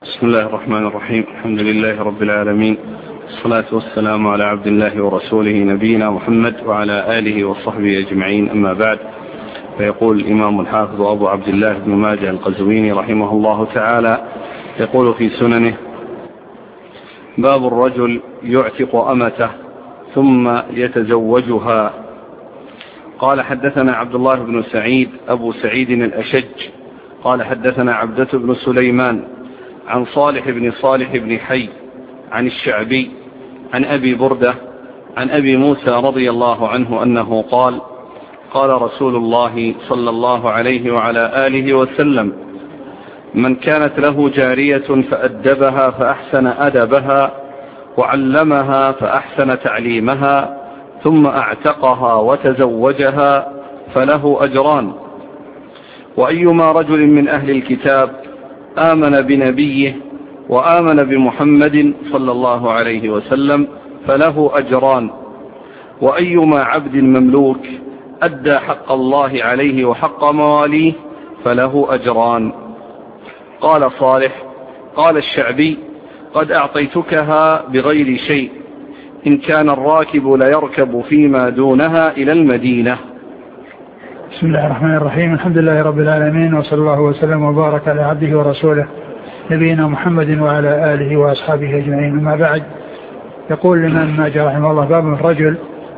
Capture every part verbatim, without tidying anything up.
بسم الله الرحمن الرحيم. الحمد لله رب العالمين، الصلاة والسلام على عبد الله ورسوله نبينا محمد وعلى آله وصحبه أجمعين، أما بعد. فيقول الإمام الحافظ أبو عبد الله بن ماجه القزويني رحمه الله تعالى يقول في سننه: باب الرجل يعتق أمته ثم يتزوجها. قال: حدثنا عبد الله بن سعيد أبو سعيد الأشج قال: حدثنا عبدة بن سليمان عن صالح بن صالح بن حي عن الشعبي عن أبي بردة عن أبي موسى رضي الله عنه أنه قال: قال رسول الله صلى الله عليه وعلى آله وسلم: من كانت له جارية فأدبها فأحسن أدبها وعلمها فأحسن تعليمها ثم أعتقها وتزوجها فله أجران، وأيما رجل من أهل الكتاب آمن بنبيه وآمن بمحمد صلى الله عليه وسلم فله أجران، وأيما عبد مملوك أدى حق الله عليه وحق مواليه فله أجران. قال صالح: قال الشعبي: قد أعطيتكها بغير شيء، إن كان الراكب ليركب فيما دونها إلى المدينة. بسم الله الرحمن الرحيم. الحمد لله رب العالمين، وصلى الله وسلم وبارك على عبده ورسوله نبينا محمد وعلى آله وأصحابه أجمعين، أما بعد. يقول الإمام ماجه رحمه الله: باب الرجل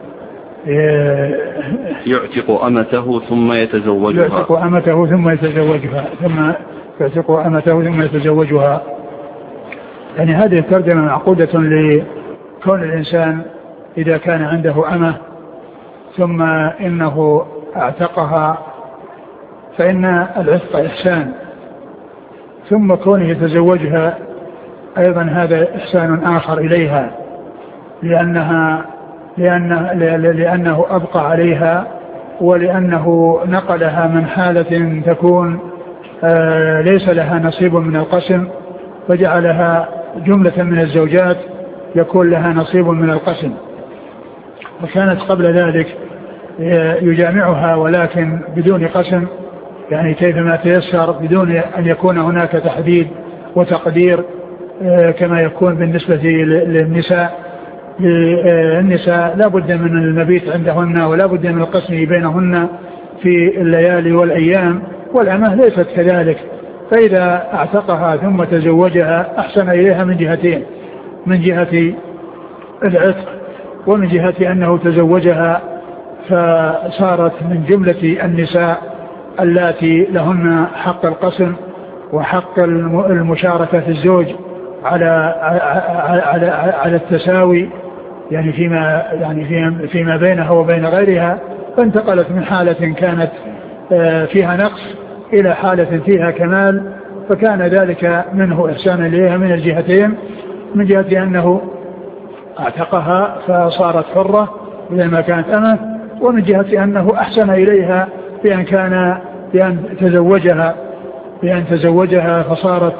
يعتق أمته ثم يتزوجها يعتق أمته ثم يتزوجها ثم يعتق أمته ثم يتزوجها. يعني هذه الترجمة معقودة لكون الإنسان إذا كان عنده أمة ثم إنه اعتقها فإن العتق إحسان، ثم كونه يتزوجها أيضا هذا إحسان آخر إليها، لأنها لأنه, لأنه أبقى عليها، ولأنه نقلها من حالة تكون ليس لها نصيب من القسم فجعلها جملة من الزوجات يكون لها نصيب من القسم، وكانت قبل ذلك يجامعها ولكن بدون قسم، يعني كيفما تيسر بدون أن يكون هناك تحديد وتقدير كما يكون بالنسبة للنساء. النساء لا بد من المبيت عندهن ولا بد من القسم بينهن في الليالي والأيام، والأمة ليست كذلك، فإذا اعتقها ثم تزوجها أحسن إليها من جهتين: من جهة العتق ومن جهة أنه تزوجها فصارت من جملة النساء اللاتي لهن حق القسم وحق المشاركة في الزوج على على على التساوي، يعني فيما يعني فيما بينها وبين غيرها، فانتقلت من حالة كانت فيها نقص إلى حالة فيها كمال، فكان ذلك منه إحسان إليها من الجهتين: من جهة أنه اعتقها فصارت حرة بدل ما كانت أمة، ومن جهة أنه أحسن إليها بأن كان بأن تزوجها بأن تزوجها فصارت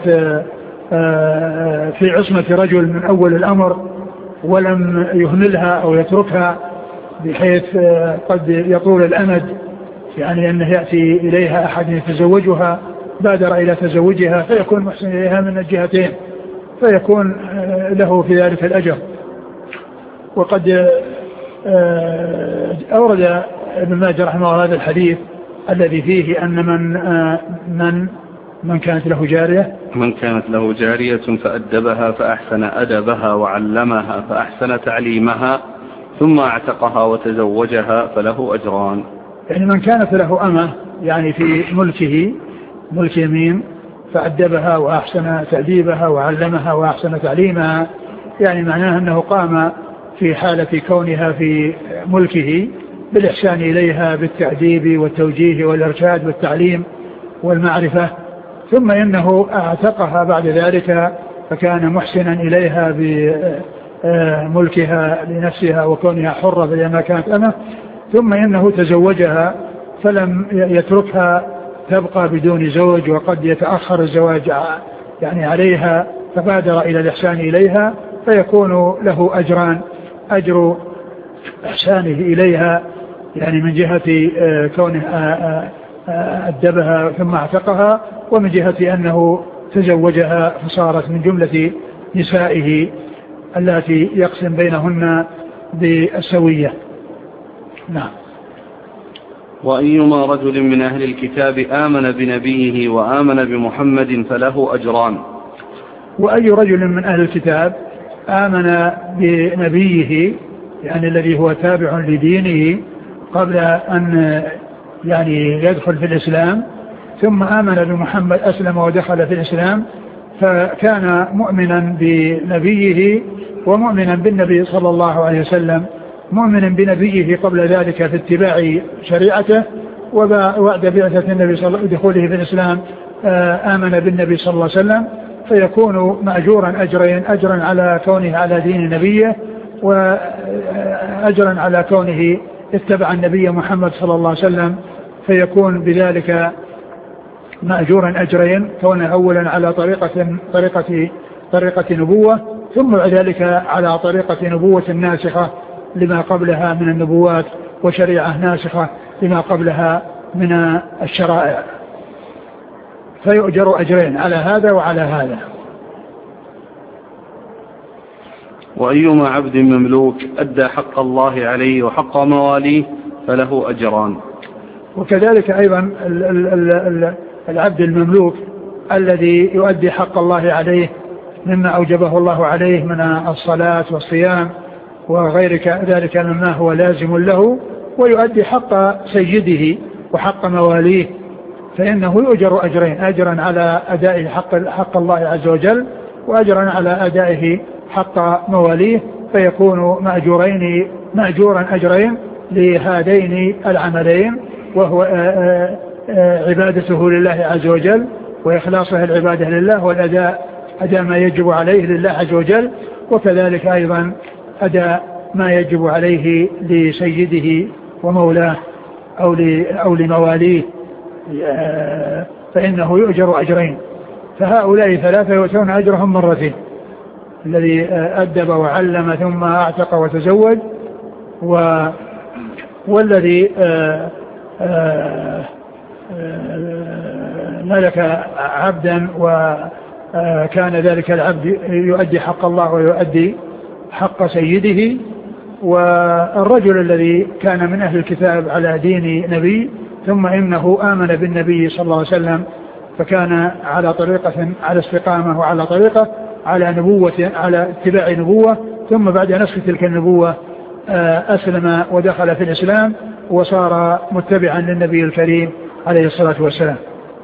في عصمة رجل من أول الأمر ولم يهملها أو يتركها بحيث قد يطول الأمد، يعني أنه يأتي إليها أحد يتزوجها بادر إلى تزوجها فيكون محسن إليها من الجهتين، فيكون له في ذلك الأجر. وقد أورد ابن ماجه رحمه الله هذا الحديث الذي فيه أن من من من كانت له جارية من كانت له جارية فأدبها فأحسن أدبها وعلمها فأحسن تعليمها ثم اعتقها وتزوجها فله أجران. يعني من كانت له أمة يعني في ملكه ملك يمين فأدبها وأحسن تأديبها وعلمها وأحسن تعليمها، يعني معناه أنه قام في حالة كونها في ملكه بالإحسان إليها بالتأديب والتوجيه والإرشاد والتعليم والمعرفة، ثم إنه اعتقها بعد ذلك فكان محسنا إليها بملكها لنفسها وكونها حرة لما كانت أمه، ثم إنه تزوجها فلم يتركها تبقى بدون زوج وقد يتأخر الزواج يعني عليها، فبادر إلى الإحسان إليها فيكون له أجران: أجر إحسانه إليها يعني من جهة كونه أدبها ثم اعتقها، ومن جهة أنه تزوجها فصارت من جملة نسائه التي يقسم بينهن بالسوية. نعم. وأيما رجل من أهل الكتاب آمن بنبيه وآمن بمحمد فله أجران. وأي رجل من أهل الكتاب آمن بنبيه يعني الذي هو تابع لدينه قبل أن يعني يدخل في الإسلام ثم آمن بمحمد أسلم ودخل في الإسلام فكان مؤمنا بنبيه ومؤمنا بالنبي صلى الله عليه وسلم مؤمنا بنبيه قبل ذلك في اتباع شريعته وبعد بعثة النبي صلى الله عليه وسلم دخوله في الإسلام آمن بالنبي صلى الله عليه وسلم فيكون مأجورا أجرين أجرا على كونه على دين نبيه وأجرا على كونه اتبع النبي محمد صلى الله عليه وسلم فيكون بذلك مأجورا أجرين كونه أولا على طريقة طريقة طريقة نبوة ثم بعد ذلك على طريقة نبوة ناسخة لما قبلها من النبوات وشريعة ناسخة لما قبلها من الشرائع فيؤجر أجرين على هذا وعلى هذا. وأيما عبد مملوك أدى حق الله عليه وحق مواليه فله أجران. وكذلك أيضا ال ال ال العبد المملوك الذي يؤدي حق الله عليه مما أوجبه الله عليه من الصلاة والصيام وغير ذلك مما هو لازم له ويؤدي حق سيده وحق مواليه فإنه يؤجر أجرين أجرا على أداء حق, حق الله عز وجل وأجرا على أدائه حق مواليه فيكون مأجورين مأجورا أجرين لهذين العملين وهو عبادته لله عز وجل وإخلاصه العبادة لله والأداء أداء ما يجب عليه لله عز وجل وكذلك أيضا أداء ما يجب عليه لسيده ومولاه أو أو لمواليه فإنه يؤجر أجرين فهؤلاء ثلاثة يؤتون أجرهم مرتين الذي أدب وعلم ثم أعتق وتزوج و والذي ملك عبدا وكان ذلك العبد يؤدي حق الله ويؤدي حق سيده والرجل الذي كان من أهل الكتاب على دين نبي ثم إنه آمن بالنبي صلى الله عليه وسلم فكان على طريقة على استقامة وعلى طريقة على نبوة على اتباع نبوة ثم بعد نسخ تلك النبوة أسلم ودخل في الإسلام وصار متبعا للنبي الكريم عليه الصلاة والسلام.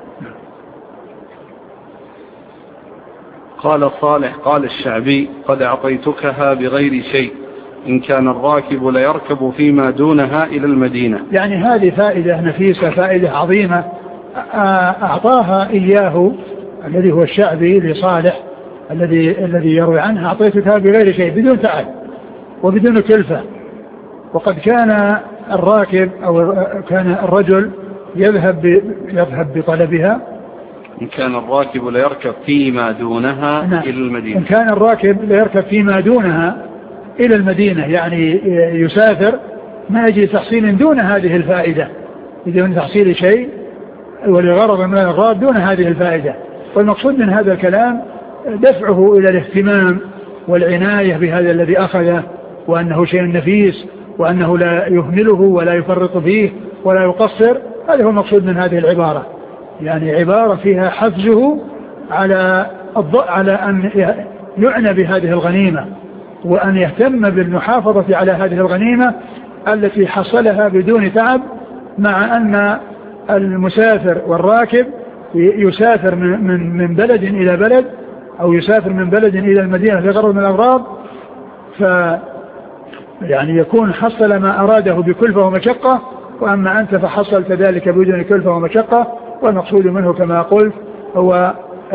قال صالح قال الشعبي قد أعطيتكها بغير شيء إن كان الراكب ليركب فيما دونها إلى المدينة. يعني هذه فائدة نفيسة فائدة عظيمة أعطاها إياه الذي هو الشعبي لصالح الذي الذي يروي عنه أعطيتكها بغير شيء بدون تعب وبدون كلفة وقد كان الراكب أو كان الرجل يذهب يذهب بطلبها إن كان الراكب ليركب فيما دونها نعم. إلى المدينة. إن كان الراكب ليركب فيما دونها إلى المدينة يعني يسافر ما يجي تحصيل دون هذه الفائدة بدون تحصيل شيء ولغرض من الأغراض دون هذه الفائدة والمقصود من هذا الكلام دفعه إلى الاهتمام والعناية بهذا الذي أخذه وأنه شيء نفيس وأنه لا يهمله ولا يفرط فيه ولا يقصر هذا هو المقصود من هذه العبارة يعني عبارة فيها حفزه على الضوء على أن يعنى بهذه الغنيمة وأن يهتم بالمحافظة على هذه الغنيمة التي حصلها بدون تعب مع أن المسافر والراكب يسافر من من بلد إلى بلد أو يسافر من بلد إلى المدينة لغرض من الأغراض ف يعني يكون حصل ما أراده بكلفة ومشقة وأما أنت فحصلت ذلك بدون كلفة ومشقة والمقصود منه كما قلت هو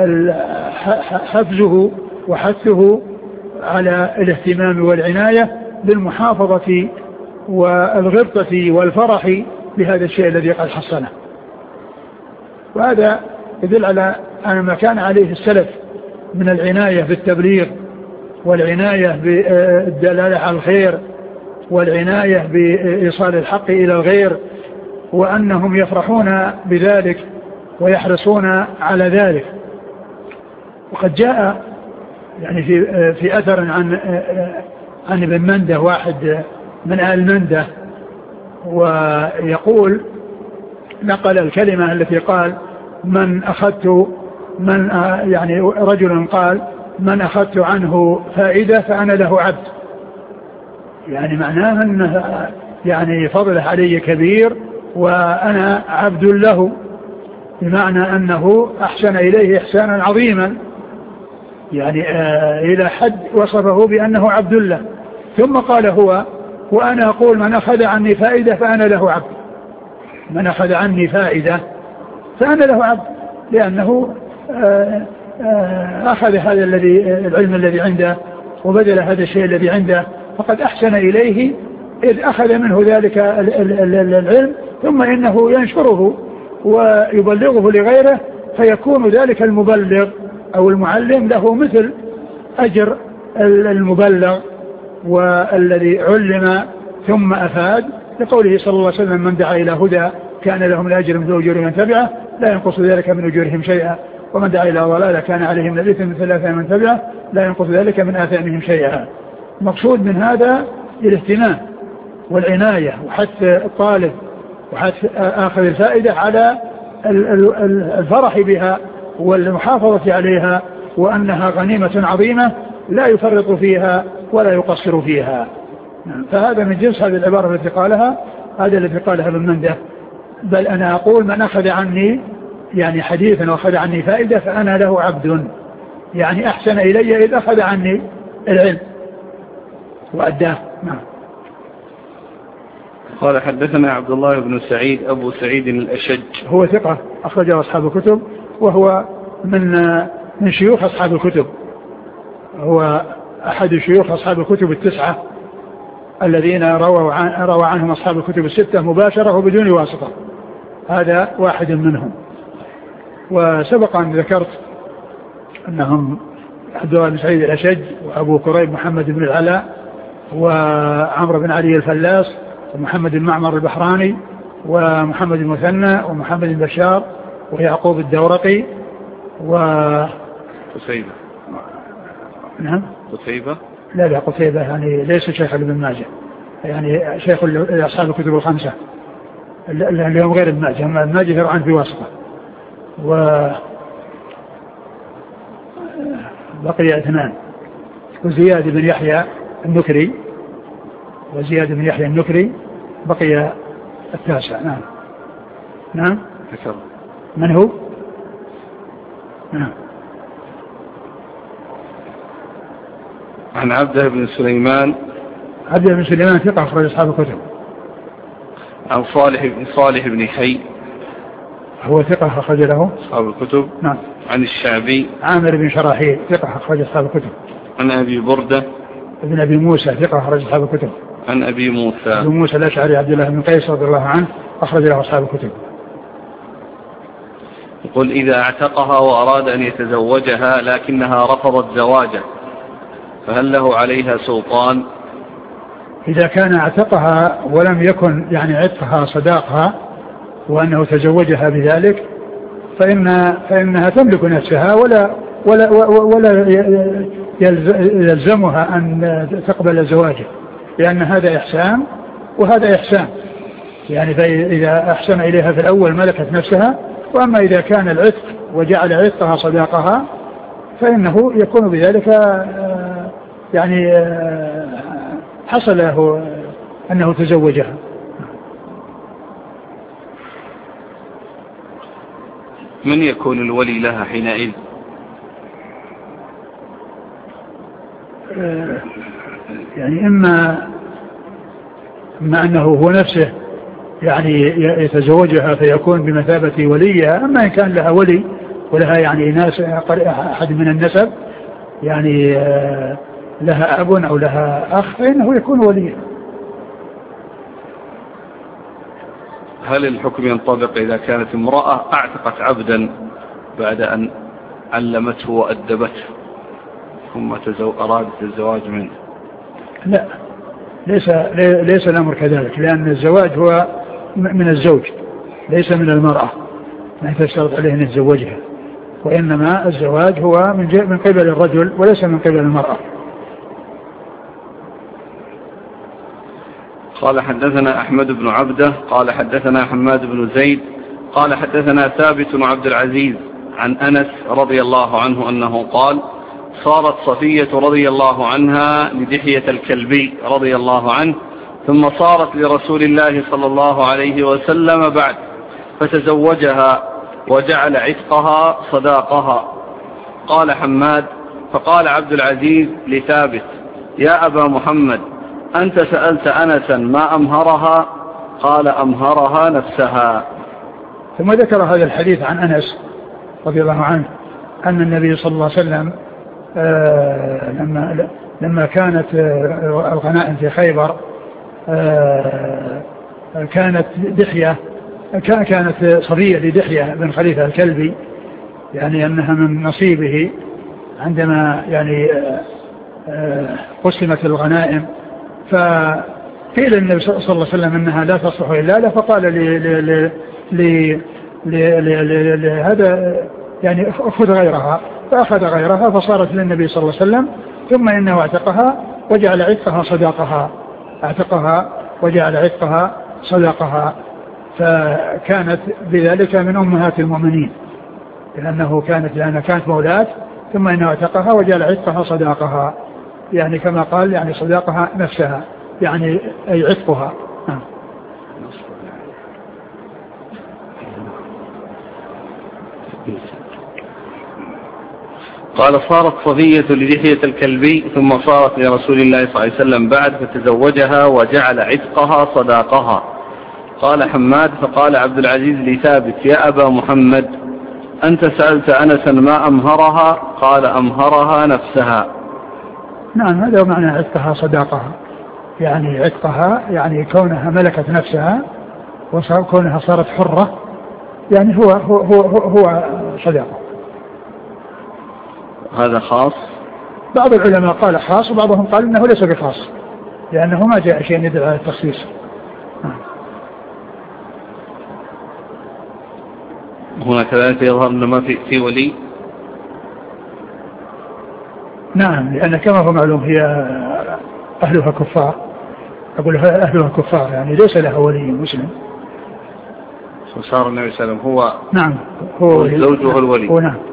حفزه وحثه على الاهتمام والعناية بالمحافظة والغبطة والفرح بهذا الشيء الذي قد حصله وهذا يدل على أن ما كان عليه السلف من العناية بالتبليغ والعناية بالدلالة على الخير والعناية بإيصال الحق إلى الغير وأنهم يفرحون بذلك ويحرصون على ذلك وقد جاء يعني في في أثر عن عن ابن منده واحد من أهل منده، ويقول نقل الكلمة التي قال من أخذت من يعني رجل قال من أخذت عنه فائدة فأنا له عبد، يعني معناه أنه يعني فضله علي كبير وأنا عبد له، بمعنى أنه أحسن إليه إحسانا عظيما، يعني آه إلى حد وصفه بأنه عبد له. ثم قال هو وأنا أقول من أخذ عني فائدة فأنا له عبد، من أخذ عني فائدة فأنا له عبد، لأنه آه آه أخذ هذا الذي العلم الذي عنده وبذل هذا الشيء الذي عنده، فقد أحسن إليه إذ أخذ منه ذلك العلم، ثم إنه ينشره ويبلغه لغيره، فيكون ذلك المبلغ أو المعلم له مثل أجر المبلغ والذي علم ثم أفاد، لقوله صلى الله عليه وسلم من دعا إلى هدى كان لهم الأجر مثل أجور من تبعه لا ينقص ذلك من أجورهم شيئا، ومن دعا إلى ضلالة كان عليهم الإثم مثل آثام من تبعه لا ينقص ذلك من آثامهم شيئا. المقصود من هذا الاهتمام والعناية وحث الطالب وحث آخذ الفائدة على الفرح بها والمحافظة عليها، وأنها غنيمة عظيمة لا يفرط فيها ولا يقصر فيها. فهذا من جنس هذه العبارة التي قالها هذا الذي قالها ابن منده، بل أنا أقول من أخذ عني يعني حديثا وأخذ عني فائدة فأنا له عبد، يعني أحسن إلي إذ أخذ عني العلم وأداه. نعم. قال حدثنا عبد الله بن سعيد أبو سعيد الأشج، هو ثقة أخرجه أصحاب الكتب، وهو من من شيوخ أصحاب الكتب، هو أحد شيوخ أصحاب الكتب التسعة الذين رووا عن روى عنهم أصحاب الكتب الستة مباشرة وبدون واسطة، هذا واحد منهم. وسبق أن ذكرت أنهم عبد الله بن سعيد الأشج وأبو كريب محمد بن العلاء وعمرو بن علي الفلاس ومحمد بن معمر البحراني ومحمد المثنى ومحمد بن بشار ويعقوب الدورقي و قتيبة. نعم قتيبة لا لا قتيبة يعني ليس شيخ ابن ماجه، يعني شيخ أصحاب الكتب الخمسة اليوم غير ابن ماجه، ابن ماجه يرعان في واسطة. وبقي اثنان، وزياد بن يحيى النكري وزياد بن يحيى النكري بقي التاسع. نعم نعم ذكر من هو؟ نعم. عن عبده بن سليمان عبده بن سليمان ثقة أخرج أصحاب الكتب. عن صالح بن صالح بن حي هو ثقة أخرج له أصحاب الكتب. نعم. عن الشعبي عامر بن شراحيل ثقة أخرج أصحاب الكتب. عن أبي بردة ابن أبي موسى ثقة أخرج أصحاب الكتب. عن أبي موسى أبي موسى الأشعري عبد الله بن قيس رضي الله عنه أخرج له أصحاب الكتب. يقول إذا اعتقها وأراد أن يتزوجها لكنها رفضت زواجه فهل له عليها سلطان؟ إذا كان اعتقها ولم يكن يعني عتقها صداقها وأنه تزوجها بذلك فإن فإنها تملك نفسها ولا ولا ولا يلزمها أن تقبل زواجه، لأن هذا إحسان وهذا إحسان، يعني فإذا أحسن إليها في الأول ملكت نفسها، وأما إذا كان العتق وجعل عتقها صداقها فإنه يكون بذلك يعني حصل له أنه تزوجها. من يكون الولي لها حينئذ؟ يعني إما إما أنه هو نفسه يعني يتزوجها فيكون بمثابة وليها، أما إن كان لها ولي ولها يعني ناس أحد من النسب يعني لها أب أو لها أخ فإنه يكون وليها. هل الحكم ينطبق إذا كانت امرأة اعتقت عبدا بعد أن علمته وأدبته ثم أرادت الزواج منه؟ لا، ليس ليس الأمر كذلك، لأن الزواج هو من الزوج ليس من المرأة، ما تشترط عليه أن يتزوجها، وإنما الزواج هو من من قبل الرجل وليس من قبل المرأة. قال حدثنا أحمد بن عبده قال حدثنا حماد بن زيد قال حدثنا ثابت بن عبد العزيز عن أنس رضي الله عنه أنه قال صارت صفية رضي الله عنها لدحية الكلبي رضي الله عنه ثم صارت لرسول الله صلى الله عليه وسلم بعد فتزوجها وجعل عتقها صداقها. قال حماد فقال عبد العزيز لثابت يا أبا محمد أنت سألت أنسا ما أمهرها؟ قال أمهرها نفسها. ثم ذكر هذا الحديث عن أنس رضي الله عنه أن النبي صلى الله عليه وسلم آه لما, لما كانت آه الغنائم في خيبر آه كانت دحية كانت صفية لدحية بن خليفة الكلبي يعني أنها من نصيبه عندما يعني آه قسمت الغنائم فقيل النبي صلى الله عليه وسلم أنها لا تصلح إلا له فقال لهذا يعني أخذ غيرها فأخذ غيرها فصارت للنبي صلى الله عليه وسلم ثم إنه اعتقها وجعل عتقها صداقها اعتقها وجعل عتقها صداقها فكانت بذلك من أمهات المؤمنين لأنه كانت لأنها كانت مولاة ثم إنه اعتقها وجعل عتقها صداقها يعني كما قال يعني صداقها نفسها يعني أي عتقها. قال صارت صفية لدحية الكلبي ثم صارت لرسول الله صلى الله عليه وسلم بعد فتزوجها وجعل عتقها صداقها. قال حماد فقال عبد العزيز لثابت يا أبا محمد أنت سألت أنسا ما أمهرها؟ قال أمهرها نفسها. نعم هذا معنى عتقها صداقها يعني عتقها يعني كونها ملكت نفسها وكونها صارت حرة يعني هو هو هو, هو صداقة. هذا خاص. بعض العلماء قال خاص وبعضهم قال إنه ليس بخاص لأنه ما جاء شيء يدل على التخصيص. هنا كذلك يظهر أنه في, في ولي. نعم لأن كما هو معلوم هي أهلها كفار أقول أهلها كفار يعني ليس لها ولي مسلم. وصار النبي صلى الله عليه وسلم هو نعم هو زوجه الولي. هو نعم.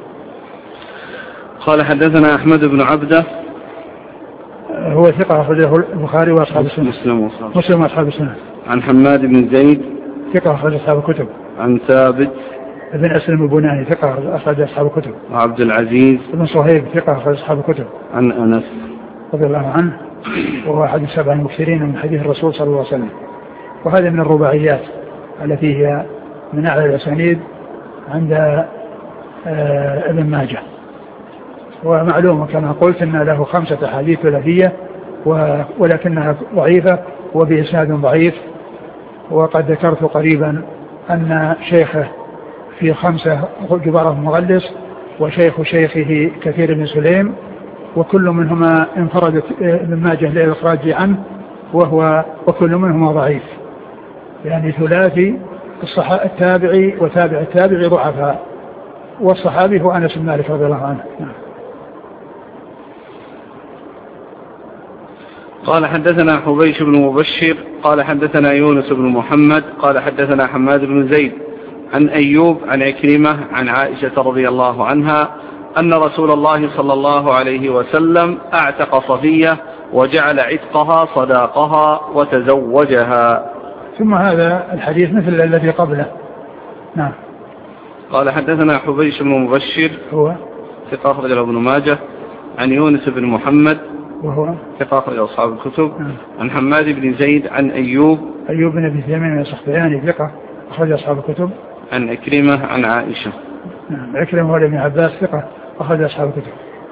قال حدثنا أحمد بن عبده هو ثقة أخرجه البخاري وأصحاب السنة مسلم مسلم وأصحاب السنة. عن حماد بن زيد ثقة أخرج أصحاب الكتب. عن ثابت ابن أسلم البناني ثقة أخرج أصحاب الكتب. عبد العزيز ابن صهيب ثقة أخرج أصحاب الكتب. عن أنس رضي الله عنه وهو أحد السبع المكثرين من حديث الرسول صلى الله عليه وسلم وهذا من الرباعيات التي هي من أعلى الأسانيد عند آه ابن ماجه. ومعلوم كما قلت أن له خمسة أحاديث ثلاثية ولكنها ضعيفة وبإسناد ضعيف وقد ذكرت قريبا أن شيخه في خمسة جبارة مغلس وشيخ شيخه كثير بن سليم وكل منهما انفردت ابن ماجه للإخراج عنه وهو وكل منهما ضعيف يعني ثلاثي التابعي وتابع التابعي ضعفاء والصحابي هو أنس بن مالك رضي الله عنه. قال حدثنا حبيش بن مبشر قال حدثنا يونس بن محمد قال حدثنا حماد بن زيد عن أيوب عن عكرمة عن عائشة رضي الله عنها أن رسول الله صلى الله عليه وسلم أعتق صفية وجعل عتقها صداقها وتزوجها. ثم هذا الحديث مثل الذي قبله. نعم. قال حدثنا حبيش بن مبشر هو ثقة أخرجه ابن ماجه عن يونس بن محمد وهو ثقة أخرجه أصحاب الكتب. نعم. عن حماد بن زيد عن أيوب أيوب بن أبي ثمين السختياني ثقة أخرج أصحاب الكتب. عن عكرمة عن عائشة. نعم. عكرمة هو ابن عباس ثقة أخرج أصحاب الكتب.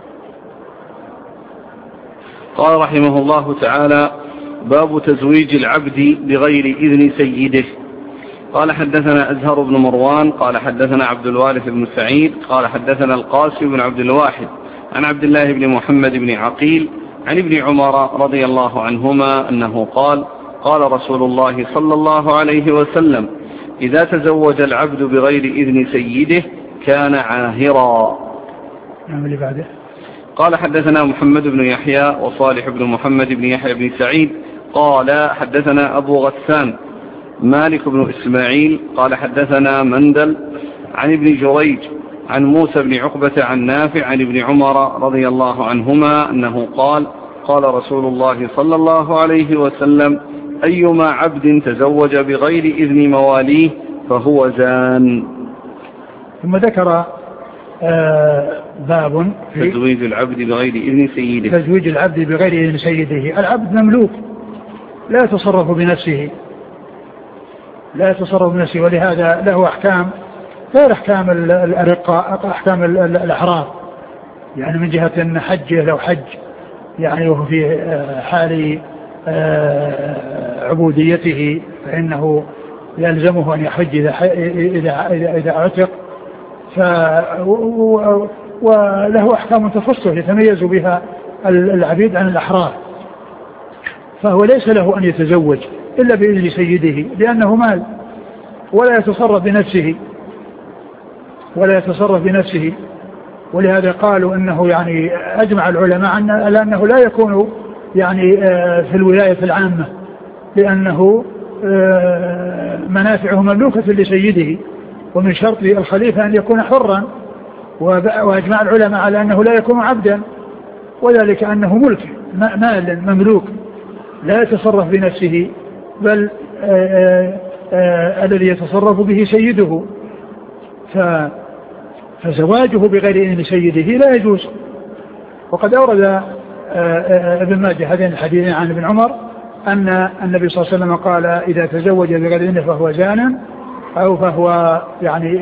قال رحمه الله تعالى باب تزويج العبد بغير إذن سيده. قال حدثنا أزهر بن مروان قال حدثنا عبد الوارث بن سعيد قال حدثنا القاسم بن عبد الواحد عن عبد الله بن محمد بن عقيل عن ابن عمر رضي الله عنهما أنه قال قال رسول الله صلى الله عليه وسلم إذا تزوج العبد بغير إذن سيده كان عاهرا. نعم اللي بعده. قال حدثنا محمد بن يحيى وصالح بن محمد بن يحيى بن سعيد قال حدثنا أبو غسان مالك بن إسماعيل قال حدثنا مندل عن ابن جريج عن موسى بن عقبة عن نافع عن ابن عمر رضي الله عنهما أنه قال قال رسول الله صلى الله عليه وسلم أيما عبد تزوج بغير إذن مواليه فهو زان. ثم ذكر آه باب في تزويج العبد بغير إذن سيده. تزويج العبد بغير إذن سيده. العبد مملوك لا يتصرف بنفسه لا يتصرف بنفسه ولهذا له أحكام غير أحكام الأرقاء أحكام الأحرار، يعني من جهة أن حجه لو حج يعني وهو في حال عبوديته فإنه يلزمه أن يحج إذا إذا إذا, إذا أعتق، ف وله أحكام تخصه يتميز بها العبيد عن الأحرار، فهو ليس له أن يتزوج إلا بإذن سيده لأنه مال ولا يتصرف بنفسه ولا يتصرف بنفسه ولهذا قالوا أنه يعني أجمع العلماء على أنه لا يكون يعني في الولاية العامة لأنه منافعه مملوكة لسيده، ومن شرط الخليفة أن يكون حرا، وأجمع العلماء على أنه لا يكون عبدا وذلك أنه ملك مال مملوك لا يتصرف بنفسه بل آآ آآ الذي يتصرف به سيده، فزواجه بغير إذن سيده لا يجوز. وقد أورد ابن ماجه هذين الحديثين عن ابن عمر أن النبي صلى الله عليه وسلم قال إذا تزوج بغير إذنه فهو زان أو فهو يعني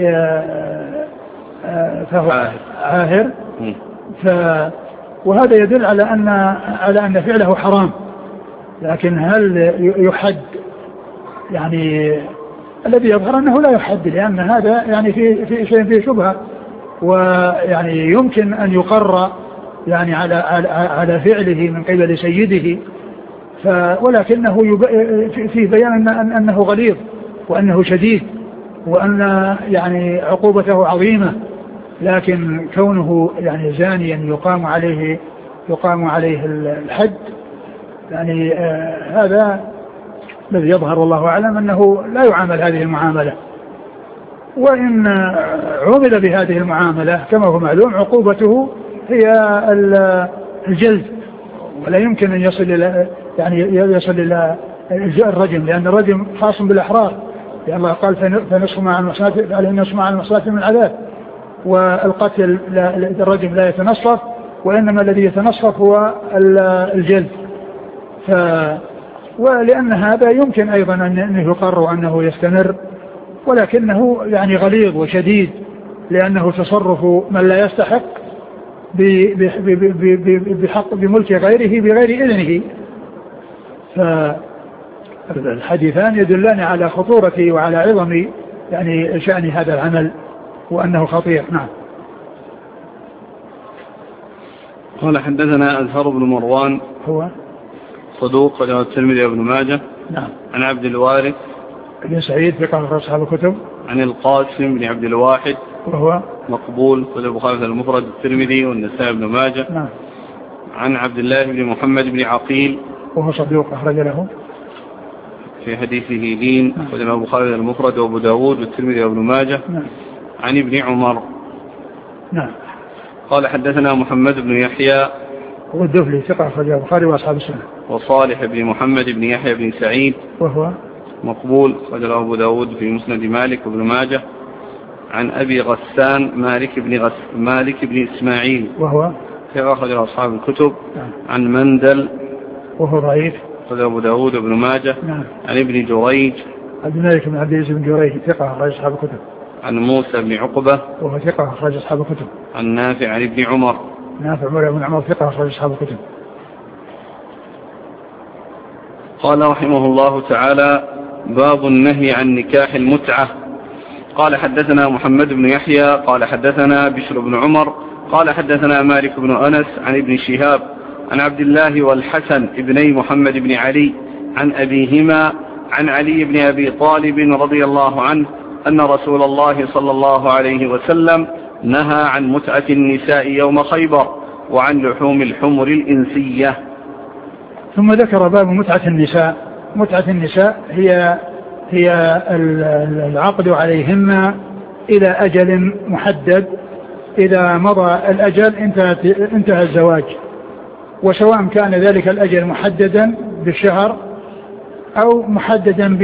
فهو عاهر. ف وهذا يدل على أن على أن فعله حرام، لكن هل يحد؟ يعني الذي يظهر أنه لا يحد لأن هذا يعني في في شيء فيه شبهة، ويعني يمكن أن يقر يعني على على, على فعله من قبل سيده، ف ولكنه في بيان أن أنه غليظ وأنه شديد وأن يعني عقوبته عظيمة، لكن كونه يعني زانيا يقام عليه يقام عليه الحد يعني آه هذا الذي يظهر والله أعلم أنه لا يعامل هذه المعاملة، وإن عمل بهذه المعاملة كما هو معلوم عقوبته هي الجلد، ولا يمكن أن يصل إلى يعني يصل إلى الرجم، لأن الرجم خاص بالأحرار، لأن الله قال فنصف مع المحصنات عليه نصف مع المحصنات من العذاب، والقتل الرجم لا يتنصف وإنما الذي يتنصف هو الجلد. ف ولأن هذا يمكن أيضا أن يقر أنه يستمر، ولكنه يعني غليظ وشديد لأنه تصرف من لا يستحق بحق بملك غيره بغير إذنه. فالحديثان يدلان على خطورة وعلى عظم يعني شأن هذا العمل وأنه خطير. نعم. قال حدثنا أزهر بن مروان هو صدوق قال الترمذي وابن ماجه. نعم. عن عبد الوارث بن سعيد ثقة أصحاب الكتب. عن القاسم بن عبد الواحد وهو مقبول قال البخاري المفرد الترمذي والنسائي بن ماجه. نعم. عن عبد الله بن محمد بن عقيل وهو صدوق أخرج له في حديثه لين قال البخاري المفرد وابو داود والترمذي وابن ماجه. نعم. عن ابن عمر. نعم. قال حدثنا محمد بن يحيى والدفلي ثقة أخرجه البخاري وأصحاب السنة. وصالح بن محمد بن يحيى بن سعيد وهو مقبول قال أبو داود في مسند مالك وابن ماجه. عن أبي غسان مالك بن غس مالك بن إسماعيل وهو ثقة أخرجه أصحاب الكتب. نعم. عن مندل وهو ضعيف قال أبو داود وابن ماجه. نعم. عن ابن جريج عبد الملك بن عبد العزيز بن جريج ثقة أخرج أصحاب الكتب. عن موسى بن عقبة وهو ثقة أخرج أصحاب الكتب. عن نافع عن ابن عمر. نافع مولى بن عمر ثقة أخرج أصحاب الكتب. قال رحمه الله تعالى باب النهي عن نكاح المتعة. قال حدثنا محمد بن يحيى قال حدثنا بشر بن عمر قال حدثنا مالك بن أنس عن ابن شهاب عن عبد الله والحسن ابني محمد بن علي عن أبيهما عن علي بن أبي طالب رضي الله عنه أن رسول الله صلى الله عليه وسلم نهى عن متعة النساء يوم خيبر وعن لحوم الحمر الإنسية. ثم ذكر باب متعة النساء. متعة النساء هي هي العقد عليهن إلى أجل محدد، إذا مضى الأجل انتهى الزواج، وسواء كان ذلك الأجل محددا بالشهر أو محددا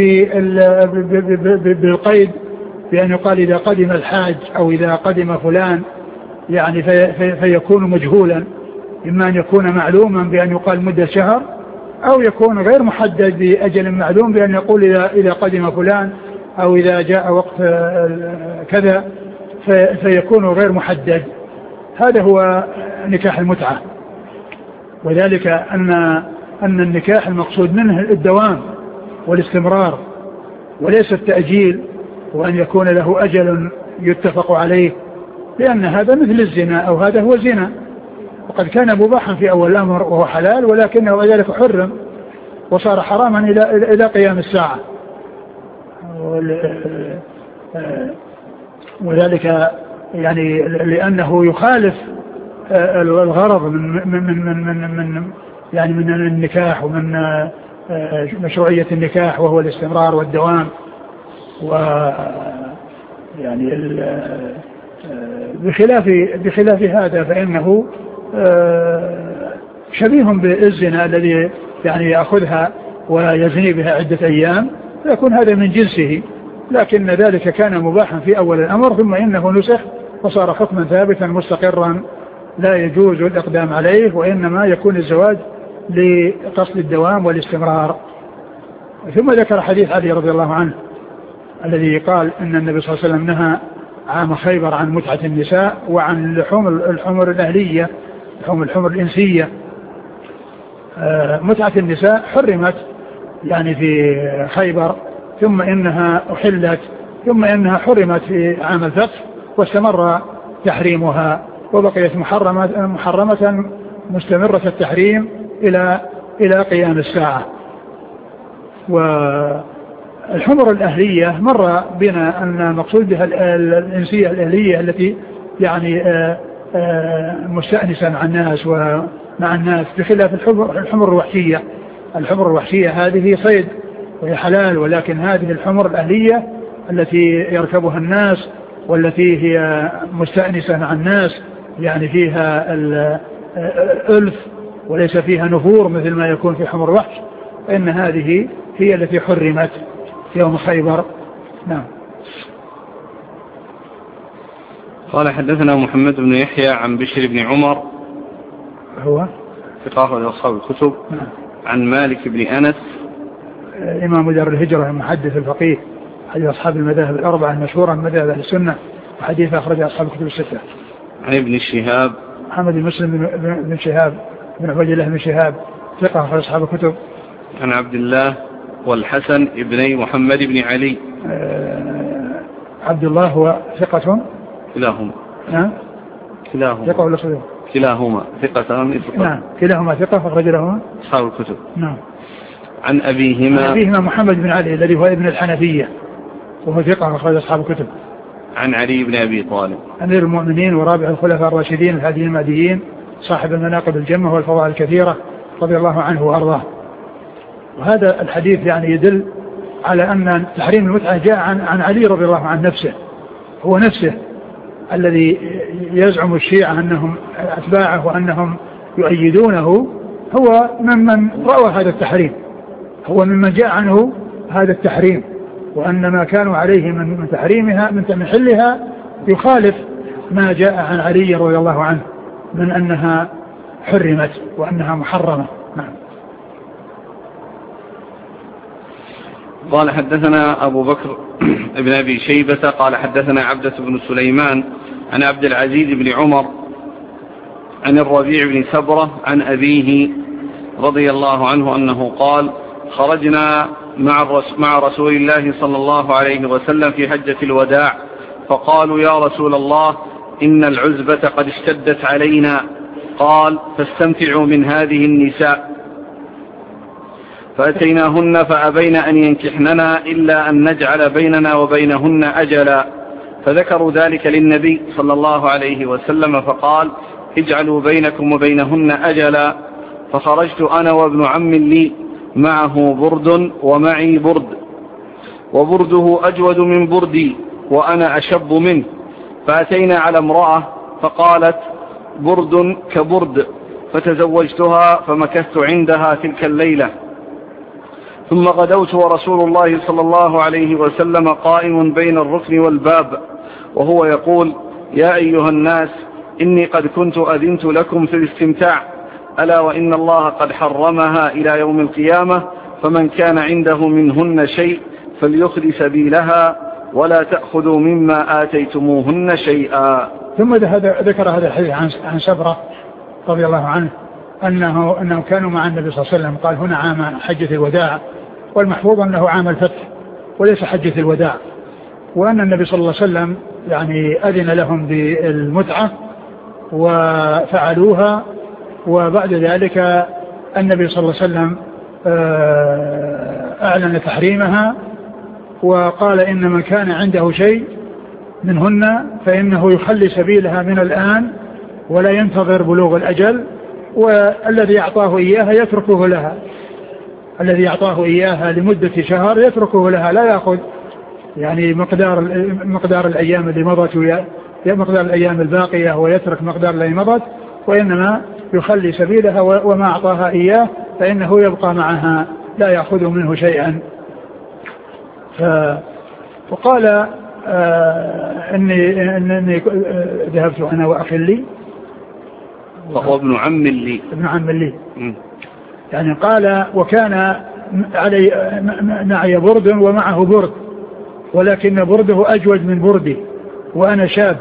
بالقيد، بأن يقال إذا قدم الحاج أو إذا قدم فلان، يعني في فيكون مجهولا، إما أن يكون معلوما بأن يقال مدة شهر، أو يكون غير محدد بأجل معلوم بأن يقول إذا, إذا قدم فلان أو إذا جاء وقت كذا، فيكون غير محدد. هذا هو نكاح المتعة. وذلك أن أن النكاح المقصود منه الدوام والاستمرار وليس التأجيل، وأن يكون له أجل يتفق عليه، لأن هذا مثل الزنا أو هذا هو الزنا، وقد كان مباحا في أول الأمر وهو حلال، ولكنه ذلك حرم وصار حراما إلى إلى قيام الساعة. وذلك يعني لأنه يخالف الغرض من من من من, من يعني من النكاح ومن مشروعية النكاح، وهو الاستمرار والدوام. و يعني بخلاف بخلاف هذا فإنه شبيه بالزنا الذي يعني يأخذها ويزني بها عدة أيام، يكون هذا من جنسه، لكن ذلك كان مباحا في أول الأمر، ثم إنه نسخ وصار حكما ثابتا مستقرا لا يجوز الإقدام عليه، وإنما يكون الزواج لقصد الدوام والاستمرار. ثم ذكر حديث علي رضي الله عنه الذي قال إن النبي صلى الله عليه وسلم نهى عام خيبر عن متعة النساء وعن لحوم الحمر الأهلية، لحوم الحمر الإنسية. متعة النساء حرمت يعني في خيبر، ثم إنها أحلت، ثم إنها حرمت في عام الفتح، واستمر تحريمها وبقيت محرمة, محرمة مستمرة التحريم إلى إلى قيام الساعة. والحمر الأهلية مر بنا أن المقصود بها الإنسية الأهلية التي يعني مستأنسا مع الناس ومع الناس، بخلاف الحمر الوحشية. الحمر الوحشية هذه صيد وهي حلال، ولكن هذه الحمر الأهلية التي يركبها الناس والتي هي مستأنسة مع الناس، يعني فيها الألف وليس فيها نفور مثل ما يكون في حمر وحش، فإن هذه هي التي حرمت يوم خيبر. نعم. قال حدثنا محمد بن يحيى عن بشر بن عمر هو ثقة أصحاب الكتب. نعم. عن مالك بن أنس إمام دار الهجرة المحدث الفقيه، حديث أصحاب المذاهب الأربعة المشهورة من مذاهب أهل السنة، وحديث أخرج أصحاب الكتب الستة. عن ابن شهاب محمد بن مسلم بن شهاب بن عبد الله بن شهاب ثقة أخرج أصحاب الكتب. عن عبد الله والحسن ابني محمد بن علي. آه عبد الله هو ثقة كلاهما. نعم. كلاهما ثقة ولا صدوق؟ كلاهما ثقة. نعم كلاهما ثقة فأخرج لهما أصحاب الكتب. نعم. عن أبيهما عن أبيهما محمد بن علي الذي هو ابن الحنفية وهو ثقة أخرج أصحاب الكتب. عن علي بن أبي طالب أمير المؤمنين ورابع الخلفاء الراشدين الهاديين المهديين صاحب المناقب الجمة والفضائل الكثيرة رضي الله عنه وأرضاه. وهذا الحديث يعني يدل على أن تحريم المتعة جاء عن, عن علي رضي الله عن نفسه، هو نفسه الذي يزعم الشيعة أنهم أتباعه وأنهم يؤيدونه، هو ممن رأى هذا التحريم، هو ممن جاء عنه هذا التحريم، وأن ما كانوا عليه من تحريمها من تمحلها يخالف ما جاء عن علي رضي الله عنه من أنها حرمت وأنها محرمة. نعم. قال حدثنا أبو بكر ابن أبي شيبة قال حدثنا عبدة بن سليمان عن عبد العزيز بن عمر عن الربيع بن سبرة عن أبيه رضي الله عنه أنه قال خرجنا مع رسول الله صلى الله عليه وسلم في حجة الوداع، فقالوا يا رسول الله إن العزبة قد اشتدت علينا، قال فاستمتعوا من هذه النساء. فأتيناهن فأبين أن ينكحننا إلا أن نجعل بيننا وبينهن أجلا، فذكروا ذلك للنبي صلى الله عليه وسلم فقال اجعلوا بينكم وبينهن أجلا. فخرجت أنا وابن عم لي معه برد ومعي برد، وبرده أجود من بردي وأنا أشب منه، فأتينا على امرأة فقالت برد كبرد، فتزوجتها فمكثت عندها تلك الليلة. ثم غدوت ورسول الله صلى الله عليه وسلم قائم بين الركن والباب وهو يقول يا أيها الناس إني قد كنت أذنت لكم في الاستمتاع، ألا وإن الله قد حرمها إلى يوم القيامة، فمن كان عنده منهن شيء فليخذ سبيلها ولا تأخذوا مما آتيتموهن شيئا. ثم ذكر هذا الحديث عن سبرة رضي الله عنه أنه, أنه كانوا مع النبي صلى الله عليه وسلم، قال هنا عام حجة الوداع، والمحفوظ أنه عام الفتح وليس حجة الوداع، وأن النبي صلى الله عليه وسلم يعني أذن لهم بالمتعة وفعلوها، وبعد ذلك النبي صلى الله عليه وسلم أعلن تحريمها وقال إن من كان عنده شيء منهن فإنه يخلي سبيلها من الآن ولا ينتظر بلوغ الأجل، والذي أعطاه إياها يتركه لها، الذي أعطاه إياها لمدة شهر يتركه لها، لا يأخذ يعني مقدار مقدار الأيام اللي مضت مقدار الأيام الباقية ويترك مقدار التي مضت، وإنما يخلي سبيلها وما أعطاها إياه فإنه يبقى معها لا يأخذ منه شيئا. ف... وقال آه إني, إني ذهبت أنا وأخي لي وهو ابن عم لي ابن عم لي يعني قال وكان علي معي برد ومعه برد، ولكن برده أجود من بردي وأنا شاب،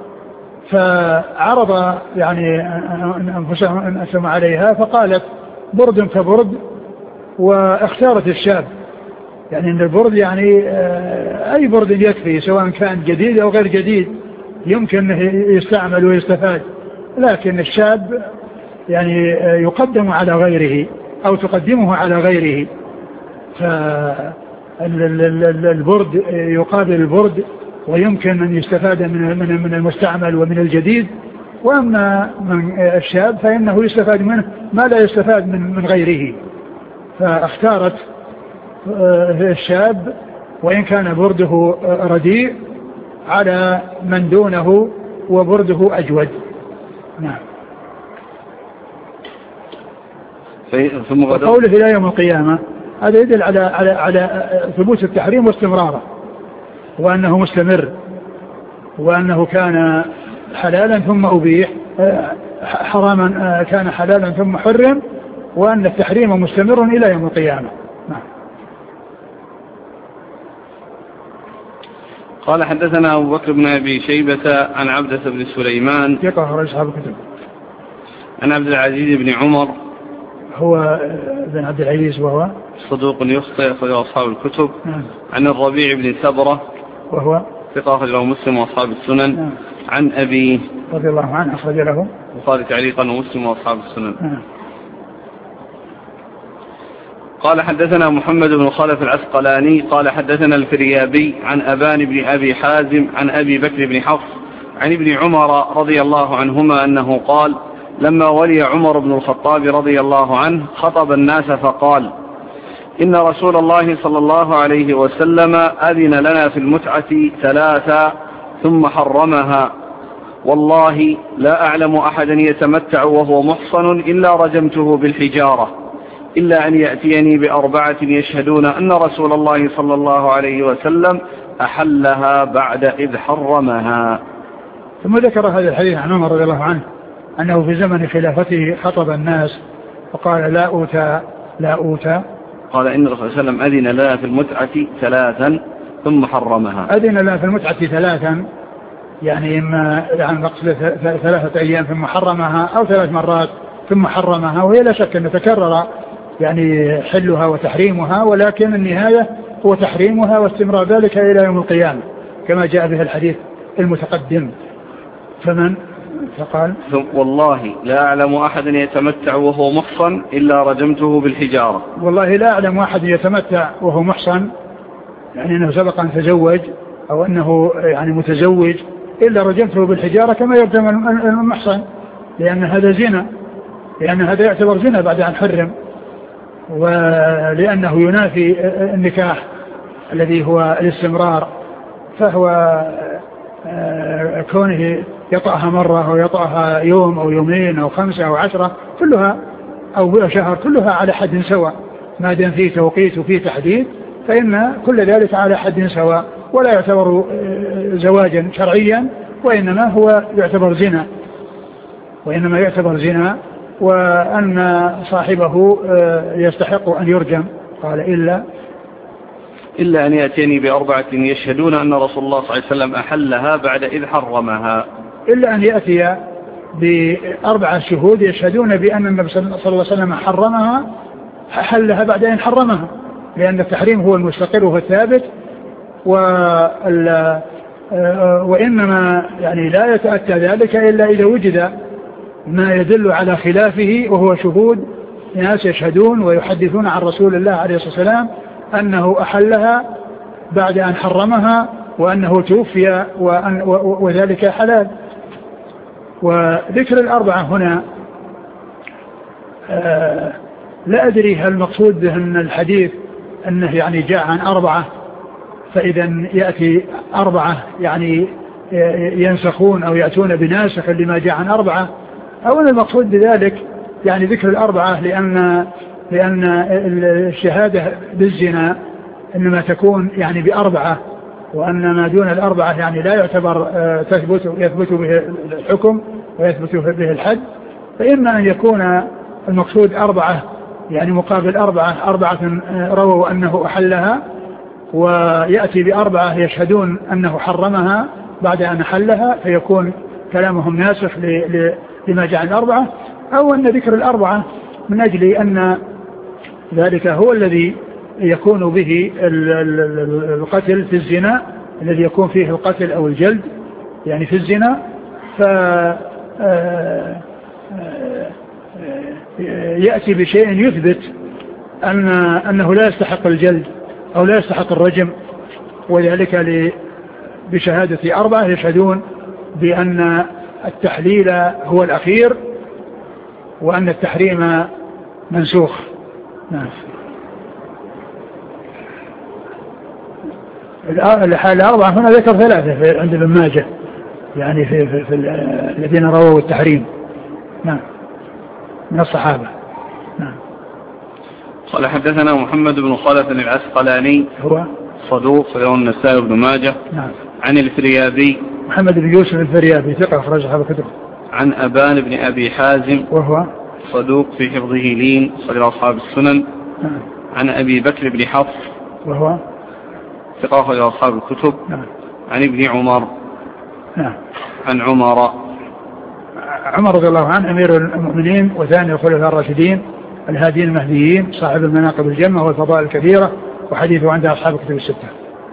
فعرض يعني أنفسهم أنفسهم عليها فقالت برد كبرد، واختارت الشاب، يعني أن البرد يعني أي برد يكفي سواء كان جديد أو غير جديد يمكن يستعمل ويستفاد، لكن الشاب يعني يقدم على غيره أو تقدمه على غيره، فالبرد يقابل البرد ويمكن أن يستفاد من من المستعمل ومن الجديد، وأما من الشاب فإنه يستفاد منه ما لا يستفاد من من غيره، فاختارت الشاب وإن كان برده رديء على من دونه وبرده أجود. نعم. وقوله إلى يوم القيامة هذا يدل على على على ثبوت التحريم واستمراره، وأنه مستمر، وأنه كان حلالا ثم أبيح، حراما كان حلالا ثم حرم، وأن التحريم مستمر إلى يوم القيامة. نعم. قال حدثنا أبو بكر بن أبي شيبة عن عبدة بن سليمان يقه رئيس أصحاب الكتب، عن عبد العزيز بن عمر هو بن عبد العزيز وهو صدوق يخطئ أخرجه أصحاب الكتب. نعم. عن الربيع بن سبرة وهو ثقة أخرجه مسلم وأصحاب السنن. نعم. عن أبي رضي الله عنه أخرج له البخاري تعليقا ومسلم وأصحاب السنن. نعم. قال حدثنا محمد بن خلف العسقلاني قال حدثنا الفريابي عن أبان بن أبي حازم عن أبي بكر بن حفص عن ابن عمر رضي الله عنهما أنه قال لما ولي عمر بن الخطاب رضي الله عنه خطب الناس فقال إن رسول الله صلى الله عليه وسلم أذن لنا في المتعة ثلاثة ثم حرمها، والله لا أعلم أحدا يتمتع وهو محصن إلا رجمته بالحجارة، إلا أن يأتيني بأربعة يشهدون أن رسول الله صلى الله عليه وسلم أحلها بعد إذ حرمها. ثم ذكر هذا الحديث عن عمر رضي الله عنه أنه في زمن خلافته خطب الناس وقال لا أوتى لا أوتى قال إن الرسول صلى الله عليه وسلم أذن لنا في المتعة ثلاثا ثم حرمها. أذن لنا في المتعة ثلاثا يعني إما يعني ثلاثة أيام ثم حرمها أو ثلاث مرات ثم حرمها، وهي لا شك أن تكرر يعني حلها وتحريمها، ولكن النهاية هو تحريمها واستمرار ذلك إلى يوم القيامة كما جاء به الحديث المتقدم. فمن فقال والله لا أعلم أحدا يتمتع وهو محصن إلا رجمته بالحجارة. والله لا أعلم أحد يتمتع وهو محصن، يعني أنه سبق أن تزوج أو أنه يعني متزوج، إلا رجمته بالحجارة كما يرجم المحصن، لأن هذا زنا، لأن هذا يعتبر زنا بعد أن حرم، ولأنه ينافي النكاح الذي هو الاستمرار، فهو كونه يطأها مرة أو يطأها يوم أو يومين أو خمسة أو عشرة كلها أو شهر كلها على حد سواء، ما دام فيه توقيت وفيه تحديد فإن كل ذلك على حد سواء، ولا يعتبر زواجا شرعيا، وإنما هو يعتبر زنا، وإنما يعتبر زنا، وأن صاحبه يستحق أن يرجم. قال إلا إلا أن يأتيني بأربعة يشهدون أن رسول الله صلى الله عليه وسلم أحلها بعد إذ حرمها. إلا أن يأتي بأربعة شهود يشهدون بأن النبي صلى الله عليه وسلم حرمها أحلها بعد إذ حرمها، لأن التحريم هو المستقر وهو الثابت، وإنما يعني لا يتأتى ذلك إلا إذا وجد ما يدل على خلافه، وهو شهود ناس يشهدون ويحدثون عن رسول الله عليه الصلاة والسلام أنه أحلها بعد أن حرمها، وأنه توفي وأن وذلك حلال. وذكر الأربعة هنا آه لا أدري هل المقصود به أن الحديث أنه يعني جاء عن أربعة، فإذا يأتي أربعة يعني ينسخون أو يأتون بناسخ لما جاء عن أربعة، أو أن المقصود بذلك يعني ذكر الأربعة لأن لأن الشهادة بالزنا إنما تكون يعني بأربعة، وأن ما دون الأربعة يعني لا يعتبر تثبت يثبت به الحكم ويثبت به الحد، فإما أن يكون المقصود أربعة يعني مقابل أربعة أربعة رووا أنه أحلها، ويأتي بأربعة يشهدون أنه حرمها بعد أن أحلها، فيكون كلامهم ناسخ لما جاء عن الأربعة، أو أن ذكر الأربعة من أجل أن ذلك هو الذي يكون به القتل في الزنا، الذي يكون فيه القتل أو الجلد يعني في الزنا، فيأتي بشيء يثبت أن أنه لا يستحق الجلد أو لا يستحق الرجم، وذلك بشهادة أربعة يشهدون بأن التحليل هو الأخير وأن التحريم منسوخ. نعم. الأربعة هنا ذكر ثلاثة عند ابن ماجه يعني في, في, في الذين رووا التحريم نعم من الصحابة. نعم. قال حدثنا محمد بن خالد العسقلاني هو صدوق له النسائي بن ماجه. نعم. عن الفريابي محمد بن يوسف الفريابي ثقة أخرج أصحاب الكتب. عن أبان بن أبي حازم وهو صدوق في حفظه لين صدر أصحاب السنن. نعم. عن أبي بكر بن حفص وهو ثقة أخرج أصحاب الكتب. نعم. عن ابن عمر. نعم. عن عمر عمر رضي الله عنه أمير المؤمنين وثاني الخلفاء الراشدين الهادين المهديين صاحب المناقب الجمة والفضائل الكبيرة، وحديثه عند أصحاب الكتب الستة.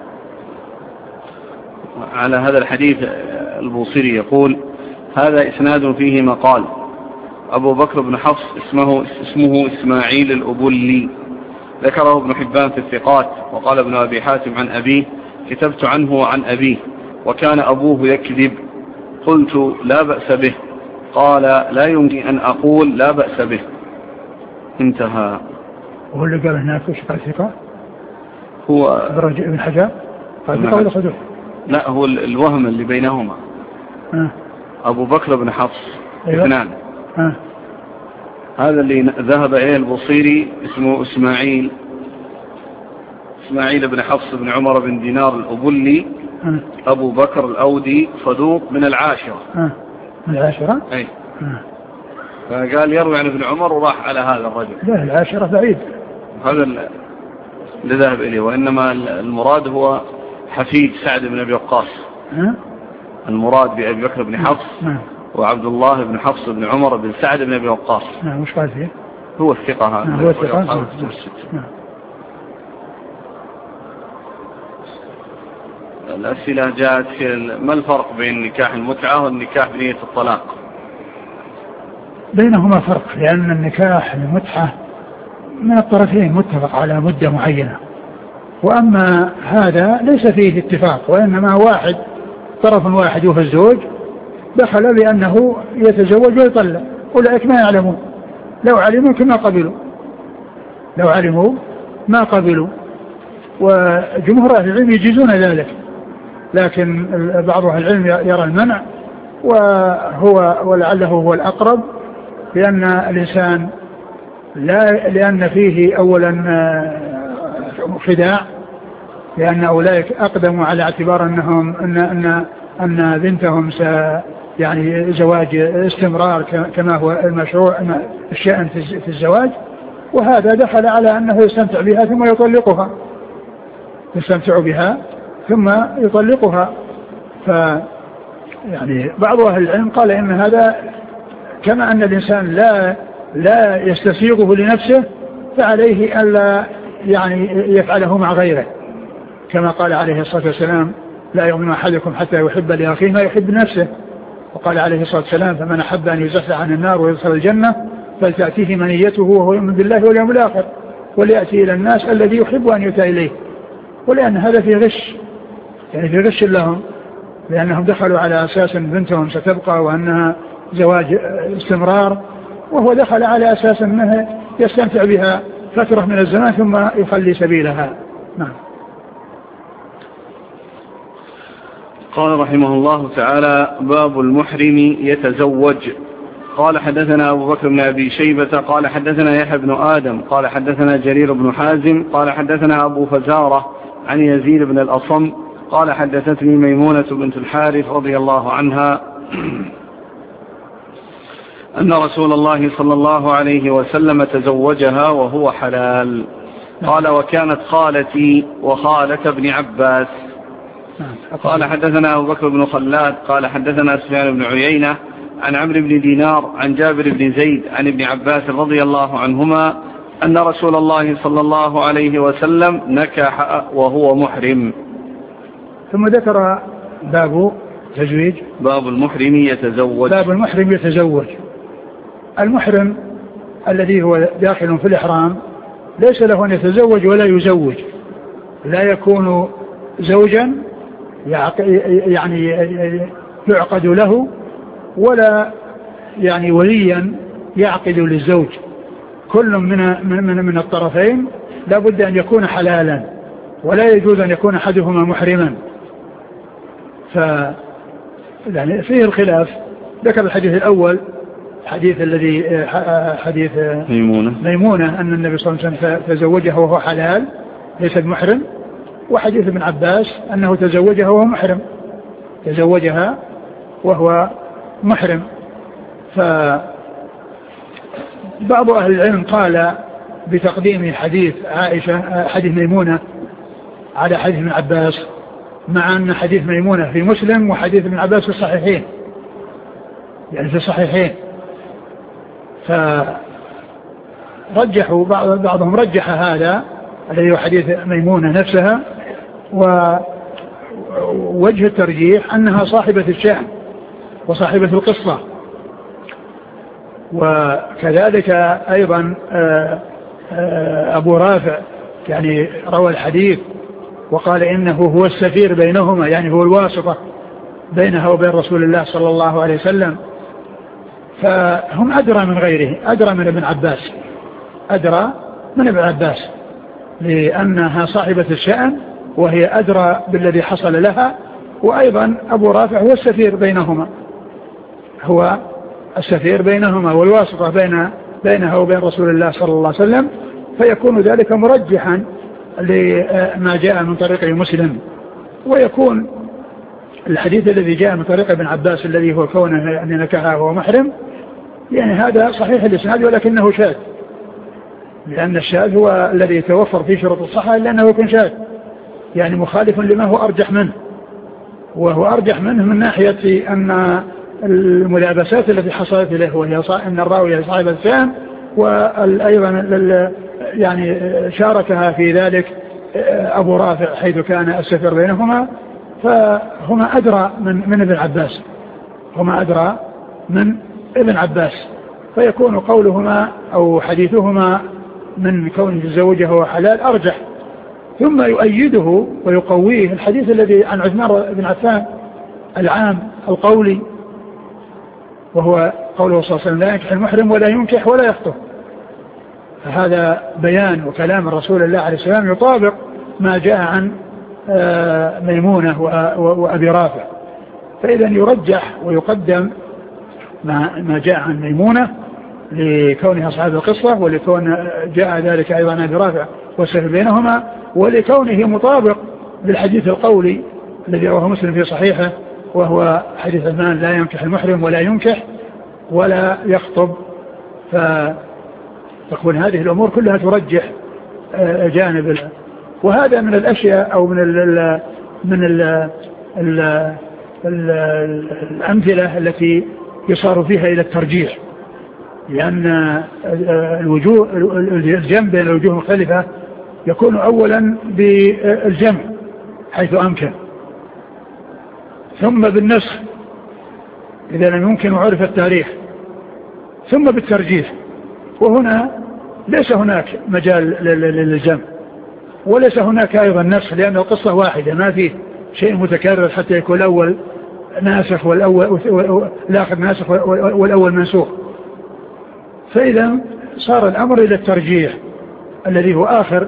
على هذا الحديث البوصيري يقول هذا إسناد فيه مقال. أبو بكر بن حفص اسمه, اسمه إسماعيل الأبلي، ذكره ابن حبان في الثقات، وقال ابن أبي حاتم عن أبيه كتبت عنه وعن أبيه وكان أبوه يكذب، قلت لا بأس به، قال لا يمكن أن أقول لا بأس به. انتهى. وهو اللي قال هناك وش قال ثقة؟ هو ابن حجر قال ثقة ولا صدوق؟ لا هو الوهم اللي بينهما. أه. أبو بكر بن حفص أيوة. اثنان. أه. هذا اللي ذهب إليه البصيري اسمه إسماعيل إسماعيل بن حفص بن عمر بن دينار الأبلي. أه. أبو بكر الأودي صدوق من العاشرة. أه. من العاشرة؟ أي. أه. فقال يروي عن ابن عمر وراح على هذا الرجل. لا العاشرة بعيد. هذا اللي ذهب إليه، وإنما المراد هو حفيد سعد بن أبي وقاص. أه؟ المراد بأبي بكر بن حفص أه. وعبد الله بن حفص بن عمر بن سعد بن أبي وقاص. نعم. وش قال فيه؟ هو الثقة هذا. هو الثقة. نعم. الأسئلة جاءت في ما الفرق بين نكاح المتعة والنكاح بنية الطلاق؟ بينهما فرق، لأن النكاح المتعة من الطرفين متفق على مدة معينة، وأما هذا ليس فيه اتفاق، وإنما واحد طرف واحد وهو الزوج دخل بأنه يتزوج ويطلق، أولئك ما يعلمون، لو علموا كما قبلوا لو علموا ما قبلوا. وجمهور أهل العلم يجيزون ذلك، لكن بعض أهل العلم يرى المنع، وهو ولعله هو الأقرب، لأن الإنسان لا لأن فيه أولا خداع، لأن أولئك أقدموا على اعتبار أنهم أن أن أن بنتهم س يعني زواج استمرار كما هو المشروع الشأن في الزواج، وهذا دخل على أنه يستمتع بها ثم يطلقها يستمتع بها ثم يطلقها. ف يعني بعض أهل العلم قال إن هذا كما أن الإنسان لا لا يستسيغه لنفسه، فعليه ألا يعني يفعله مع غيره، كما قال عليه الصلاة والسلام: لا يؤمن أحدكم حتى يحب لأخيه ما يحب لنفسه. وقال عليه الصلاة والسلام: فمن أحب أن يزحزح عن النار ويدخل الجنة فلتأتيه منيته وهو يؤمن بالله واليوم الآخر وليأتي إلى الناس الذي يحب أن يؤتى إليه. ولأن هذا في غش، يعني في غش لهم، لأنهم دخلوا على أساس بنتهم ستبقى وأنها زواج استمرار، وهو دخل على أساس أنه يستمتع بها فترة من الزمان ثم يخلي سبيلها. نعم. قال رحمه الله تعالى: باب المحرم يتزوج. قال حدثنا أبو بكر بن أبي شيبة قال حدثنا يحيى بن آدم قال حدثنا جرير بن حازم قال حدثنا أبو فزارة عن يزيد بن الأصم قال حدثتني ميمونة بنت الحارث رضي الله عنها أن رسول الله صلى الله عليه وسلم تزوجها وهو حلال. قال: وكانت خالتي وخالة ابن عباس. قال حدثنا أبو بكر بن خلاد قال حدثنا سفيان بن عيينة عن عمرو بن دينار عن جابر بن زيد عن ابن عباس رضي الله عنهما أن رسول الله صلى الله عليه وسلم نكح وهو محرم. ثم ذكر باب تزويج، باب المحرم يتزوج. باب المحرم يتزوج. المحرم الذي هو داخل في الإحرام ليس له أن يتزوج ولا يزوج، لا يكون زوجا يعني يعقد له، ولا يعني وليا يعقد للزوج. كل من من من الطرفين لا بد أن يكون حلالا، ولا يجوز أن يكون أحدهما محرما. ف يعني فيه الخلاف. ذكر الحديث الأول حديث الذي حديث ميمونة ميمونة أن النبي صلى الله عليه وسلم تزوجها وهو حلال ليس محرم، وحديث ابن عباس أنه تزوجها وهو محرم تزوجها وهو محرم. فبعض أهل العلم قال بتقديم حديث عائشة حديث ميمونة على حديث ابن عباس، مع أن حديث ميمونة في مسلم وحديث ابن عباس في الصحيحين، يعني في الصحيحين. فرجحوا بعضهم رجح هذا الذي هو حديث ميمونة نفسها، ووجه الترجيح أنها صاحبة الشأن وصاحبة القصة. وكذلك أيضا أبو رافع يعني روى الحديث وقال إنه هو السفير بينهما، يعني هو الواسطة بينها وبين رسول الله صلى الله عليه وسلم. فهم أدرى من غيره، أدرى من ابن عباس، أدرى من ابن عباس، لأنها صاحبة الشأن وهي أدرى بالذي حصل لها. وأيضا أبو رافع هو السفير بينهما، هو السفير بينهما والواسطة بين بينها وبين رسول الله صلى الله عليه وسلم، فيكون ذلك مرجحا لما جاء من طريق مسلم. ويكون الحديث الذي جاء من طريق ابن عباس الذي هو كونه أن نكحها وهو محرم، يعني هذا صحيح الإسناد ولكنه شاذ، لأن الشاذ هو الذي يتوفر فيه شروط الصحة إلا أنه يكون شاذ، يعني مخالف لما هو أرجح منه. وهو أرجح منه من ناحية أن الملابسات التي حصلت له وهي أن الراوية صاحبة الشأن، وأيضا يعني شاركها في ذلك أبو رافع حيث كان السفر بينهما، فهما أدرى من, من ابن عباس هما أدرى من ابن عباس فيكون قولهما أو حديثهما من كونه تزوجه هو حلال أرجح. ثم يؤيده ويقويه الحديث الذي عن عثمان بن عفان العام القولي، وهو قوله صلى الله عليه وسلم لا ينكح المحرم ولا ينكح ولا يخطب. فهذا بيان وكلام الرسول الله عليه السلام يطابق ما جاء عن ميمونة وأبي رافع. فإذا يرجح ويقدم ما جاء عن ميمونة لكونها صاحب القصة، ولكون جاء ذلك أيضا عن أبي رافع والسفر بينهما، ولكونه مطابق للحديث القولي الذي رواه مسلم في صحيحه، وهو حديث عثمان لا ينكح المحرم ولا ينكح ولا يخطب. فتكون هذه الأمور كلها ترجح جانب. وهذا من الأشياء أو من ال من ال ال ال الأمثلة التي يصار فيها إلى الترجيح، لأن الوجوه الجمع بين الوجوه المختلفة يكون أولا بالجمع حيث أمكن، ثم بالنسخ إذا لم يمكن وعرف التاريخ، ثم بالترجيح. وهنا ليس هناك مجال للجمع، وليس هناك أيضا نسخ، لأن القصة واحدة ما فيه شيء متكرر حتى يكون الأول ناسخ والأول الآخر ناسخ والأول منسوخ. فإذا صار الأمر إلى الترجيح الذي هو آخر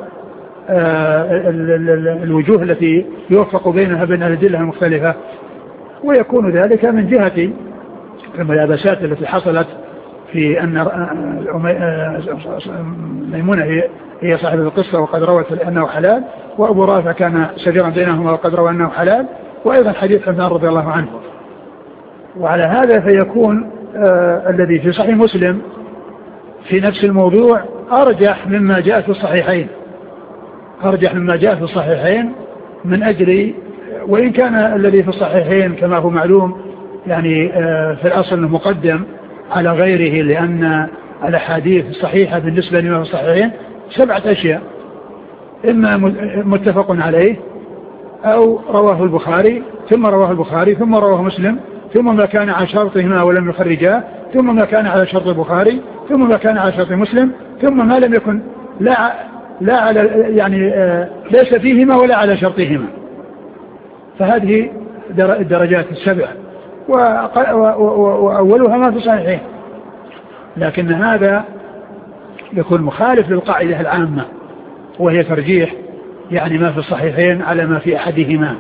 الوجوه التي يوفق بينها بين الأدلة المختلفة، ويكون ذلك من جهة الملابسات التي حصلت في أن ميمونة هي صاحب القصة وقد روت أنه حلال، وأبو رافع كان شجرا بينهما وقد روى أنه حلال، وأيضا حديث عثمان رضي الله عنه. وعلى هذا فيكون آه الذي في صحيح مسلم في نفس الموضوع أرجح مما جاء في الصحيحين، أرجح مما جاء في الصحيحين من أجل، وإن كان الذي في الصحيحين كما هو معلوم يعني آه في الأصل مقدم على غيره، لأن الأحاديث الصحيحة بالنسبة لما في الصحيحين سبعة أشياء، إما متفق عليه أو رواه البخاري ثم رواه البخاري ثم رواه مسلم ثم ما كان على شرطهما ولم يخرجاه ثم ما كان على شرط البخاري ثم ما كان على شرط مسلم ثم ما لم يكن لا لا على يعني آه ليس فيهما ولا على شرطهما. فهذه الدرجات السبع وأولها ما في صحيحين، لكن هذا يكون مخالف للقاعدة العامة وهي ترجيح يعني ما في الصحيحين على ما في أحدهما.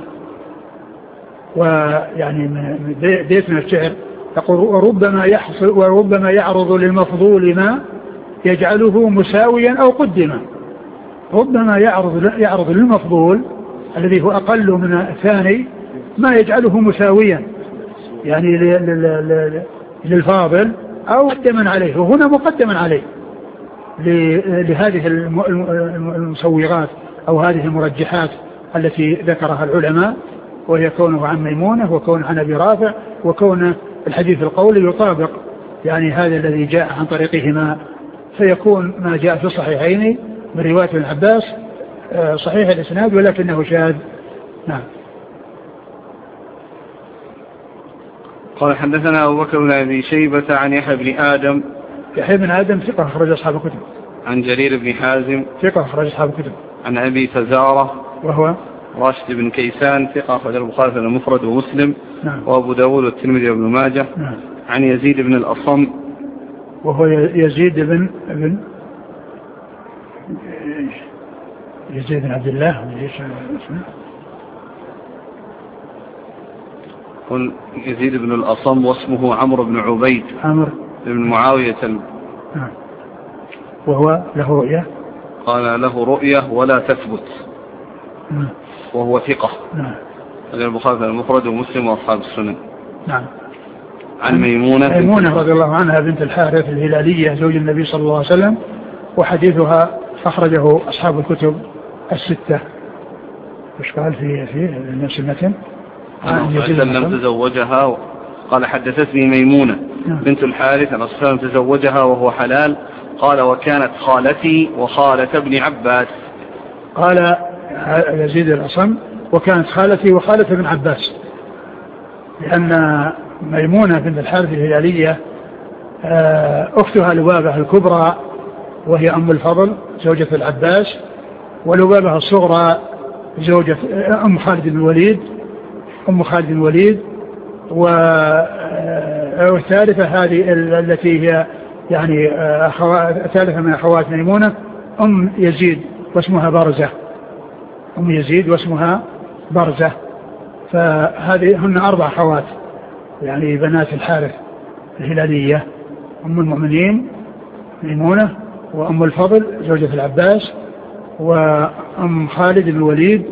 ويعني بيت من الشعر يقول وربما يحصل وربما يعرض للمفضول ما يجعله مساويا أو قدما. ربما يعرض يعرض للمفضول الذي هو أقل من الثاني ما يجعله مساويا يعني للفاضل أو مقدما عليه، وهنا مقدما عليه لهذه المسوغات أو هذه المرجحات التي ذكرها العلماء، وهي كونه عن ميمونة وكونه عن أبي رافع وكونه الحديث القولي يطابق يعني هذا الذي جاء عن طريقهما، فيكون ما جاء في الصحيحين من رواية ابن عباس صحيح الإسناد ولكنه شاذ. نعم. قال حدثنا أبو بكر بن أبي شيبة عن يحيى بن آدم. يحيى بن آدم ثقة أخرج أصحاب الكتب. عن جرير بن حازم ثقة أخرج أصحاب الكتب. عن أبي فزارة وهو راشد بن كيسان ثقة أخرج البخاري المفرد ومسلم. نعم. وأبو داود والترمذي وابن ماجه. نعم. عن يزيد بن الأصم وهو يزيد بن بن يزيد بن عبد الله قل يزيد بن الأصم واسمه عمرو بن عبيد عمرو بن معاوية. نعم. وهو له رؤية قال له رؤية ولا تثبت. نعم. وهو ثقة. نعم. البخاري المفرد ومسلم وأصحاب السنن. نعم. عن ميمونة ميمونة رضي الله عنها بنت الحارث الهلالية زوج النبي صلى الله عليه وسلم، وحديثها أخرجه أصحاب الكتب الستة. وش قال في في نفس المتن؟ لم تزوجها قال حدثتني ميمونة بنت الحارث أن أصحابها تزوجها وهو حلال. قال وكانت خالتي وخالة ابن عباس. قال يزيد الأصم وكانت خالتي وخالة ابن عباس، لأن ميمونة بنت الحارث الهلالية أختها لبابة الكبرى وهي أم الفضل زوجة العباس، ولبابة الصغرى زوجة أم خالد بن الوليد أم خالد بن الوليد، والثالثة هذه التي هي يعني ثالثة من أخوات ميمونة أم يزيد واسمها برزة أم يزيد واسمها برزة. فهذه هن أربع أخوات يعني بنات الحارث الهلالية، أم المؤمنين ميمونة، وأم الفضل زوجة العباس، وأم خالد بن الوليد،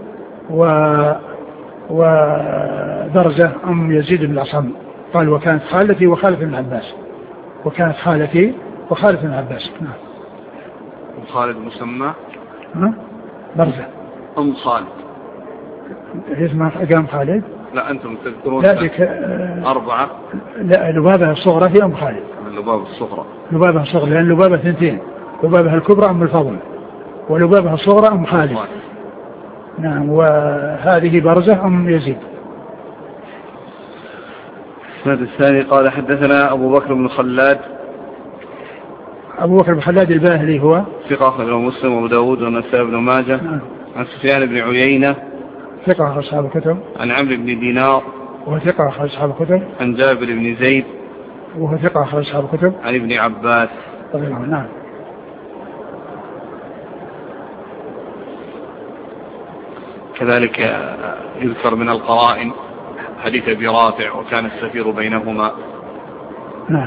وبرزة أم يزيد بن الأصم. قال وكانت خالتي وخالة بن العباس وكانت خالتي وخالة بن العباس. نعم. أم خالد مسمى برزة أم خالد هي اسمها أقام خالد. لا أنتم تذكرون لا ديك أربعة. لا لبابة الصغرى هي أم خالد. لبابة الصغرى لبابة الصغرى لأن لبابة ثنتين، لبابة الكبرى أم الفضل ولبابة الصغرى أم خالد. نعم. وهذه برزة أم يزيد. السند الثاني قال حدثنا أبو بكر بن خلاد. أبو بكر بن خلاد الباهلي هو ثقة أخرجه مسلم وأبو داود والنسائي بن ماجه. نعم. عن سفيان بن عيينة ثقة أخرج أصحاب الكتب. عن عمرو بن دينار وهو ثقة أخرج أصحاب الكتب. عن جابر بن زيد وهو ثقة أخرج أصحاب الكتب. عن ابن عباس. نعم. كذلك يذكر من القرائن حديث أبي رافع وكان السفير بينهما. نعم.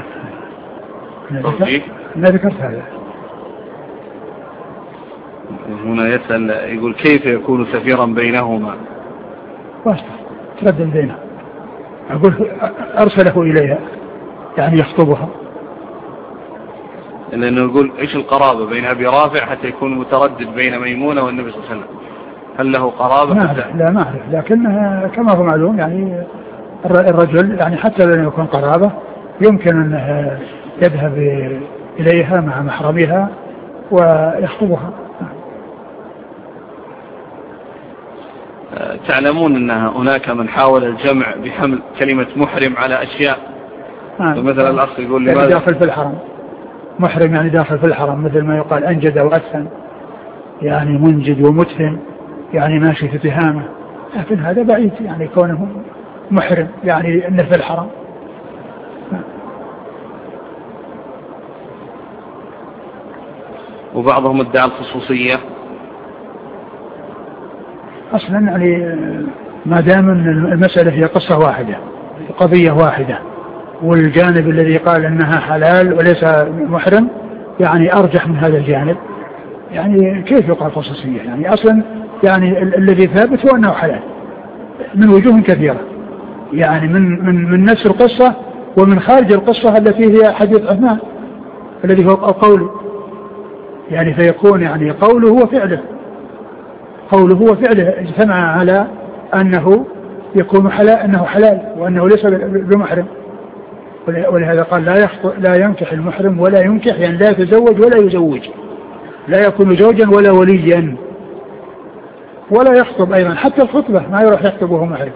لا ذكرت هذا. هنا يسأل يقول كيف يكون سفيرا بينهما؟ واسطة تردد بينها. أقول أرسله إليها يعني يخطبها، لأنه يقول إيش القرابة بين أبي رافع حتى يكون متردد بين ميمونة والنبي صلى الله عليه وسلم؟ هل له قرابة؟ ما أعرف. لا ما أعرف، لكن كما هو معلوم يعني الرجل يعني حتى لو يكون قرابة يمكن أن يذهب إليها مع محرمها ويخطبها. تعلمون أن هناك من حاول الجمع بحمل كلمة محرم على أشياء. آه. مثلا الأخ يقول لماذا داخل في الحرم محرم يعني داخل في الحرم، مثل ما يقال أنجد وأثن يعني منجد ومتهم يعني ماشي في تهامة، لكن هذا بعيد يعني كونه محرم يعني أنه في الحرم. وبعضهم ادعى الخصوصية. أصلا يعني ما دام المسألة هي قصة واحدة قضية واحدة والجانب الذي قال أنها حلال وليس محرم يعني أرجح من هذا الجانب، يعني كيف يقال خصوصية؟ يعني أصلا يعني الذي ثابت هو أنه حلال من وجوه كثيرة، يعني من من من نفس القصة ومن خارج القصة التي هي حديث عثمان الذي هو قوله، يعني فيكون يعني قوله وفعله قوله وفعله اجتمع على أنه يكون حلال أنه حلال وأنه ليس بمحرم، ولهذا قال لا لا ينكح المحرم ولا ينكح يعني لا يتزوج ولا يزوج، لا يكون زوجا ولا وليا ولا يخطب أيضا، حتى الخطبة ما يروح يخطبه محرم.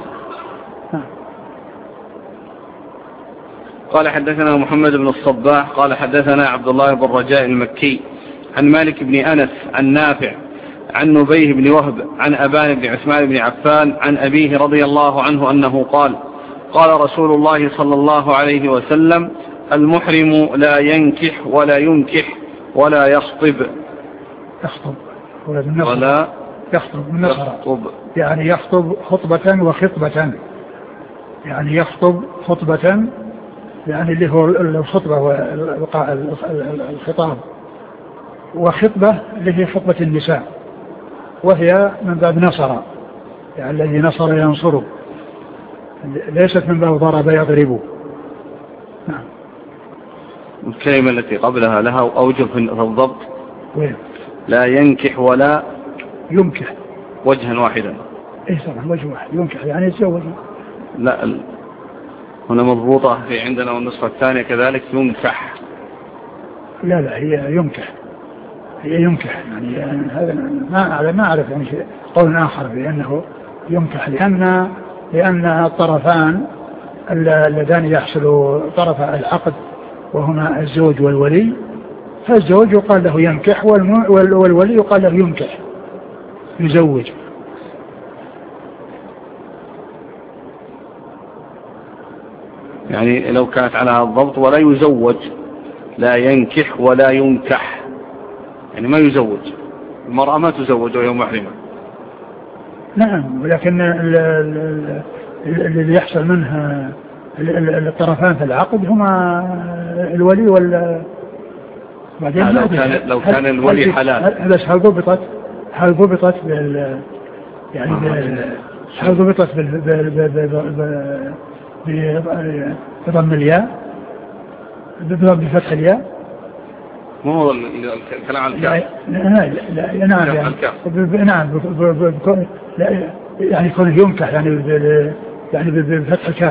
قال حدثنا محمد بن الصباح قال حدثنا عبد الله بن رجاء المكي عن مالك بن أنس عن نافع عن نبيه بن وهب عن أبان بن عثمان بن عفان عن أبيه رضي الله عنه أنه قال قال رسول الله صلى الله عليه وسلم المحرم لا ينكح ولا ينكح ولا يخطب يخطب ولا يخطب يخطب يعني يخطب خطبة وخطبة، يعني يخطب خطبة يعني اللي هو الخطبة والخطاب، وخطبة اللي هي خطبة النساء وهي من باب نصر يعني الذي نصر ينصره، ليست من باب ضرب يضربه. نعم. الكلمة التي قبلها لها أوجه في الضبط. وين؟ لا ينكح ولا ينكح وجها واحدا. ايه صراحة وجه واحد ينكح يعني يتزوج. لا ال... هنا مضبوطة في عندنا والنسخة الثانية كذلك ينكح. لا لا هي ينكح هي ينكح يعني, يعني هذا ما ما أعرف يعني قول آخر بأنه ينكح، لأن لأن الطرفان اللذان يحصل طرف العقد وهما الزوج والولي، فالزوج يقال له ينكح والولي يقال له ينكح يزوج. يعني لو كانت على هذا الضبط ولا يزوج، لا ينكح ولا ينكح، يعني ما يزوج، المرأة ما تزوج وهي محرمة. نعم، ولكن الذي يحصل منها الطرفان في العقد هما الولي وال بعدين لو كان لو كان الولي حلال. بس هل ضبطت هل ضبطت بال يعني بال هل ضبطت بال بضم الياء بفتح الياء؟ مو هو الكلام عن الكاف. نعم نعم يعني يكون ينكح يعني يعني بفتح الكاف،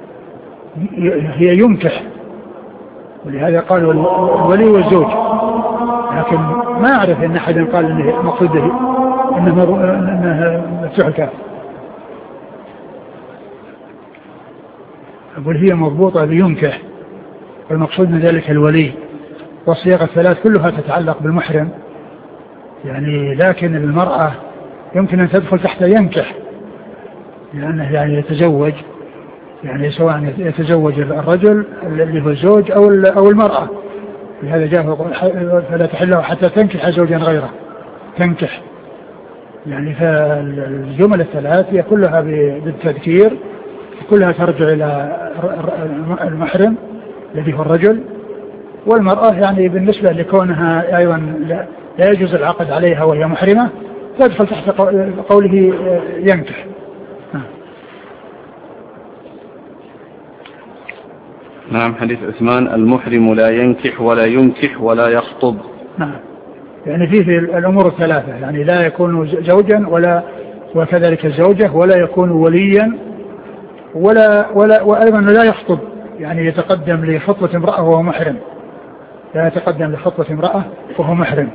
هي ينكح، ولهذا قالوا الولي والزوج، لكن ما أعرف أن أحد قال أنه مقصوده أنه مفتوح الكاف. أقول هي مضبوطة بينكح، والمقصود من ذلك الولي، والصيغة الثلاث كلها تتعلق بالمحرم يعني، لكن المرأة يمكن أن تدخل تحت ينكح، لأنه يعني يتزوج، يعني سواء يتزوج الرجل اللي هو الزوج أو أو المرأة، لهذا جاء فلا تحل له حتى تنكح زوجا غيره، تنكح يعني. فالجمل الثلاث هي كلها بالتذكير، كلها ترجع إلى المحرم الذي هو الرجل، والمرأة يعني بالنسبة لكونها أيضا لا يجوز العقد عليها وهي محرمة تدخل تحت قوله ينكح. نعم. حديث عثمان المحرم لا ينكح ولا ينكح ولا يخطب. نعم، يعني فيه في الأمور الثلاثة، يعني لا يكون زوجا ولا وكذلك الزوجة، ولا يكون وليا ولا ولا وأيضا لا يخطب، يعني يتقدم لخطبة امرأة وهو محرم، لا يتقدم لخطبة امرأة وهو محرم.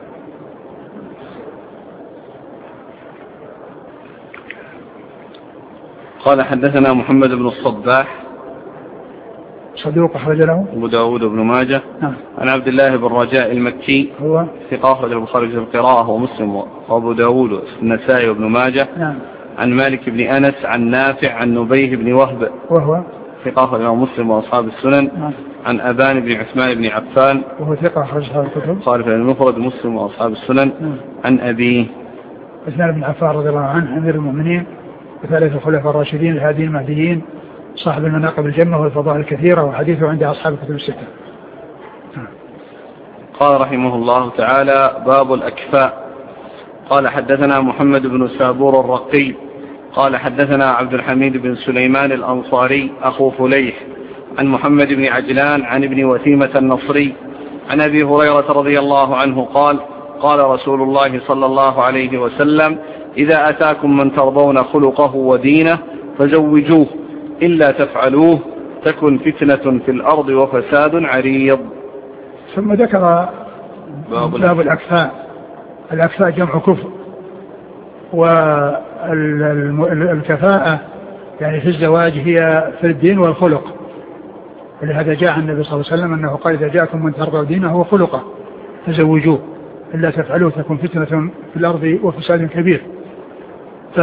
قال حدثنا محمد بن الصباح صدوق أخرج له أبو داود بن ماجه. نعم. عن عبد الله بن رجاء المكي هو ثقة أخرج البخاري في القراءة ومسلم وأبو داود النسائي وابن ماجه. نعم. عن مالك بن أنس عن نافع عن نبيه بن وهب وهو ثقة أخرج مسلم وأصحاب السنن. نعم. عن أبان بن عثمان بن عفان وهو ثقة أخرج أصحاب الكتب صارف المفرد مسلم وأصحاب السنن. نعم. عن أبيه عثمان بن عفان رضي الله عنه أمير المؤمنين وثالث الخلفاء الراشدين الهاديين المهديين صاحب المناقب الجمة والفضائل الكثيرة، وحديثه عند أصحاب الكتب الستة. قال رحمه الله تعالى باب الأكفاء. قال حدثنا محمد بن سابور الرقي قال حدثنا عبد الحميد بن سليمان الأنصاري أخو فليح عن محمد بن عجلان عن ابن وثيمة النصري عن أبي هريرة رضي الله عنه قال قال رسول الله صلى الله عليه وسلم إذا أتاكم من ترضون خلقه ودينه فزوجوه إلا تفعلوه تكن فتنة في الأرض وفساد عريض. ثم ذكر باب الأكفاء. الأكفاء جمع كفء، والكفاءة يعني في الزواج هي في الدين والخلق، ولهذا جاء النبي صلى الله عليه وسلم أنه قال إذا جاءكم من ترضون دينه وخلقه فزوجوه إلا تفعلوه تكن فتنة في الأرض وفساد كبير. ف...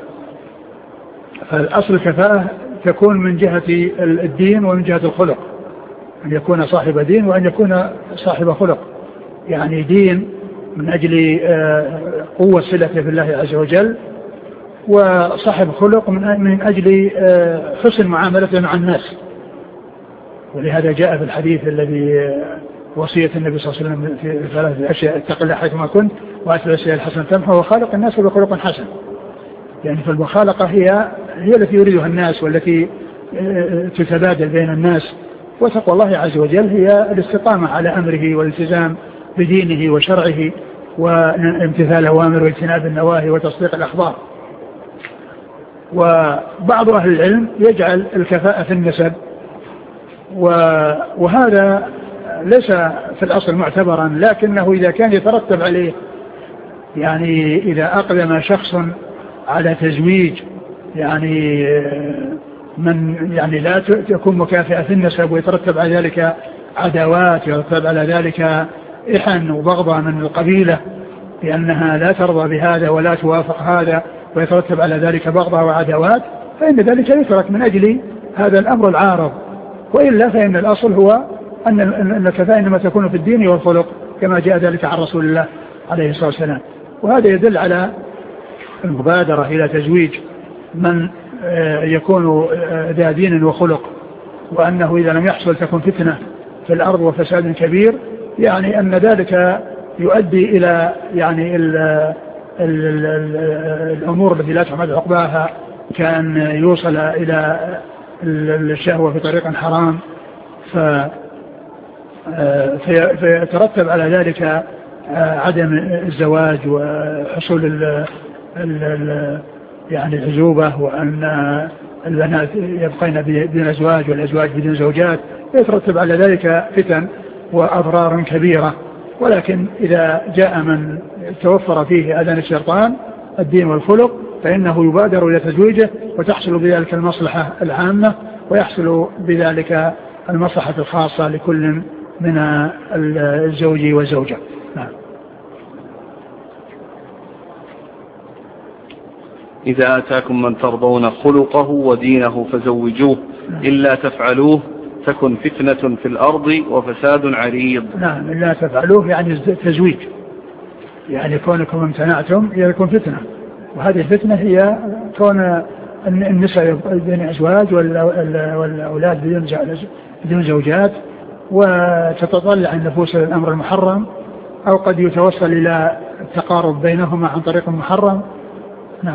فالأصل الكفاءة تكون من جهة الدين ومن جهة الخلق، أن يكون صاحب دين وأن يكون صاحب خلق، يعني دين من أجل قوة صلته بالله عز وجل، وصاحب خلق من أجل حسن معاملته مع الناس. ولهذا جاء في الحديث الذي وصية النبي صلى الله عليه وسلم في ثلاث أشياء: اتق الله حيثما كنت وأتبع السيئة الحسنة تمحها وخالق الناس بخلق حسن. يعني فالمخالقة هي هي التي يريدها الناس والتي تتبادل بين الناس، وتقوى الله عز وجل هي الاستقامة على أمره والالتزام بدينه وشرعه وامتثال الأوامر واجتناب النواهي وتصديق الأخبار. وبعض أهل العلم يجعل الكفاءة في النسب، وهذا ليس في الأصل معتبرا، لكنه إذا كان يترتب عليه، يعني إذا أقدم شخص على تزويج يعني من يعني لا تكون مكافئة في النسب ويترتب على ذلك عداوات، يترتب على ذلك إحن وبغضة من القبيلة لأنها لا ترضى بهذا ولا توافق هذا، ويترتب على ذلك بغضة وعداوات، فإن ذلك يترك من أجل هذا الأمر العارض. وإلا فإن الأصل هو أن الكفاءة إنما تكون في الدين والخلق كما جاء ذلك عن رسول الله عليه الصلاة والسلام. وهذا يدل على المبادرة إلى تزويج من يكون ذا دين وخلق، وأنه إذا لم يحصل تكون فتنة في الأرض وفساد كبير، يعني أن ذلك يؤدي إلى يعني ال ال ال الأمور التي لا تحمد عقباها، كان يوصل إلى الشهوة في طريق حرام، فيترتب على ذلك عدم الزواج وحصول ال ال يعني العزوبة، وأن البنات يبقين بدون أزواج والأزواج بدون زوجات، يترتب على ذلك فتن وأضرار كبيرة. ولكن إذا جاء من توفر فيه أذان الشيطان الدين والخلق فإنه يبادر إلى تزويجه، وتحصل بذلك المصلحة العامة، ويحصل بذلك المصلحة الخاصة لكل من الزوج والزوجة. نعم. إذا أتاكم من ترضون خلقه ودينه فزوجوه، إلا تفعلوه تكن فتنة في الأرض وفساد عريض. نعم، إلا تفعلوه يعني تزويج، يعني كونكم امتنعتم يكون فتنة، وهذه الفتنة هي كون النساء بدون أزواج والأولاد بدون زوجات، وتتطلع النفوس للأمر المحرم، أو قد يتوصل إلى التقارب بينهما عن طريق محرم. نعم.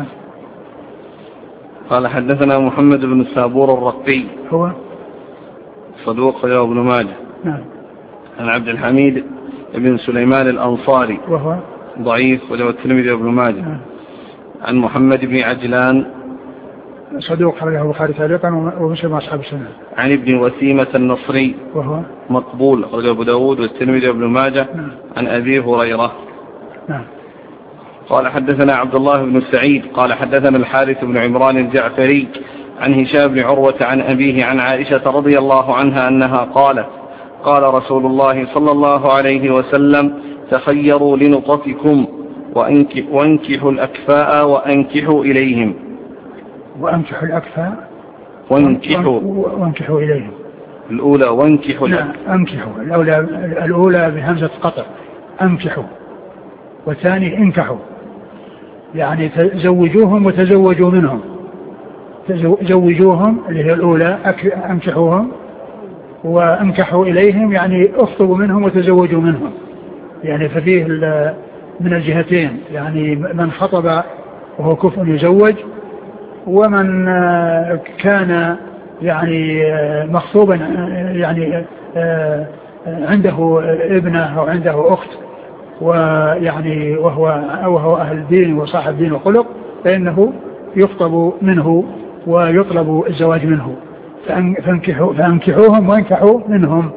قال حدثنا محمد بن السابور الرقي، هو صدوق رواه ابن ماجه. نعم. عن عبد الحميد بن سليمان الأنصاري، وهو ضعيف وله الترمذي وابن ماجه. نعم. عن محمد بن عجلان، صدوق خرجه البخاري تعليقا ومسلم أصحاب السنة. عن ابن وسيمة النصري، وهو مقبول خرجه أبو داود والترمذي وابن ماجه. نعم. عن أبي هريرة. نعم. قال حدثنا عبد الله بن سعيد قال حدثنا الحارث بن عمران الجعفري عن هشام بن عروة عن أبيه عن عائشة رضي الله عنها أنها قالت: قال رسول الله صلى الله عليه وسلم: تخيروا لنطفكم وانكحوا الأكفاء وأنكحوا إليهم. وأنكحوا الأكفاء وانكحوا وانكحوا إليهم. الأولى وانكحوا. لا، أنكحوا الأولى, الأولى بهمزة قطع، أنكحوا، والثاني انكحوا، يعني تزوجوهم وتزوجوا منهم. زوجوهم اللي هي الأولى، أنكحوهم، وأنكحوا إليهم يعني اخطبوا منهم وتزوجوا منهم، يعني ففيه من الجهتين، يعني من خطب وهو كفء يزوج، ومن كان يعني مخطوبا يعني عنده ابنة أو عنده أخت، ويعني وهو وهو أهل دين وصاحب دين وخلق، فإنه يخطب منه ويطلب الزواج منه. فانكحوا فانكحوهم وانكحوا منهم.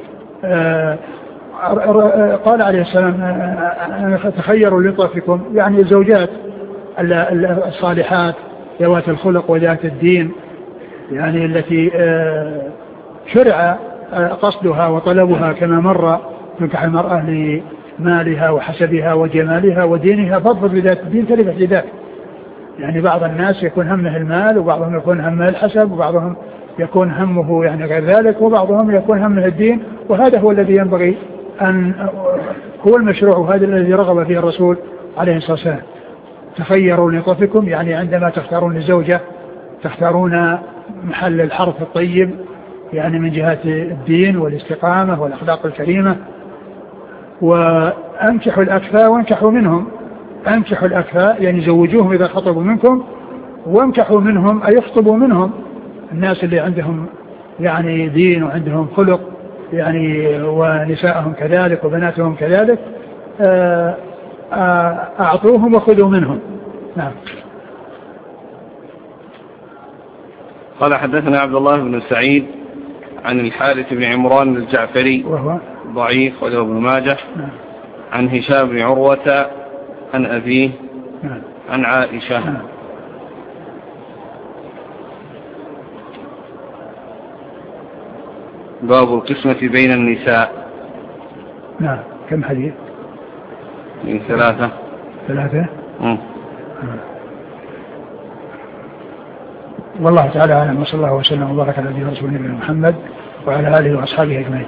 قال عليه السلام: تخيروا لطفكم، يعني الزوجات الصالحات ذوات الخلق وذات الدين، يعني التي شرع قصدها وطلبها كما مر، تنكح المرأة لمالها وحسبها وجمالها ودينها، فاضبط بذات الدين تلف ذات. يعني بعض الناس يكون همه المال، وبعضهم يكون همه الحسب، وبعضهم يكون همه يعني غير ذلك، وبعضهم يكون همه الدين، وهذا هو الذي ينبغي أن هو المشروع، وهذا الذي رغب فيه الرسول عليه الصلاة والسلام. تخيروا لطفكم، يعني عندما تختارون الزوجة تختارون محل الحرف الطيب، يعني من جهة الدين والاستقامة والأخلاق الكريمة. وأنكحوا الأكفاء وانكحوا منهم. أنكحوا الأكفاء يعني زوجوهم إذا خطبوا منكم، وانكحوا منهم أي يخطبوا منهم، الناس اللي عندهم يعني دين وعندهم خلق، يعني ونساءهم كذلك وبناتهم كذلك، أعطوهم وخذوا منهم. نعم. قال حدثنا عبد الله بن سعيد عن الحارث بن عمران الجعفري، وهو ضعيف وله ابن ماجه. نعم. عن هشام بن عروة عن أبيه. نعم. عن عائشة. نعم. باب القسمة بين النساء. نعم. كم حديث؟ من ثلاثة. ثلاثة. مم. والله تعالى أعلم، وصلى الله وسلم وبارك على نبينا ورسوله محمد وعلى آله وأصحابه أجمعين.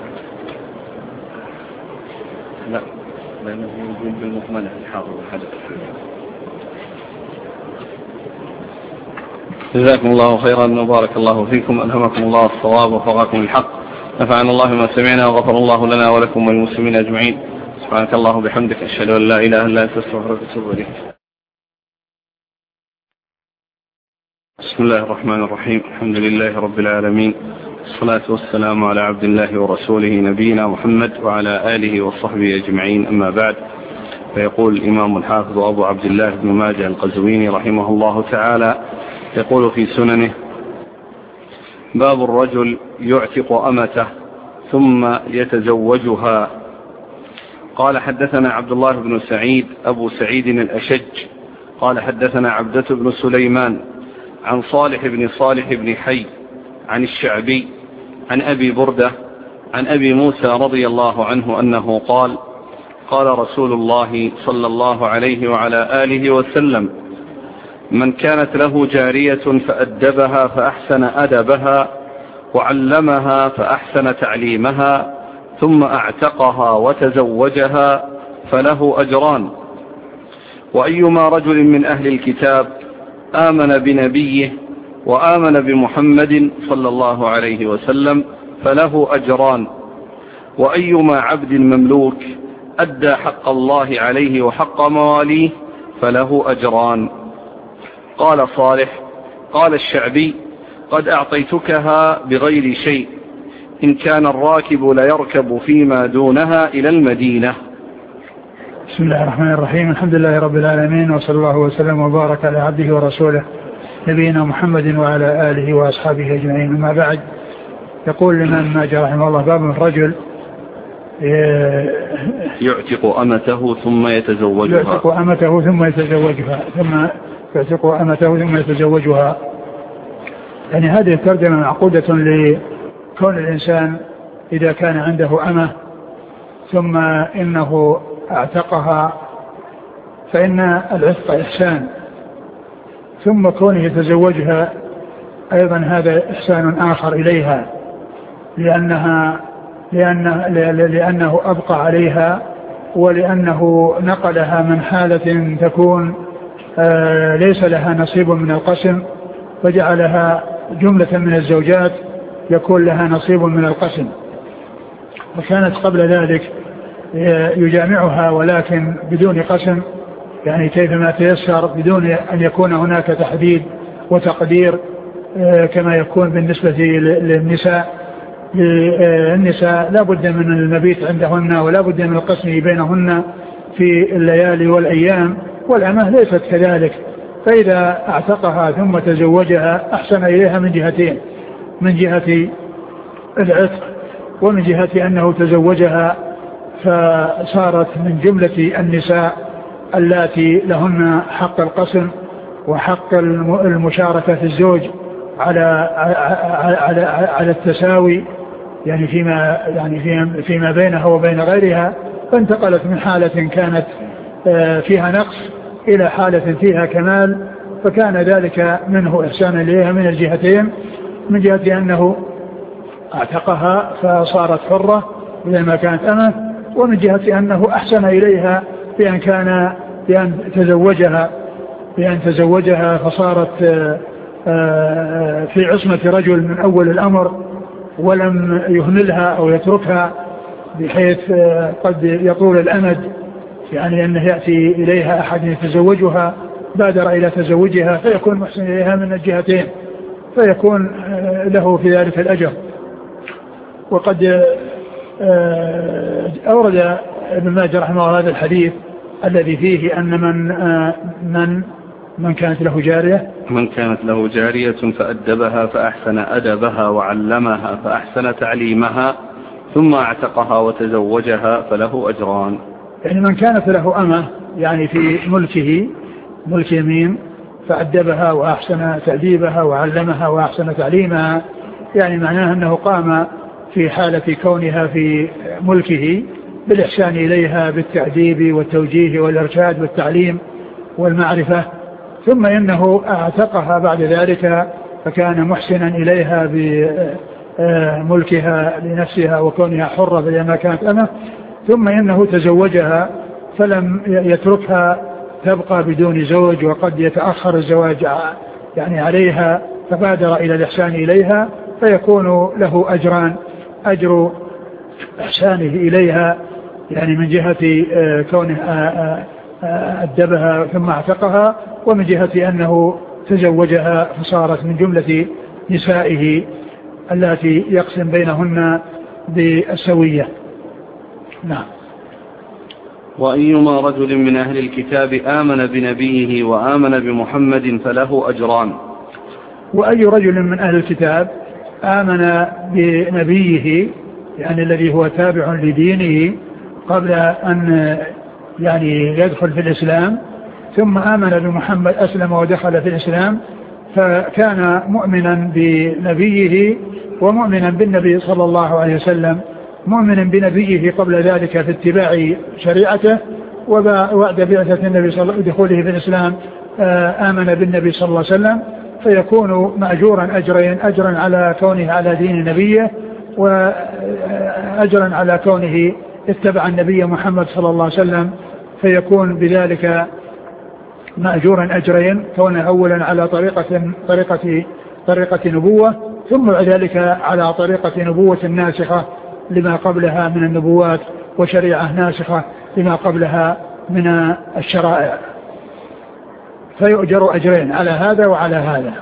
لا لأنه يقول بالمكملة الحاضر الحدث. جزاكم الله خيرا وبارك الله فيكم، ألهمكم الله الصواب وفقكم الحق، نفعنا الله ما سمعنا وغفر الله لنا ولكم وللمسلمين أجمعين. سبحانك الله وبحمدك، أشهد أن لا إله إلا أنت أستغفرك وأتوب إليك. بسم الله الرحمن الرحيم، الحمد لله رب العالمين، الصلاة والسلام على عبد الله ورسوله نبينا محمد وعلى آله وصحبه أجمعين، أما بعد. فيقول الإمام الحافظ أبو عبد الله بن ماجه القزويني رحمه الله تعالى يقول في سننه: باب الرجل يعتق أمته ثم يتزوجها. قال: حدثنا عبد الله بن سعيد أبو سعيد الأشج قال: حدثنا عبدة بن سليمان عن صالح بن صالح بن حي عن الشعبي عن أبي بردة عن أبي موسى رضي الله عنه أنه قال: قال رسول الله صلى الله عليه وعلى آله وسلم: من كانت له جارية فأدبها فأحسن أدبها وعلمها فأحسن تعليمها ثم أعتقها وتزوجها فله أجران، وأيما رجل من أهل الكتاب آمن بنبيه وآمن بمحمد صلى الله عليه وسلم فله أجران، وأيما عبد مملوك أدى حق الله عليه وحق مواليه فله أجران. قال صالح: قال الشعبي: قد أعطيتكها بغير شيء، إن كان الراكب ليركب فيما دونها إلى المدينة. بسم الله الرحمن الرحيم، الحمد لله رب العالمين، وصلى الله وسلم وبارك على عبده ورسوله نبينا محمد وعلى آله وأصحابه أجمعين، أما بعد. يقول الإمام ماجه رحمه الله: باب الرجل يعتق أمته ثم يتزوجها. يعتق أمته ثم يتزوجها ثم يعتق أمته ثم يتزوجها. يعني هذه الترجمة معقودة لكون الإنسان إذا كان عنده أمة ثم إنه اعتقها فإن العتق إحسان، ثم كونه يتزوجها أيضا هذا إحسان آخر إليها، لأنها لأنه, لأنه أبقى عليها، ولأنه نقلها من حالة تكون آه ليس لها نصيب من القسم فجعلها جملة من الزوجات يكون لها نصيب من القسم، وكانت قبل ذلك يجامعها ولكن بدون قسم، يعني كيفما تيسر بدون أن يكون هناك تحديد وتقدير كما يكون بالنسبة للنساء. النساء لا بد من المبيت عندهن ولا بد من القسم بينهن في الليالي والأيام، والأمة ليست كذلك، فإذا اعتقها ثم تزوجها أحسن إليها من جهتين: من جهة العتق ومن جهة أنه تزوجها فصارت من جملة النساء اللاتي لهن حق القسم وحق المشاركة في الزوج على على على التساوي، يعني فيما يعني فيما بينها وبين غيرها، فانتقلت من حالة كانت فيها نقص إلى حالة فيها كمال، فكان ذلك منه إحسان إليها من الجهتين: من جهة أنه اعتقها فصارت حرة بدل ما كانت أمة، ومن جهة أنه أحسن إليها بأن كان بأن تزوجها بأن تزوجها فصارت في عصمة رجل من أول الأمر ولم يهملها أو يتركها بحيث قد يطول الأمد، يعني أنه يأتي إليها أحد يتزوجها بادر إلى تزوجها فيكون محسن إليها من الجهتين، فيكون له في ذلك الأجر. وقد أورد ابن ماجه رحمه الله هذا الحديث الذي فيه أن من من من كانت له جارية من كانت له جارية فأدبها فأحسن أدبها وعلمها فأحسن تعليمها ثم اعتقها وتزوجها فله أجران. يعني من كانت له أمة يعني في ملكه ملك يمين فأدبها وأحسن تأديبها وعلمها وأحسن تعليمها، يعني معناه أنه قام في حالة كونها في ملكه بالإحسان إليها بالتأديب والتوجيه والإرشاد والتعليم والمعرفة. ثم إنه أعتقها بعد ذلك فكان محسنا إليها بملكها لنفسها وكونها حرة بينما كانت أمه. ثم إنه تزوجها فلم يتركها تبقى بدون زوج وقد يتأخر الزواج يعني عليها فبادر إلى الإحسان إليها فيكون له أجران: أجر إحسانه إليها يعني من جهة كونه أدبها ثم اعتقها، ومن جهة أنه تزوجها فصارت من جملة نسائه التي يقسم بينهن بالسوية. نعم. وأيما رجل من أهل الكتاب آمن بنبيه وآمن بمحمد فله أجران. وأي رجل من أهل الكتاب آمن بنبيه يعني الذي هو تابع لدينه قبل أن يعني يدخل في الإسلام ثم آمن بمحمد أسلم ودخل في الإسلام فكان مؤمنا بنبيه ومؤمنا بالنبي صلى الله عليه وسلم، مؤمنا بنبيه قبل ذلك في اتباع شريعته، وبعد بعثة النبي صلى الله عليه وسلم دخوله في الإسلام آمن بالنبي صلى الله عليه وسلم فيكون مأجورا أجرين: أجرا على كونه على دين نبيه وأجرا على كونه اتبع النبي محمد صلى الله عليه وسلم، فيكون بذلك مأجورا أجرين: كونه أولا على طريقة طريقة طريقة نبوة ثم بعد ذلك على طريقة نبوة ناسخة لما قبلها من النبوات وشريعة ناسخة لما قبلها من الشرائع، فيؤجر أجرين على هذا وعلى هذا.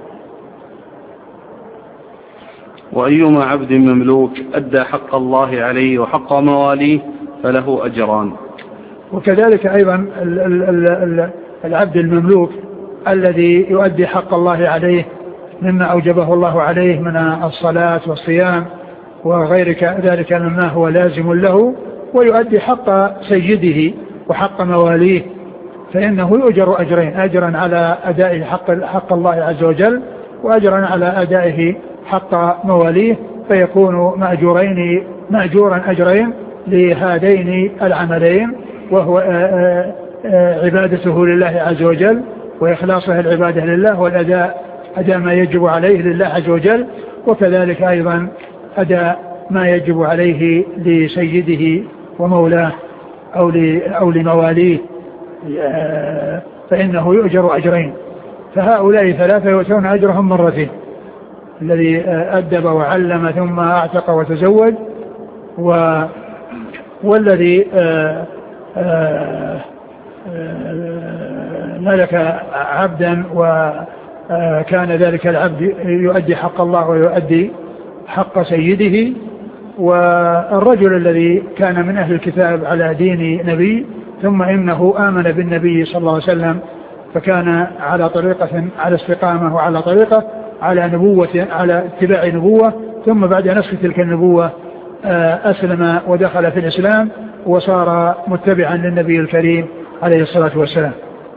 وأيما عبد مملوك أدى حق الله عليه وحق مواليه فله أجران. وكذلك أيضا العبد المملوك الذي يؤدي حق الله عليه مما أوجبه الله عليه من الصلاة والصيام وغير ذلك مما هو لازم له، ويؤدي حق سيده وحق مواليه، فإنه يؤجر أجرين: أجرا على أداء حق, حق الله عز وجل وأجرا على أدائه حق مواليه، فيكون مأجورين مأجورا أجرين لهذين العملين، وهو عبادته لله عز وجل وإخلاصه العبادة لله والأداء أداء ما يجب عليه لله عز وجل، وكذلك أيضا أداء ما يجب عليه لسيده ومولاه أو أو لمواليه، فإنه يؤجر أجرين. فهؤلاء ثلاثة يؤتون أجرهم مرتين: الذي أدب وعلم ثم أعتق وتزوج، و والذي ملك عبدا وكان ذلك العبد يؤدي حق الله ويؤدي حق سيده، والرجل الذي كان من أهل الكتاب على دين نبي ثم إنه آمن بالنبي صلى الله عليه وسلم فكان على طريقة على استقامة وعلى طريقة على نبوة على اتباع نبوة، ثم بعد نسخ تلك النبوة أسلم ودخل في الإسلام وصار متبعا للنبي الكريم عليه الصلاة والسلام.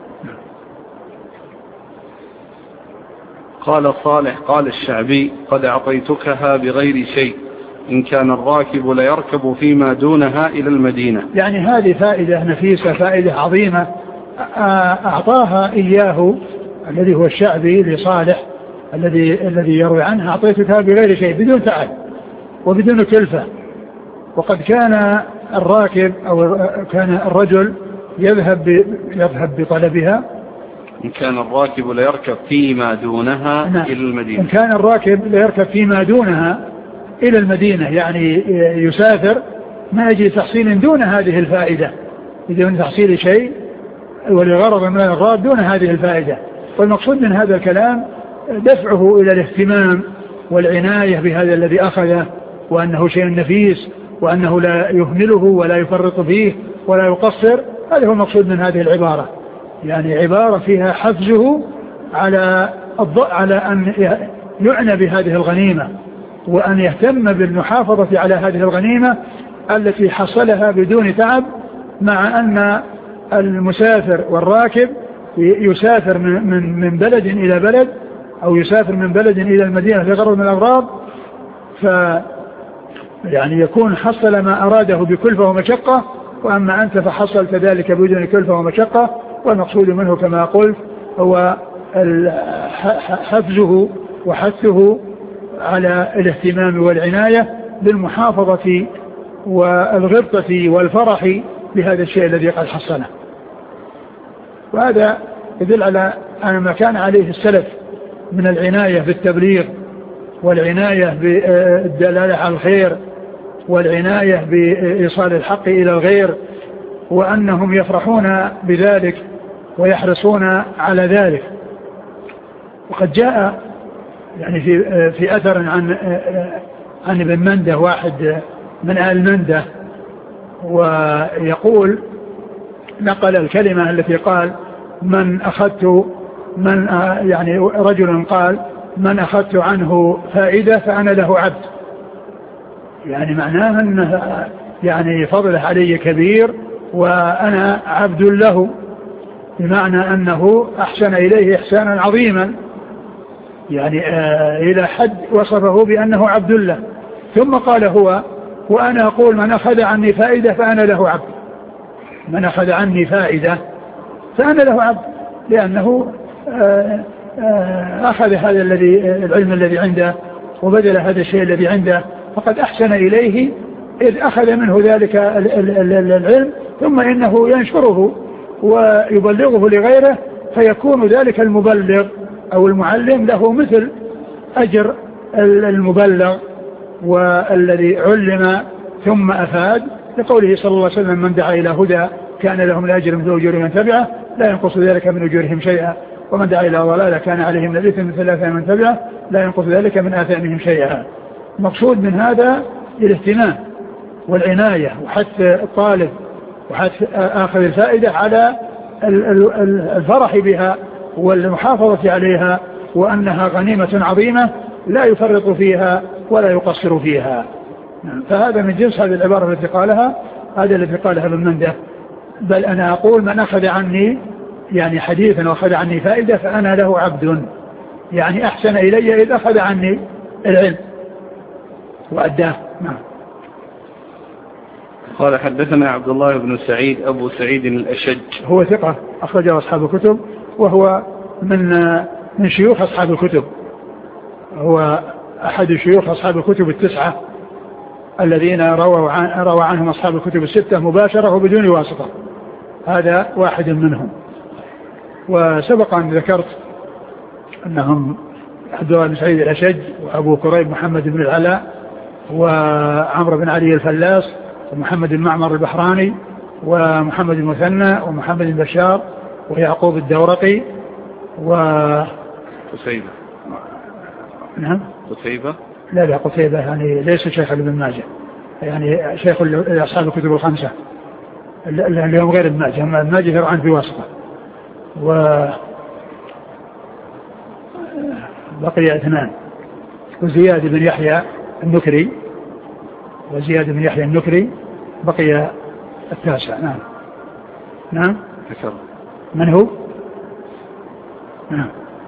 قال صالح قال الشعبي: قد أعطيتكها بغير شيء إن كان الراكب ليركب فيما دونها إلى المدينة. يعني هذه فائدة نفيسة، فائدة عظيمة أعطاها إياه الذي هو الشعبي لصالح الذي الذي يروي عنه: أعطيتكها بغير شيء، بدون تعب وبدون كلفة. وقد كان الراكب أو كان الرجل يذهب يذهب بطلبها. إن كان الراكب ليركب فيما دونها نعم. إلى المدينة. إن كان الراكب ليركب فيما دونها إلى المدينة، يعني يسافر ما يجي تحصيل دون هذه الفائدة، بدون تحصيل شيء ولغرض من الأغراض دون هذه الفائدة. والمقصود من هذا الكلام دفعه إلى الاهتمام والعناية بهذا الذي أخذه، وأنه شيء نفيس، وأنه لا يهمله ولا يفرط فيه ولا يقصر. هذا هو المقصود من هذه العبارة، يعني عبارة فيها حفزه على الضوء على أن يعنى بهذه الغنيمة وأن يهتم بالمحافظة على هذه الغنيمة التي حصلها بدون تعب، مع أن المسافر والراكب يسافر من من بلد إلى بلد أو يسافر من بلد إلى المدينة لغرض من الأغراض، ف يعني يكون حصل ما أراده بكلفة ومشقة، وأما أنت فحصلت ذلك بدون كلفة ومشقة. والمقصود منه كما قلت هو حفزه وحثه على الاهتمام والعناية بالمحافظة والغبطة والفرح بهذا الشيء الذي قد حصله. وهذا يدل على أن ما كان عليه السلف من العناية بالتبليغ والعناية بالدلالة على الخير والعناية بإيصال الحق إلى الغير، وأنهم يفرحون بذلك ويحرصون على ذلك. وقد جاء يعني في في أثر عن عن ابن منده واحد من آل منده، ويقول نقل الكلمة التي قال من أخذت من يعني رجل قال من أخذت عنه فائدة فأنا له عبد، يعني معناه أنه يعني فضله علي كبير وأنا عبد له، بمعنى أنه أحسن إليه إحسانا عظيما، يعني آه إلى حد وصفه بأنه عبد له. ثم قال هو وأنا أقول من أخذ عني فائدة فأنا له عبد، من أخذ عني فائدة فأنا له عبد، لأنه آه آه أخذ هذا الذي العلم الذي عنده وبذل هذا الشيء الذي عنده، فقد أحسن إليه إذ أخذ منه ذلك العلم، ثم إنه ينشره ويبلغه لغيره، فيكون ذلك المبلغ أو المعلم له مثل أجر المبلغ والذي علم ثم أفاد، لقوله صلى الله عليه وسلم من دعا إلى هدى كان لهم الأجر مثل أجور من تبعه لا ينقص ذلك من أجورهم شيئا، ومن دعا إلى ضلالة كان عليهم الإثم مثل آثام من تبعه لا ينقص ذلك من آثامهم شيئا. المقصود من هذا الاهتمام والعناية وحث الطالب وحث آخذ الفائدة على الفرح بها والمحافظة عليها، وأنها غنيمة عظيمة لا يفرط فيها ولا يقصر فيها. فهذا من جنس هذه العبارة التي قالها هذا الذي قالها ابن منده. بل أنا أقول من أخذ عني يعني حديثا وأخذ عني فائدة فأنا له عبد، يعني أحسن إلي إذ أخذ عني العلم وأداه. نعم. قال حدثنا عبد الله بن سعيد أبو سعيد الأشج، هو ثقة أخرجه أصحاب الكتب، وهو من من شيوخ أصحاب الكتب، هو أحد شيوخ أصحاب الكتب التسعة الذين رووا عن روى عنهم أصحاب الكتب الستة مباشرة وبدون واسطة، هذا واحد منهم. وسبق أن ذكرت أنهم عبد الله بن سعيد الأشج وأبو كريب محمد بن العلاء وعمرو بن علي الفلاس ومحمد المعمر البحراني ومحمد المثنى ومحمد البشار ويعقوب الدورقي و قتيبة. نعم قتيبة لا لا قتيبة يعني ليس شيخ ابن ماجه، يعني شيخ أصحاب الكتب الخمسة اليوم غير ابن ماجه، ابن ماجه يروى في واسطة. وبقي اثنان، وزياد بن يحيى النكري وزياد بن يحيى النكري بقي التاسع. نعم نعم ذكر من هو؟ نعم.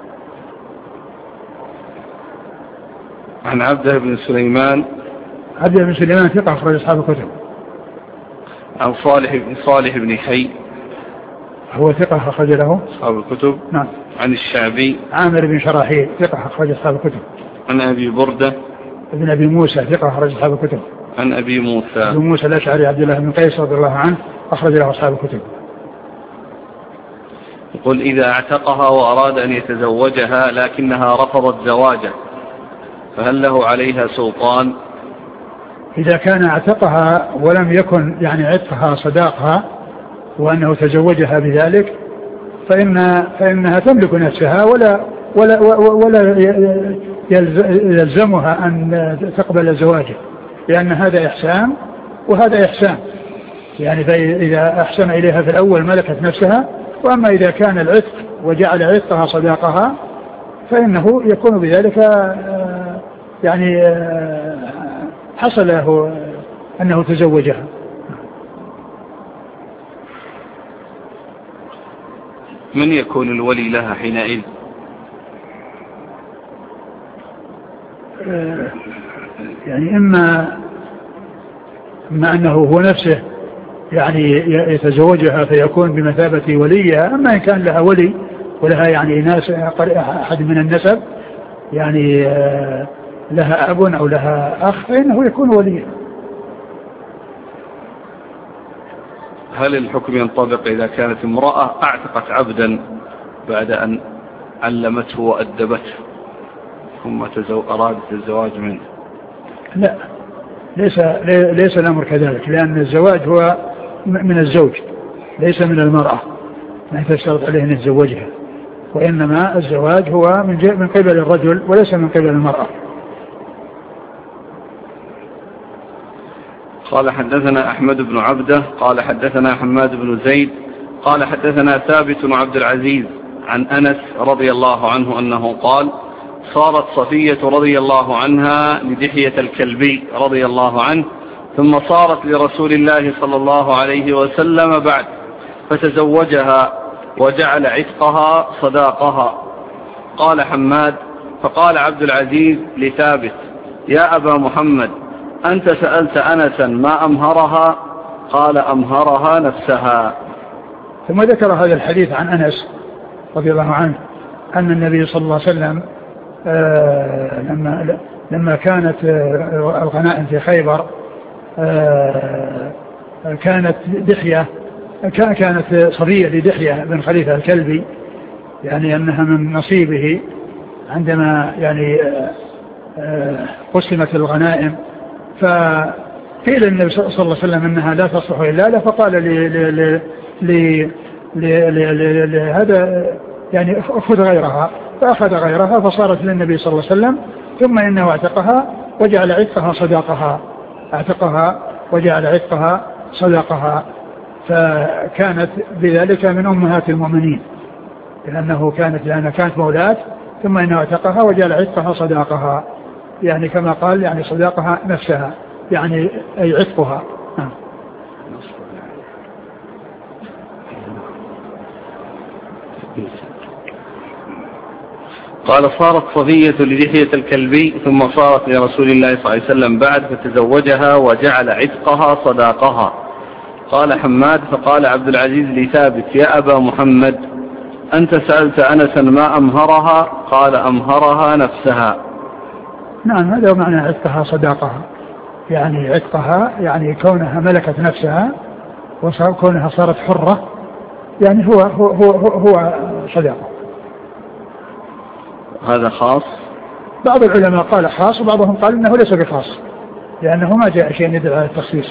عن عبده بن سليمان عبده بن سليمان ثقة أخرج أصحاب الكتب. عن صالح بن صالح بن حي هو ثقة أخرج له أصحاب الكتب. نعم. عن الشعبي عامر بن شراحيل ثقة أخرج أصحاب الكتب. عن أبي بردة ابن أبي موسى ثقة أخرج أصحاب الكتب. عن أبي موسى أبي موسى الأشعري عبد الله بن قيس رضي الله عنه أخرج له أصحاب الكتب. يقول إذا اعتقها وأراد أن يتزوجها لكنها رفضت زواجه فهل له عليها سلطان؟ إذا كان اعتقها ولم يكن يعني عتقها صداقها وأنه تزوجها بذلك فإن فإنها تملك نفسها ولا ولا ولا يلزمها أن تقبل زواجه، لأن هذا إحسان وهذا إحسان، يعني إذا أحسن إليها في الأول ملكت نفسها، وأما إذا كان العتق وجعل عتقها صداقها فإنه يكون بذلك يعني حصل له أنه تزوجها. من يكون الولي لها حينئذ؟ يعني إما مع أنه هو نفسه يعني يتزوجها فيكون بمثابة وليها. أما إن كان لها ولي ولها يعني ناس أحد من النسب يعني لها أب أو لها أخ فإنه يكون وليها. هل الحكم ينطبق إذا كانت امرأة اعتقت عبدا بعد أن علمته وأدبته ثم أرادت الزواج منه؟ لا، ليس ليس الأمر كذلك، لأن الزواج هو من الزوج ليس من المرأة، ما تشترط عليه أن يتزوجها، وإنما الزواج هو من من قبل الرجل وليس من قبل المرأة. قال حدثنا أحمد بن عبده قال حدثنا حماد بن زيد قال حدثنا ثابت بن عبد العزيز عن أنس رضي الله عنه أنه قال: صارت صفية رضي الله عنها لدحية الكلبي رضي الله عنه، ثم صارت لرسول الله صلى الله عليه وسلم بعد، فتزوجها وجعل عتقها صداقها. قال حماد: فقال عبد العزيز لثابت: يا أبا محمد، أنت سألت أنسا ما أمهرها؟ قال: أمهرها نفسها. ثم ذكر هذا الحديث عن أنس رضي الله عنه أن النبي صلى الله عليه وسلم آه لما, لما كانت آه الغنائم في خيبر آه كانت دحية كانت صفية لدحية بن خليفة الكلبي، يعني أنها من نصيبه عندما يعني آه قسمت الغنائم، فقيل النبي صلى الله عليه وسلم أنها لا تصلح إلا له، فقال لهذا يعني أخذ غيرها، فأخذ غيرها فصارت للنبي صلى الله عليه وسلم، ثم إنه اعتقها وجعل عتقها صداقها، اعتقها وجعل عتقها صداقها، فكانت بذلك من أمهات المؤمنين، لأنه كانت لأنها كانت مولاة، ثم إنه اعتقها وجعل عتقها صداقها، يعني كما قال يعني صداقها نفسها، يعني أي عتقها. قال: صارت صفية لدحية الكلبي ثم صارت لرسول الله صلى الله عليه وسلم بعد، فتزوجها وجعل عتقها صداقها. قال حماد: فقال عبد العزيز لثابت: يا أبا محمد، أنت سألت أنسا ما أمهرها؟ قال: أمهرها نفسها. نعم، هذا معنى عتقها صداقها، يعني عتقها يعني كونها ملكت نفسها وكونها صارت حرة، يعني هو هو هو, هو صداقه. هذا خاص؟ بعض العلماء قال خاص، وبعضهم قال إنه ليس بخاص، لأنه ما جاء شيء يدل على التخصيص.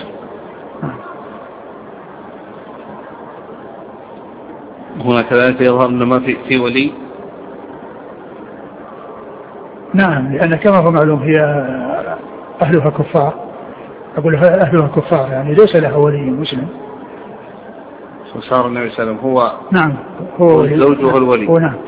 هنا كذلك يظهر أن ما في, في ولي. نعم، لأن كما هو معلوم هي أهلها كفار، أقول أهلها كفار، يعني ليس لها ولي مسلم. وصار النبي صلى الله عليه وسلم هو نعم هو الزوج وهو الولي. هو نعم.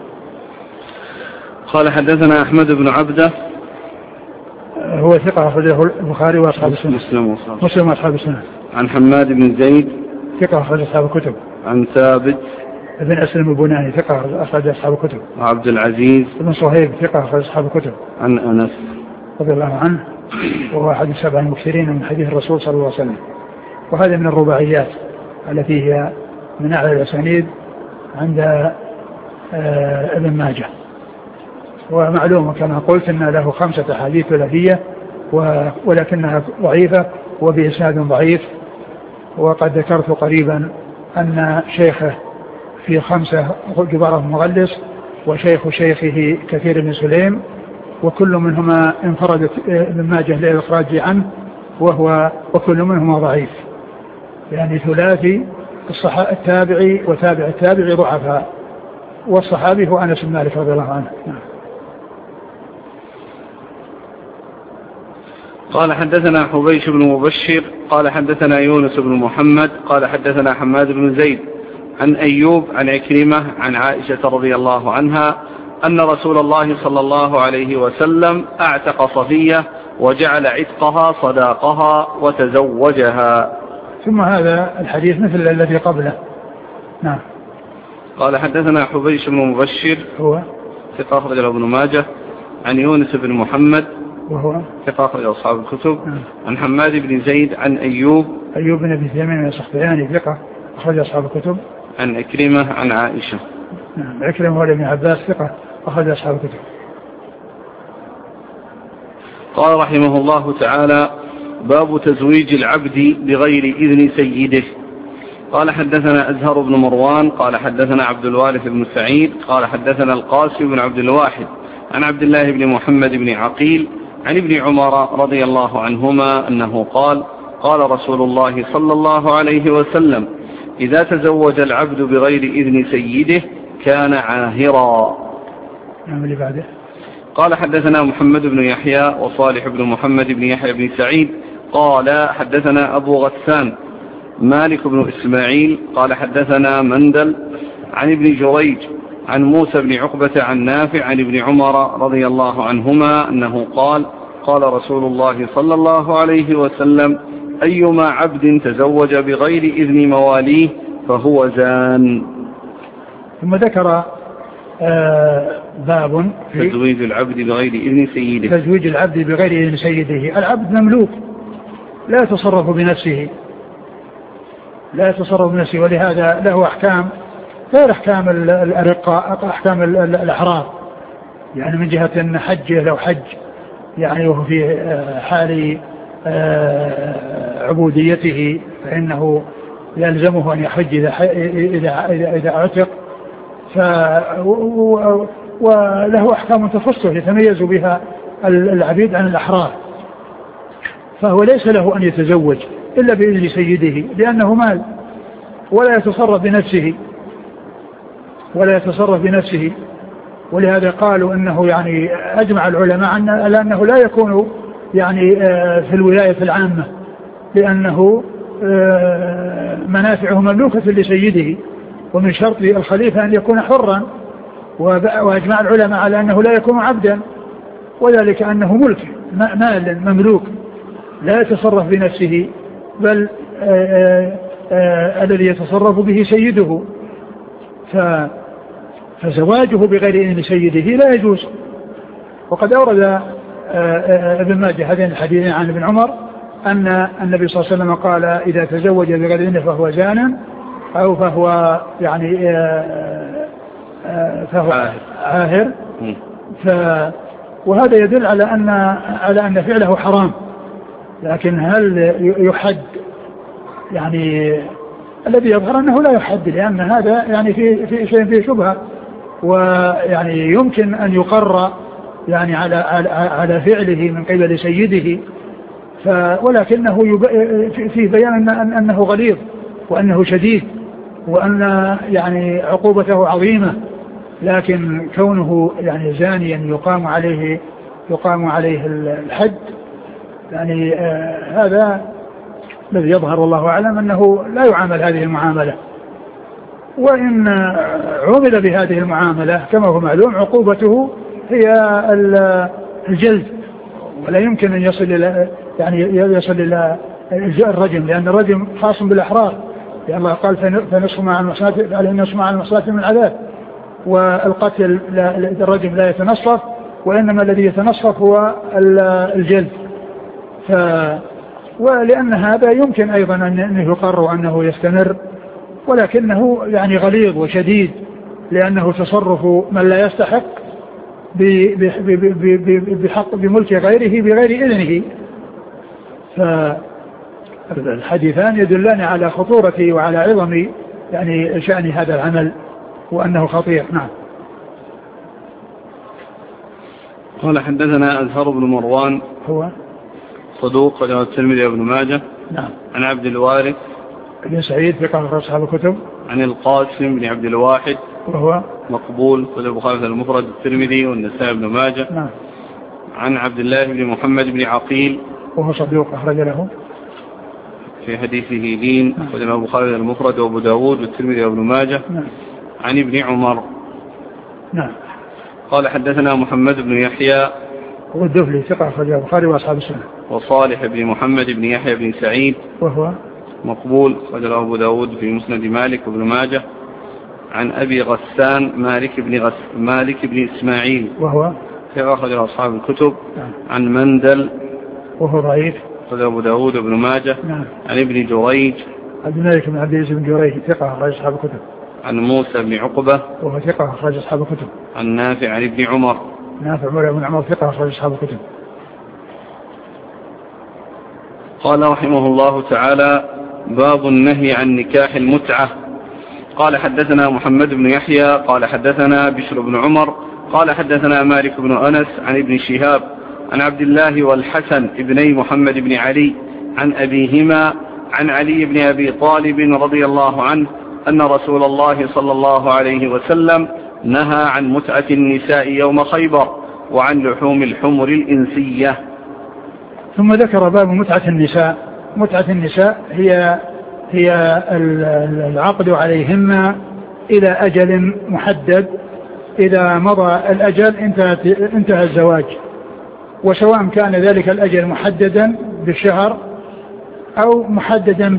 قال حدثنا أحمد بن عبده هو ثقة أخرجه البخاري وأصحاب السنة. مسلم مسلم وأصحاب السنة. عن حماد بن زيد ثقة أخرج أصحاب الكتب. عن ثابت بن أسلم البناني ثقة أخرج أصحاب الكتب. عبد العزيز بن صهيب ثقة أخرج أصحاب الكتب. عن أنس رضي الله عنه، وهو أحد السبع المكثرين من حديث الرسول صلى الله عليه وسلم، وهذا من الرباعيات التي هي من أعلى الأسانيد عند آه ابن ماجه. ومعلوم كما قلت أن له خمسة أحاديث ثلاثية ولكنها ضعيفة وبإسناد ضعيف، وقد ذكرت قريبا أن شيخه في خمسة جبارة مغلس، وشيخ شيخه كثير بن سليم، وكل منهما انفردت ابن ماجه للإخراج عنه، وهو وكل منهما ضعيف، يعني ثلاثي التابعي وتابع التابعي ضعفاء، والصحابي هو أنس بن مالك رضي الله عنه. قال حدثنا حبيش بن مبشر قال حدثنا يونس بن محمد قال حدثنا حماد بن زيد عن أيوب عن عكرمة عن عائشة رضي الله عنها أن رسول الله صلى الله عليه وسلم أعتق صفية وجعل عتقها صداقها وتزوجها. ثم هذا الحديث مثل الذي قبله. نعم. قال حدثنا حبيش بن مبشر هو ثقة أخرجه ابن ماجه عن يونس بن محمد وهو ثقة أخرج أصحاب الكتب. نعم. عن حماد بن زيد عن أيوب أيوب بن أبي ثمين السختياني ثقة أخرج أصحاب الكتب. عن أكرمة عن عائشة. نعم. أكرمة هو ابن عباس ثقة أخرج أصحاب الكتب. قال رحمه الله تعالى: باب تزويج العبد بغير إذن سيده. قال حدثنا أزهر بن مروان قال حدثنا عبد الوارث بن سعيد قال حدثنا القاسم بن عبد الواحد عن عبد الله بن محمد بن عقيل عن ابن عمر رضي الله عنهما أنه قال: قال رسول الله صلى الله عليه وسلم: إذا تزوج العبد بغير إذن سيده كان عاهرا. نعم. اللي بعده. قال حدثنا محمد بن يحيى وصالح بن محمد بن يحيى بن سعيد قال حدثنا أبو غسان مالك بن إسماعيل قال حدثنا مندل عن ابن جريج عن موسى بن عقبة عن نافع عن ابن عمر رضي الله عنهما أنه قال: قال رسول الله صلى الله عليه وسلم: أيما عبد تزوج بغير إذن مواليه فهو زان. ثم ذكر آه باب في تزويج العبد بغير إذن سيده. تزويج العبد بغير إذن سيده. العبد مملوك لا يتصرف بنفسه لا يتصرف بنفسه ولهذا له أحكام غير أحكام الأرقاء، أحكام الأحرار، يعني من جهة أن حجه لو حج يعني وهو في حال عبوديته فإنه يلزمه أن يحج إذا إذا إذا أعتق، وله أحكام تخصه يتميز بها العبيد عن الأحرار، فهو ليس له أن يتزوج إلا بإذن سيده لأنه مال ولا يتصرف بنفسه ولا يتصرف بنفسه ولهذا قالوا أنه يعني أجمع العلماء على أنه لا يكون يعني في الولاية العامة لأنه منافعه مملوكة لسيده، ومن شرط الخليفة أن يكون حرا، وأجمع العلماء على أنه لا يكون عبدا، وذلك أنه ملك مال مملوك لا يتصرف بنفسه بل آآ آآ الذي يتصرف به سيده، فزواجه بغير إذن سيده لا يجوز. وقد أورد ابن ماجه هذين الحديثين عن ابن عمر أن النبي صلى الله عليه وسلم قال: إذا تزوج بغير إذنه فهو زان أو فهو يعني فهو عاهر. ف وهذا يدل على أن على أن فعله حرام، لكن هل يحد؟ يعني الذي يظهر أنه لا يحد، لأن هذا يعني في في شيء فيه شبهة، ويعني يمكن أن يقر يعني على على, على فعله من قبل سيده، ف ولكنه في بيان أن أنه غليظ وأنه شديد وأن يعني عقوبته عظيمة، لكن كونه يعني زانيا يقام عليه يقام عليه الحد، يعني آه هذا الذي يظهر والله أعلم أنه لا يعامل هذه المعاملة، وإن عمل بهذه المعاملة كما هو معلوم عقوبته هي الجلد، ولا يمكن أن يصل إلى يعني يصل إلى الرجم، لأن الرجم خاص بالأحرار، لأن الله قال: فنصف مع المحصنات عليه نصف مع المحصنات من العذاب. والقتل الرجم لا يتنصف، وإنما الذي يتنصف هو الجلد. ف ولأن هذا يمكن أيضا أن يقر أنه يستمر، ولكنه يعني غليظ وشديد، لأنه تصرف من لا يستحق بحق بملك غيره بغير إذنه. فالحديثان يدلان على خطورة وعلى عظم يعني شأن هذا العمل وأنه خطير. نعم. قال حدثنا أزهر بن مروان هو صدوق قال الترمذي وابن ماجه. نعم. عن عبد الوارث بن سعيد في قال أصحاب الكتب. عن القاسم بن عبد الواحد وهو مقبول قال البخاري في المفرد الترمذي والنسائي بن ماجه. نعم. عن عبد الله بن محمد بن عقيل وهو صدوق أخرج له في حديثه لين قال البخاري المفرد وابو داود والترمذي وابن ماجه. نعم. عن ابن عمر. نعم. قال حدثنا محمد بن يحيى والدفلي ثقة أخرج البخاري وأصحاب السنة. وصالح بن محمد بن يحيى بن سعيد وهو مقبول قال أبو داود في مسند مالك وابن ماجه. عن أبي غسان مالك بن غس مالك بن إسماعيل وهو ثقة أخرجه أصحاب الكتب. عن مندل وهو ضعيف أخرجه أبو داود وابن ماجه. نعم. عن ابن جريج عبد الملك بن عبد العزيز بن جريج ثقة أخرج أصحاب الكتب. عن موسى بن عقبة وهو ثقة أخرج أصحاب الكتب. عن نافع عن ابن عمر نافع مولى بن عمر ثقة أخرج أصحاب الكتب. قال رحمه الله تعالى: باب النهي عن نكاح المتعة. قال حدثنا محمد بن يحيى قال حدثنا بشر بن عمر قال حدثنا مالك بن أنس عن ابن شهاب عن عبد الله والحسن ابني محمد بن علي عن أبيهما عن علي بن أبي طالب رضي الله عنه أن رسول الله صلى الله عليه وسلم نهى عن متعة النساء يوم خيبر وعن لحوم الحمر الإنسية. ثم ذكر باب متعة النساء. متعة النساء هي هي العقد عليهن إلى أجل محدد، إذا مضى الأجل انتهى الزواج، وسواء كان ذلك الأجل محددا بالشهر أو محددا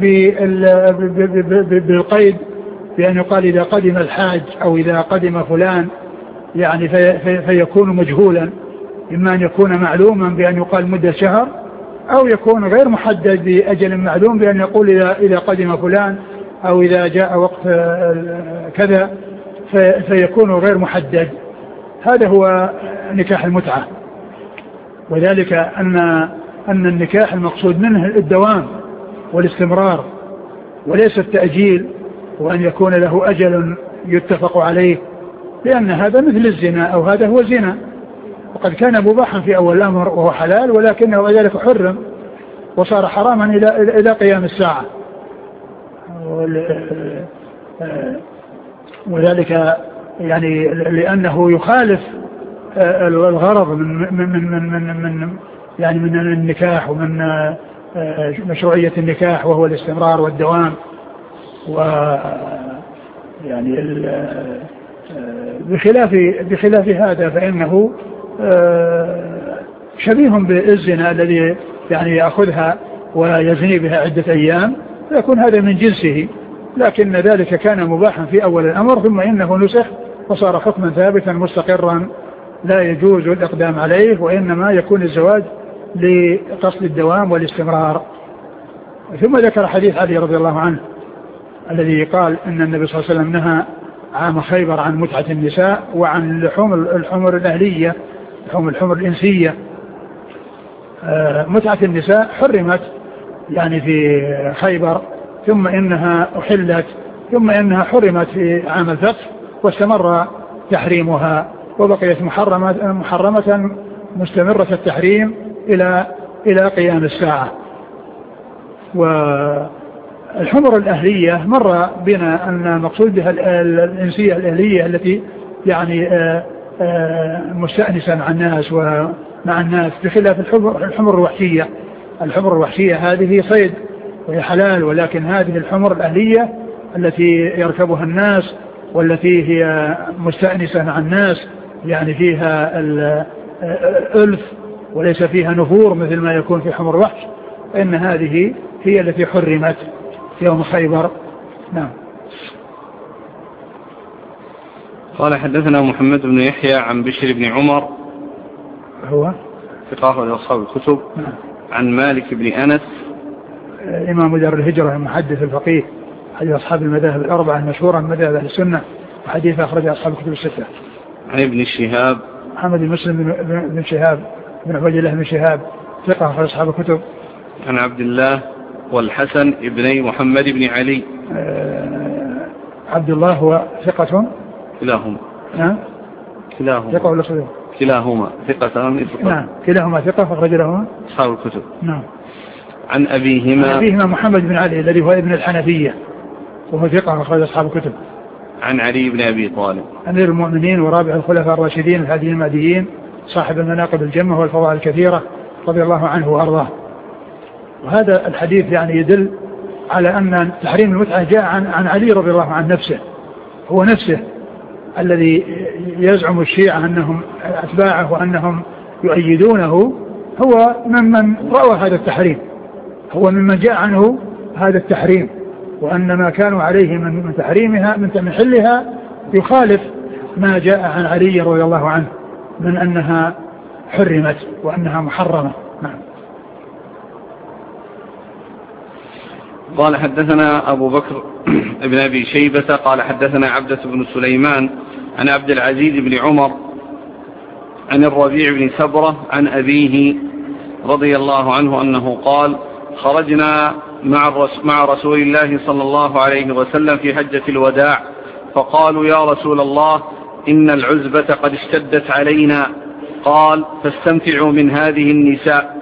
بالقيد، بأن يقال إذا قدم الحاج أو إذا قدم فلان، يعني في فيكون مجهولا، إما أن يكون معلوما بأن يقال مدة شهر، أو يكون غير محدد بأجل معلوم بأن يقول إذا, إذا قدم فلان أو إذا جاء وقت كذا، فيكون غير محدد. هذا هو نكاح المتعة. وذلك أن أن النكاح المقصود منه الدوام والاستمرار وليس التأجيل، وأن يكون له أجل يتفق عليه، لأن هذا مثل الزنا أو هذا هو زنا، وقد كان مباحا في أول الأمر وهو حلال، ولكنه ذلك حرم وصار حراما إلى إلى قيام الساعة. وذلك يعني لأنه يخالف الغرض من من من من, من يعني من النكاح ومن مشروعية النكاح، وهو الاستمرار والدوام. و يعني بخلاف بخلاف هذا فإنه شبيه بالزنا الذي يعني يأخذها ويزني بها عدة أيام، فيكون هذا من جنسه، لكن ذلك كان مباحا في أول الأمر، ثم إنه نسخ وصار حكما ثابتا مستقرا لا يجوز الإقدام عليه، وإنما يكون الزواج لقصد الدوام والاستمرار. ثم ذكر حديث علي رضي الله عنه الذي قال إن النبي صلى الله عليه وسلم نهى عام خيبر عن متعة النساء وعن لحوم الحمر الأهلية، لحوم الحمر الإنسية. متعة النساء حرمت يعني في خيبر، ثم إنها أحلت، ثم إنها حرمت في عام الفتح، واستمر تحريمها وبقيت محرمة, محرمة مستمرة التحريم إلى إلى قيام الساعة. والحمر الأهلية مر بنا أن مقصود بها الإنسية الأهلية التي يعني مستأنسا مع الناس ومع الناس، بخلاف الحمر, الحمر الوحشية. الحمر الوحشية هذه صيد وهي حلال، ولكن هذه الحمر الأهلية التي يركبها الناس والتي هي مستأنسة مع الناس، يعني فيها الألف وليس فيها نفور مثل ما يكون في حمر وحش، فإن هذه هي التي حرمت يوم خيبر. نعم. قال حدثنا محمد بن يحيى عن بشر بن عمر هو ثقة أصحاب الكتب. نعم. عن مالك بن أنس إمام دار الهجرة المحدث الفقيه، حديث أصحاب المذاهب الأربعة المشهورة من مذاهب أهل السنة، وحديث أخرج أصحاب الكتب الستة. عن ابن شهاب محمد بن مسلم بن شهاب بن عبد الله بن شهاب ثقة أخرج أصحاب الكتب. عن عبد الله والحسن ابني محمد بن علي. آه عبد الله هو ثقة كلاهما. نعم. كلاهما ثقة ولا صديق؟ كلاهما ثقة. نعم كلاهما ثقة فأخرج لهما أصحاب الكتب. نعم. عن أبيهما عن أبيهما محمد بن علي الذي هو ابن الحنفية وهو ثقة أخرج أصحاب الكتب. عن علي بن أبي طالب أمير المؤمنين ورابع الخلفاء الراشدين الهاديين المهديين صاحب المناقب الجمة والفضائل الكثيرة رضي الله عنه وأرضاه. وهذا الحديث يعني يدل على أن تحريم المتعة جاء عن, عن علي رضي الله عنه نفسه، هو نفسه الذي يزعم الشيعة أنهم أتباعه وأنهم يؤيدونه، هو ممن رأى هذا التحريم، هو ممن جاء عنه هذا التحريم، وأن ما كانوا عليه من تحريمها من تمحلها يخالف ما جاء عن علي رضي الله عنه من أنها حرمت وأنها محرمة. نعم. قال حدثنا أبو بكر ابن أبي شيبة قال حدثنا عبدة بن سليمان عن عبد العزيز بن عمر عن الربيع بن سبرة عن أبيه رضي الله عنه أنه قال خرجنا مع رسول الله صلى الله عليه وسلم في حجة الوداع فقالوا يا رسول الله إن العزبة قد اشتدت علينا. قال فاستمتعوا من هذه النساء.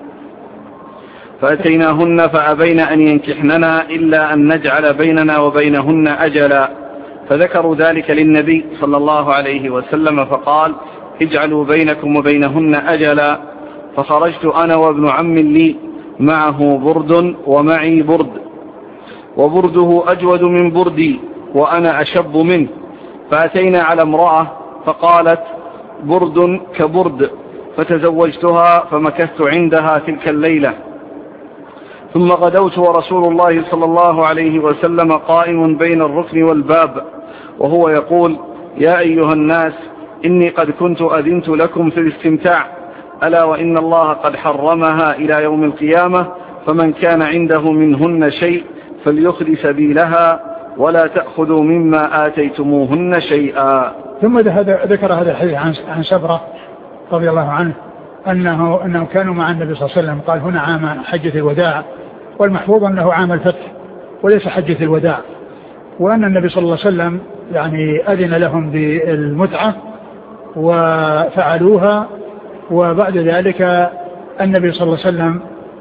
فأتيناهن فأبين أن ينكحننا إلا أن نجعل بيننا وبينهن أجلا. فذكروا ذلك للنبي صلى الله عليه وسلم فقال اجعلوا بينكم وبينهن أجلا. فخرجت أنا وابن عم لي معه برد ومعي برد وبرده أجود من بردي وأنا أشب منه. فأتينا على امرأة فقالت برد كبرد فتزوجتها فمكثت عندها تلك الليلة. ثم غدوت ورسول الله صلى الله عليه وسلم قائم بين الركن والباب وهو يقول يا أيها الناس إني قد كنت أذنت لكم في الاستمتاع ألا وإن الله قد حرمها إلى يوم القيامة فمن كان عنده منهن شيء فليخذ سبيلها ولا تأخذوا مما آتيتموهن شيئا. ثم ذكر هذا الحديث عن سبرة رضي الله عنه أنه, أنه كانوا مع النبي صلى الله عليه وسلم. قال هنا عام حجة الوداع والمحفوظ أنه عام الفتح وليس حجة الوداع. وأن النبي صلى الله عليه وسلم يعني أذن لهم بالمتعة وفعلوها. وبعد ذلك النبي صلى الله عليه وسلم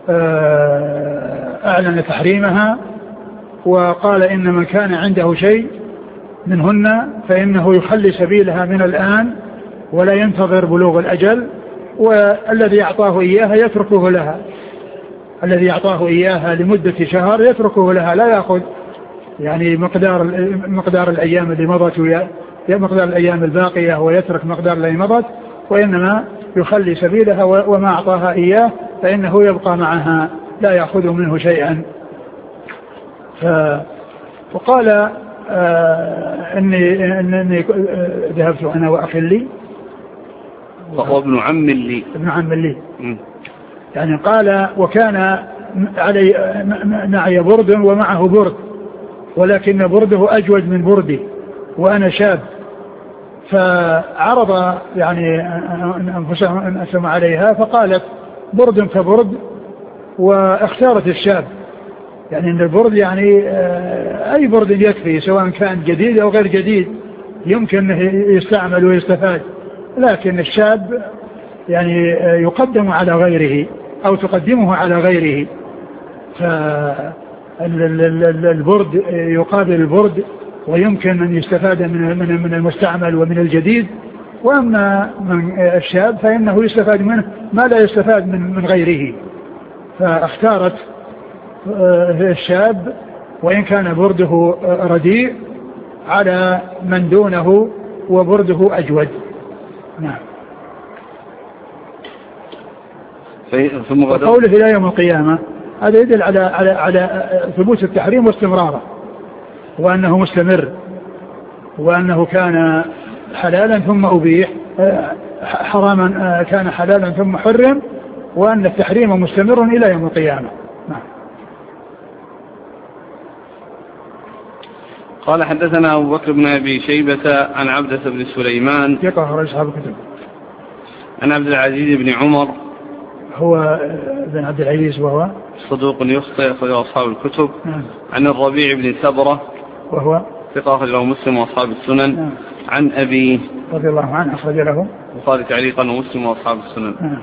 أعلن تحريمها وقال إن من كان عنده شيء منهن فإنه يخلي سبيلها من الآن ولا ينتظر بلوغ الأجل والذي أعطاه إياها يتركه لها الذي أعطاه إياها لمدة شهر يتركه لها لا يأخذ يعني مقدار مقدار الأيام اللي مضت مقدار الأيام الباقية ويترك مقدار اللي مضت وإنما يخلي سبيلها وما أعطاها إياه فإنه يبقى معها لا يأخذ منه شيئا. ف... وقال آه إني, إني ذهبت أنا وأخي لي وهو ابن عم لي ابن عم لي يعني قال وكان علي معي برد ومعه برد ولكن برده أجود من بردي وأنا شاب. فعرض يعني أنفسهم أنفسهم عليها فقالت برد كبرد واختارت الشاب يعني أن البرد يعني أي برد يكفي سواء كان جديد أو غير جديد يمكن يستعمل ويستفاد لكن الشاب يعني يقدم على غيره أو تقدمه على غيره. فالبرد يقابل البرد ويمكن أن يستفاد من من المستعمل ومن الجديد. وأما من الشاب فإنه يستفاد منه ما لا يستفاد من من غيره. فاختارت الشاب وإن كان برده رديء على من دونه وبرده أجود. نعم. وقوله إلى يوم القيامة هذا يدل على على على ثبوت التحريم واستمراره وأنه مستمر وأنه كان حلالا ثم أبيح حراما كان حلالا ثم حرم وأن التحريم مستمر إلى يوم القيامة. نعم. قال حدثنا أبو بكر بن أبي شيبة عن عبدة بن سليمان يقه رئيس أصحاب الكتب عن عبد العزيز بن عمر هو بن عبد العزيز وهو صدوق يخطئ أخرجه أصحاب الكتب. نعم. عن الربيع بن سبرة وهو ثقة أخرجه مسلم وأصحاب السنن. نعم. عن أبي رضي الله عنه أخرج له البخاري تعليقا ومسلم وأصحاب السنن. نعم.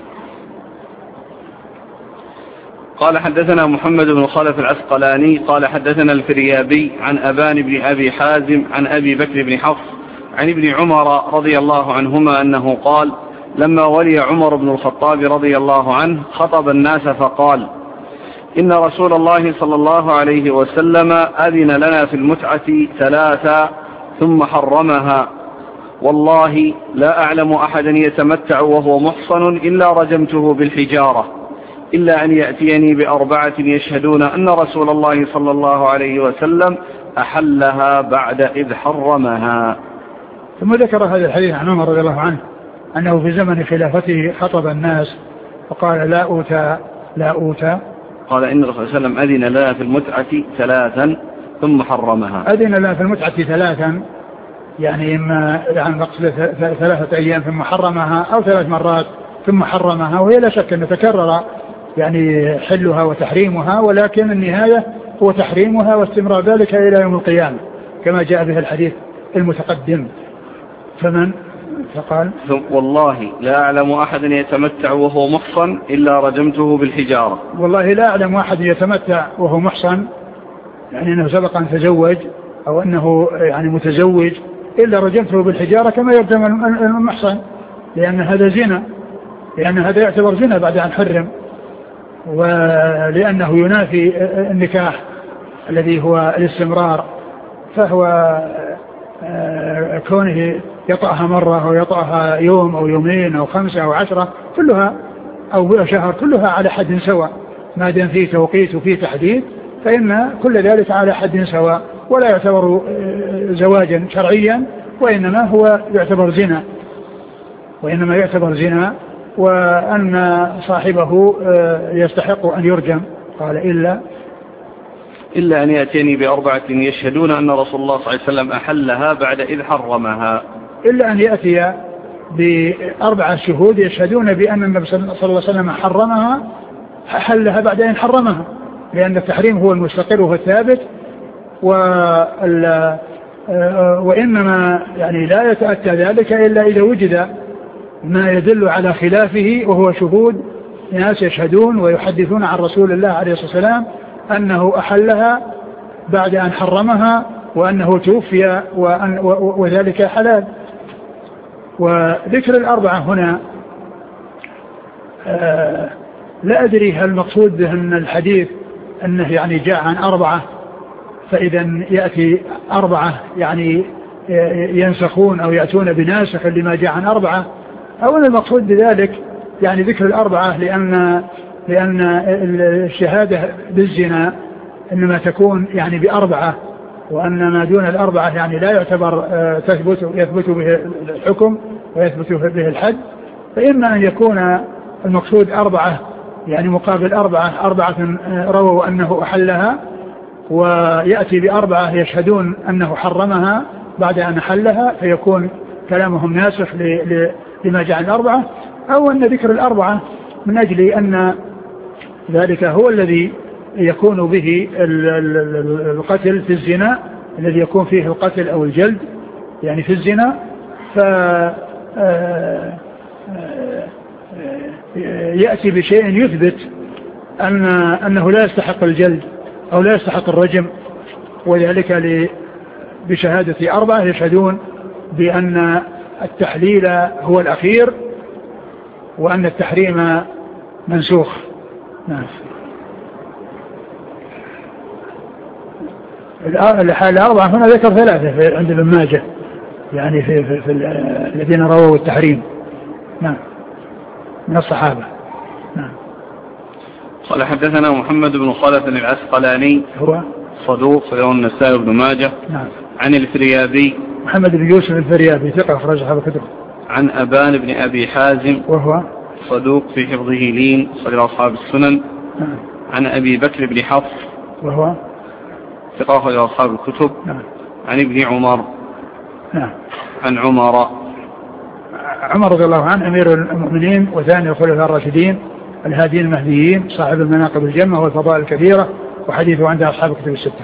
قال حدثنا محمد بن خلف العسقلاني قال حدثنا الفريابي عن أبان بن أبي حازم عن أبي بكر بن حفص عن ابن عمر رضي الله عنهما أنه قال لما ولي عمر بن الخطاب رضي الله عنه خطب الناس فقال إن رسول الله صلى الله عليه وسلم أذن لنا في المتعة ثلاثة ثم حرمها والله لا أعلم أحدا يتمتع وهو محصن إلا رجمته بالحجارة إلا أن يأتيني بأربعة يشهدون أن رسول الله صلى الله عليه وسلم أحلها بعد إذ حرمها. ثم ذكر هذا الحديث عن عمر رضي الله عنه أنه في زمن خلافته خطب الناس وقال لا أوتى لا أوتى. قال إن الرسول صلى الله عليه وسلم أذن لها في المتعة ثلاثا ثم حرمها. أذن لها في المتعة ثلاثا يعني إما يعني ثلاثة أيام ثم حرمها أو ثلاث مرات ثم حرمها، وهي لا شك أن تكرر يعني حلها وتحريمها، ولكن النهاية هو تحريمها واستمرار ذلك إلى يوم القيامة كما جاء به الحديث المتقدم. فمن فقال والله لا أعلم أحد يتمتع وهو محصن إلا رجمته بالحجارة. والله لا أعلم أحد يتمتع وهو محصن يعني أنه سبق أن تزوج أو أنه يعني متزوج إلا رجمته بالحجارة كما يرجم المحصن، لأن هذا زنا، لأن هذا يعتبر زنا بعد أن حرم، ولأنه ينافي النكاح الذي هو الاستمرار، فهو كونه يطأها مرة أو يطأها يوم أو يومين أو خمسة أو عشرة كلها أو شهر كلها على حد سواء، ما دام فيه توقيت وفيه تحديد فإن كل ذلك على حد سواء ولا يعتبر زواجا شرعيا، وإنما هو يعتبر زنا وإنما يعتبر زنا وأن صاحبه يستحق أن يرجم. قال إلا إلا أن يأتيني بأربعة يشهدون أن رسول الله صلى الله عليه وسلم أحلها بعد إذ حرمها. إلا أن يأتي بأربعة شهود يشهدون بأن النبي صلى الله عليه وسلم حرمها أحلها بعد إذ حرمها، لأن التحريم هو المستقر وهو الثابت، وإنما يعني لا يتأتى ذلك إلا إذا وجد ما يدل على خلافه، وهو شهود ناس يشهدون ويحدثون عن رسول الله عليه الصلاة والسلام أنه أحلها بعد أن حرمها وأنه توفي وأن وذلك حلال. وذكر الأربعة هنا آه لا أدري هل المقصود به أن الحديث أنه يعني جاء عن أربعة فإذا يأتي أربعة يعني ينسخون أو يأتون بناسخ لما جاء عن أربعة، أو أن المقصود بذلك يعني ذكر الأربعة لأن لأن الشهادة بالزنا إنما تكون يعني بأربعة، وأن ما دون الأربعة يعني لا يعتبر تثبت يثبت به الحكم ويثبت به الحد، فإما أن يكون المقصود أربعة يعني مقابل أربعة أربعة رووا أنه أحلها، ويأتي بأربعة يشهدون أنه حرمها بعد أن أحلها فيكون كلامهم ناسخ لما جاء عن الأربعة، أو أن ذكر الأربعة من أجل أن ذلك هو الذي يكون به القتل في الزنا، الذي يكون فيه القتل أو الجلد يعني في الزنا، فيأتي بشيء يثبت أن أنه لا يستحق الجلد أو لا يستحق الرجم، وذلك بشهادة أربعة يشهدون بأن التحليل هو الأخير وأن التحريم منسوخ. نعم. الأربعة هنا ذكر ثلاثة عند ابن ماجه يعني في, في, في الذين رووا التحريم نعم من الصحابة. نعم. قال حدثنا محمد بن خالد العسقلاني هو صدوق له النسائي بن ماجه. نعم. عن الفريابي محمد بن يوسف الفريابي ثقة أخرج أصحاب الكتب. عن أبان بن أبي حازم وهو صدوق في حفظه لين صدر أصحاب السنن. نعم. عن أبي بكر بن حفص وهو ثقة أخرج أصحاب الكتب. نعم. عن ابن عمر. نعم. عن عمر عمر رضي الله عنه أمير المؤمنين وثاني الخلفاء الراشدين الهادين المهديين صاحب المناقب الجمة والفضائل الكبيرة، وحديثه عند أصحاب الكتب الستة.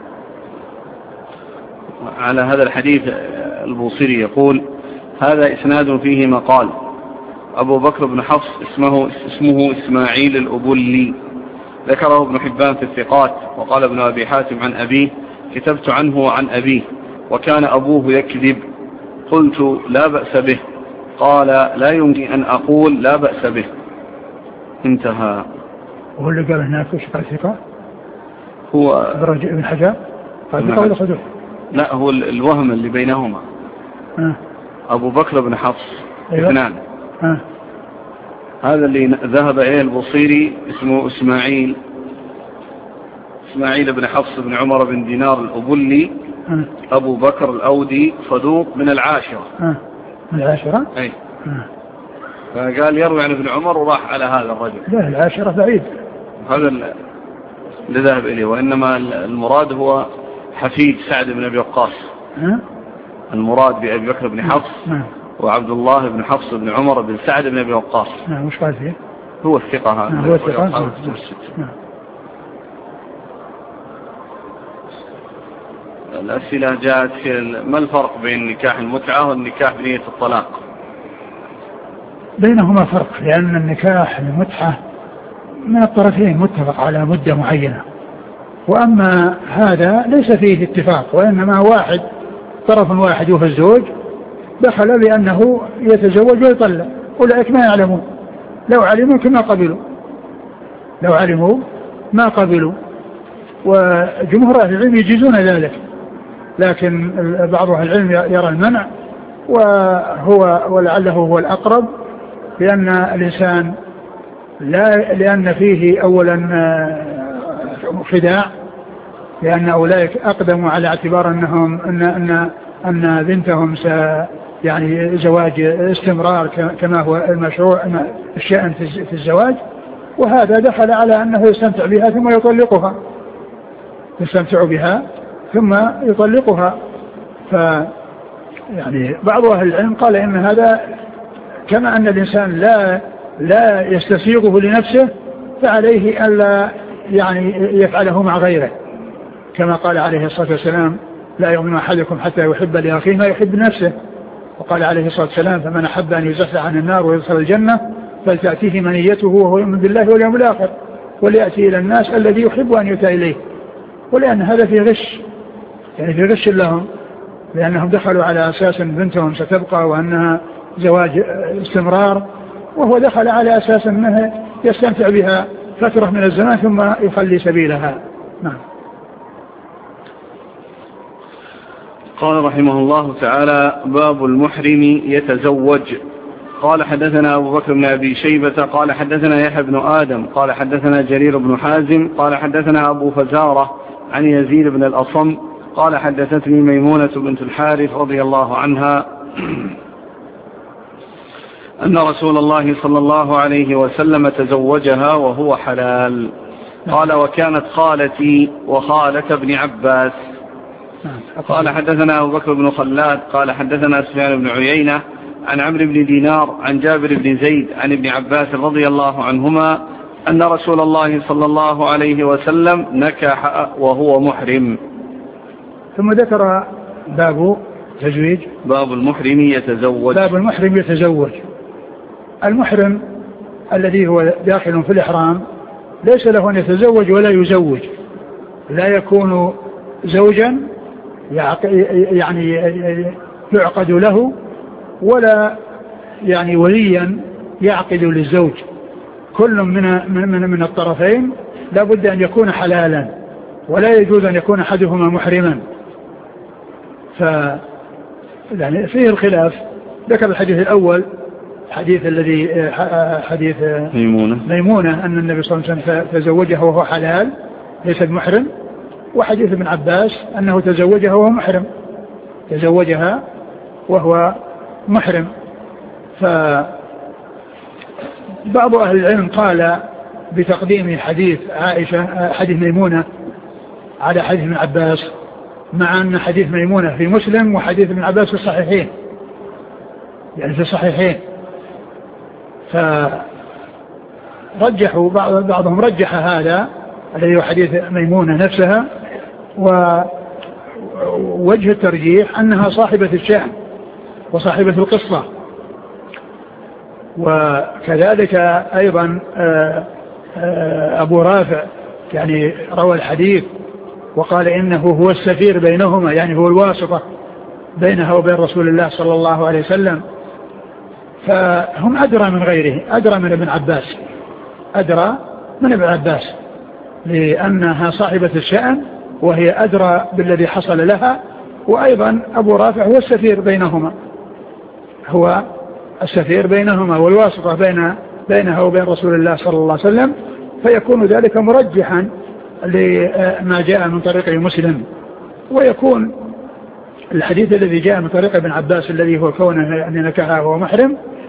على هذا الحديث البوصيري يقول هذا إسناد فيه مقال. أبو بكر بن حفص اسمه, اسمه إسماعيل الأبلي، ذكره ابن حبان في الثقات، وقال ابن أبي حاتم عن أبيه كتبت عنه وعن أبيه وكان أبوه يكذب، قلت لا بأس به، قال لا يمكن أن أقول لا بأس به. انتهى. وهو اللي قال هناك وش قال ثقة؟ هو ابن حجر قال ثقة ولا صدوق؟ لا هو الوهم اللي بينهما. أه. أبو بكر بن حفص أيوة. اثنان. أه. هذا اللي ذهب إليه البصيري اسمه إسماعيل إسماعيل بن حفص بن عمر بن دينار الأبلي. أه. أبو بكر الأودي صدوق من العاشرة. أه. من العاشرة؟ أي. فقال يروي عن ابن عمر وراح على هذا الرجل. لا العاشرة بعيد، هذا اللي ذهب إليه. وإنما المراد هو حفيد سعد بن أبي وقاص. المراد بأبي بكر بن حفص وعبد الله بن حفص بن عمر بن سعد بن أبي وقاص. نعم. وش قال فيه؟ هو الثقة هذا. هو الثقة. الأسئلة جاءت في ما الفرق بين نكاح المتعة والنكاح بنية الطلاق؟ بينهما فرق، لأن النكاح المتعة من الطرفين متفق على مدة معينة، وأما هذا ليس فيه اتفاق، وإنما واحد طرف واحد وهو الزوج دخل بأنه يتزوج ويطلق، أولئك ما يعلمون، لو علموا كما قبلوا، لو علموا ما قبلوا. وجمهور أهل العلم يجيزون ذلك، لكن بعض أهل العلم يرى المنع، وهو ولعله هو الأقرب، لأن الإنسان لا لأن فيه أولا خداع، لأن أولئك أقدموا على اعتبار أنهم أن أن أن بنتهم س يعني زواج استمرار كما هو المشروع الشأن في الزواج، وهذا دخل على أنه يستمتع بها ثم يطلقها، يستمتع بها ثم يطلقها. ف يعني بعض أهل العلم قال إن هذا كما أن الإنسان لا لا يستسيغه لنفسه، فعليه ألا يعني يفعله مع غيره، كما قال عليه الصلاة والسلام: لا يؤمن أحدكم حتى يحب لأخيه ما يحب لنفسه. وقال عليه الصلاة والسلام: فمن أحب أن يزحزح عن النار ويدخل الجنة فلتأتيه منيته وهو يؤمن بالله واليوم الآخر وليأتي إلى الناس الذي يحب أن يؤتى إليه. ولأن هذا في غش، يعني في غش لهم، لأنهم دخلوا على أساس بنتهم ستبقى وأنها زواج استمرار، وهو دخل على أساس أنه يستمتع بها فترة من الزمان ثم يخلي سبيلها. نعم. قال رحمه الله تعالى: باب المحرم يتزوج. قال حدثنا أبو بكر بن أبي شيبة قال حدثنا يحيى بن آدم قال حدثنا جرير بن حازم قال حدثنا أبو فزارة عن يزيد بن الأصم قال حدثتني ميمونة بنت الحارث رضي الله عنها أن رسول الله صلى الله عليه وسلم تزوجها وهو حلال. قال: وكانت خالتي وخالة ابن عباس. قال حدثنا أبو بكر بن خلاد قال حدثنا سفيان بن عيينة عن عمرو بن دينار عن جابر بن زيد عن ابن عباس رضي الله عنهما أن رسول الله صلى الله عليه وسلم نكح وهو محرم. ثم ذكر باب تزويج، باب المحرم يتزوج. باب المحرم يتزوج. المحرم الذي هو داخل في الإحرام ليس له أن يتزوج ولا يزوج، لا يكون زوجا يعني يعقد له، ولا يعني وليا يعقد للزوج. كل من من من الطرفين لا بد أن يكون حلالا، ولا يجوز أن يكون أحدهما محرما. ف يعني فيه الخلاف. ذكر الحديث الأول حديث الذي حديث ميمونة ميمونة أن النبي صلى الله عليه وسلم تزوجها وهو حلال ليس محرم، وحديث ابن عباس أنه تزوجها وهو محرم، تزوجها وهو محرم. فبعض أهل العلم قال بتقديم حديث عائشة حديث ميمونة على حديث ابن عباس، مع أن حديث ميمونة في مسلم وحديث ابن عباس في الصحيحين، يعني في الصحيحين. فرجحوا بعضهم رجح هذا الذي هو حديث ميمونة نفسها، ووجه الترجيح أنها صاحبة الشأن وصاحبة القصة. وكذلك أيضا أبو رافع يعني روى الحديث وقال إنه هو السفير بينهما، يعني هو الواسطة بينها وبين رسول الله صلى الله عليه وسلم. فهم أدرى من غيره، أدرى من ابن عباس، أدرى من ابن عباس، لأنها صاحبة الشأن وهي أدرى بالذي حصل لها. وأيضا أبو رافع هو السفير بينهما، هو السفير بينهما والواسطة بين بينها وبين رسول الله صلى الله عليه وسلم، فيكون ذلك مرجحا لما جاء من طريق مسلم. ويكون الحديث الذي جاء من طريق ابن عباس الذي هو كونه أن نكحها وهو محرم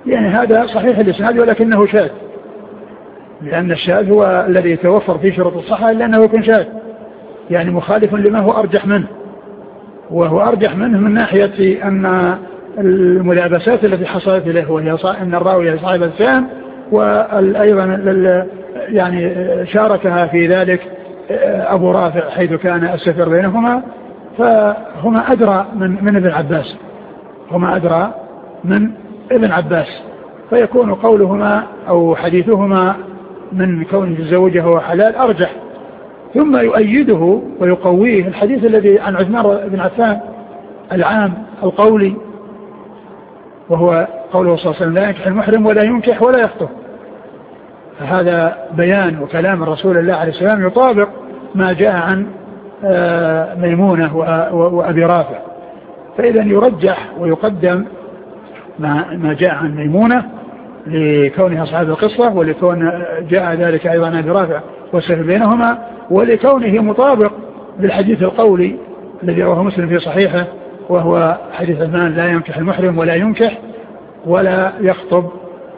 يعني هذا صحيح الإسناد ولكنه شاذ، لأن الشاذ هو الذي يتوفر في شروط الصحة إلا أنه يكون شاذ، يعني مخالف لما هو أرجح منه، وهو أرجح منه من ناحية أن الملابسات التي حصلت له وهي أن الراوي صاحب الفهم، وأيضا يعني شاركها في ذلك أبو رافع حيث كان السفر بينهما، فهما أدرى من, من ابن عباس هما أدرى من ابن عباس، فيكون قولهما أو حديثهما من كونه تزوجه هو حلال أرجح. ثم يؤيده ويقويه الحديث الذي عن عثمان بن عفان العام القولي، وهو قوله صلى الله عليه وسلم: لا ينكح المحرم ولا ينكح ولا يخطب. فهذا بيان وكلام الرسول الله عليه السلام يطابق ما جاء عن ميمونة وأبي رافع، فإذا يرجح ويقدم ما جاء عن ميمونة لكونها صاحب القصة، ولكون جاء ذلك أيضا عن أبي رافع والسفر بينهما، ولكونه مطابق للحديث القولي الذي رواه مسلم في صحيحه، وهو حديث عثمان: لا ينكح المحرم ولا ينكح ولا يخطب.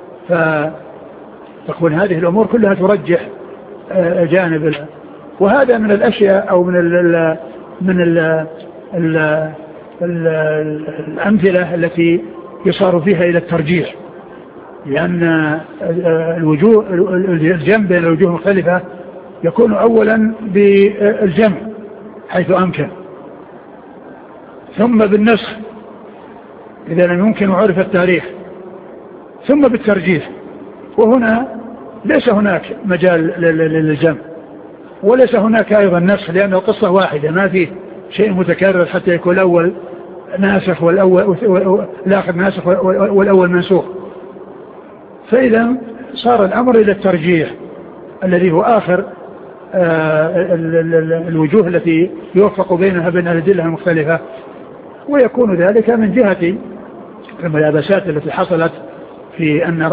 فتكون هذه الأمور كلها ترجح جانب، وهذا من الأشياء أو من ال من ال ال ال الأمثلة التي يصار فيها إلى الترجيح، لأن الوجوه الجمع بين الوجوه المختلفة يكون أولا بالجمع حيث أمكن، ثم بالنسخ إذا لم يمكن وعرف التاريخ، ثم بالترجيح. وهنا ليس هناك مجال للجمع، وليس هناك أيضا نسخ، لأن القصة واحدة ما فيه شيء متكرر حتى يكون الأول ناسخ والأول الآخر ناسخ والأول منسوخ. فإذا صار الأمر إلى الترجيح الذي هو آخر الوجوه التي يوفق بينها بين الأدلة المختلفة، ويكون ذلك من جهة الملابسات التي حصلت في أن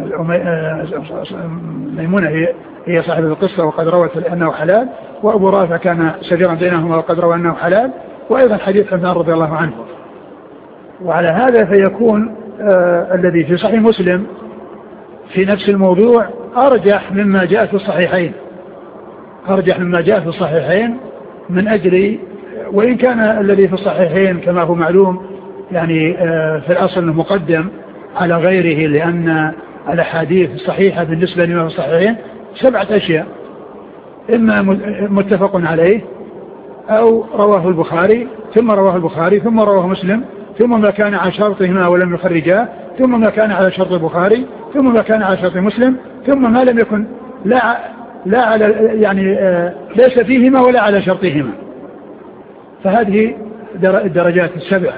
ميمونة هي صاحب القصة وقد روت أنه حلال، وأبو رافع كان سفيرا بينهما وقد روى أنه حلال، وأيضا حديث عثمان رضي الله عنه. وعلى هذا فيكون آه الذي في صحيح مسلم في نفس الموضوع أرجح مما جاء في الصحيحين أرجح مما جاء في الصحيحين من أجل، وإن كان الذي في الصحيحين كما هو معلوم يعني آه في الأصل مقدم على غيره، لأن الأحاديث الصحيحة بالنسبة لما في الصحيحين سبعة أشياء: إما متفق عليه، أو رواه البخاري ثم رواه البخاري ثم رواه مسلم، ثم ما كان على شرطهما ولم يخرجاه، ثم ما كان على شرط البخاري، ثم ما كان على شرط مسلم، ثم ما لم يكن لا لا على يعني آه ليس فيهما ولا على شرطهما. فهذه الدرجات السبعة،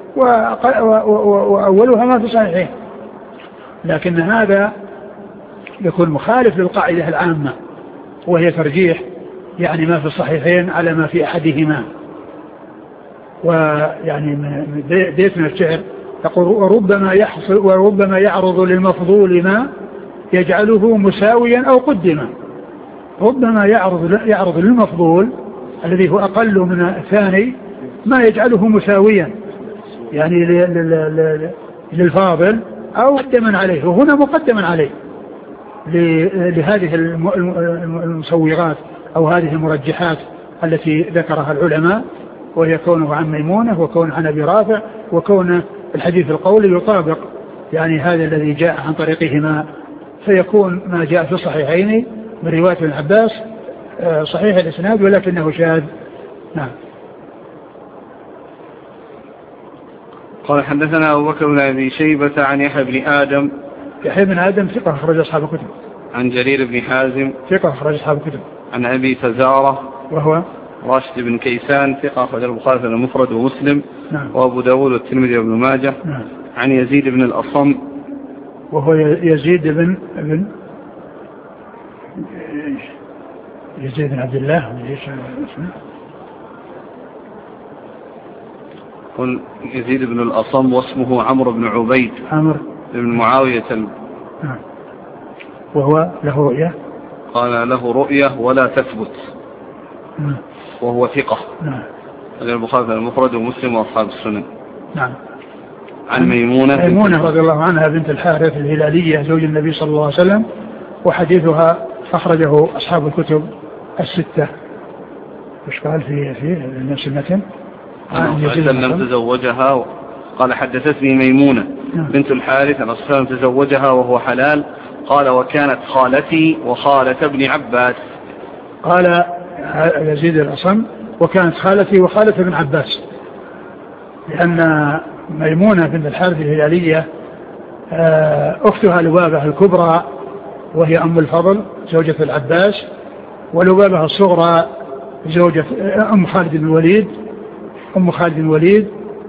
وأولها ما في صحيحين، لكن هذا يكون مخالف للقاعدة العامة وهي ترجيح يعني ما في الصحيحين على ما في أحدهما. ويعني بيت من الشعر يقول: وربما يحصل وربما يعرض للمفضول ما يجعله مساويا أو قدما. ربما يعرض يعرض للمفضول الذي هو أقل من الثاني ما يجعله مساويا يعني للفاضل أو مقدما عليه، وهنا مقدما عليه لهذه المسوغات أو هذه المرجحات التي ذكرها العلماء، وهي كونه عن ميمونة وكونه عن أبي رافع وكونه الحديث القولي يطابق يعني هذا الذي جاء عن طريقهما، فيكون ما جاء في الصحيحين من رواية ابن عباس صحيح الإسناد ولكنه شاذ. نعم. قال: حدثنا أبو بكر بن أبي شيبة عن يحيى بن آدم. يحيى بن آدم ثقة أخرج أصحاب الكتب. عن جرير بن حازم ثقة أخرج أصحاب الكتب. عن أبي فزارة وهو راشد بن كيسان ثقة أخرج البخاري في المفرد ومسلم. نعم. وأبو داود والترمذي وابن ماجه. نعم. عن يزيد بن الأصم وهو يزيد بن بن يزيد بن عبد الله. قل يزيد بن الأصم واسمه عمرو بن عبيد عمرو بن معاوية. نعم. وهو له رؤية. قال: له رؤية ولا تثبت. نعم. وهو ثقة. نعم. البخاري في المفرد ومسلم وأصحاب السنن. نعم. عن ميمونة ميمونة رضي الله عنها بنت الحارث الهلالية زوج النبي صلى الله عليه وسلم، وحديثها أخرجه أصحاب الكتب الستة. وش قال في في نفس المتن؟ لم تزوجها. قال حدثتني ميمونة بنت الحارث أن أصلا تزوجها وهو حلال. قال وكانت خالتي وخالة ابن عباس. قال يزيد الأصم وكانت خالتي وخالة ابن عباس، لأن ميمونة بنت الحارث الهلالية أختها لبابة الكبرى وهي أم الفضل زوجة العباس، ولبابة الصغرى زوجة أم خالد بن الوليد أم خالد بن الوليد،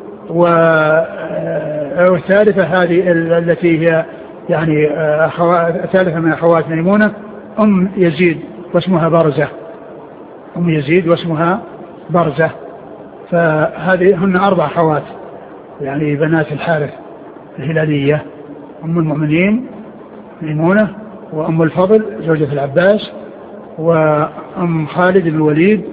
والثالثة هذه التي هي يعني ثالثة من أخوات ميمونة أم يزيد واسمها برزة أم يزيد واسمها برزة. فهذه هن أربع أخوات يعني بنات الحارث الهلالية: أم المؤمنين ميمونة، وأم الفضل زوجة العباس، وأم خالد بن الوليد،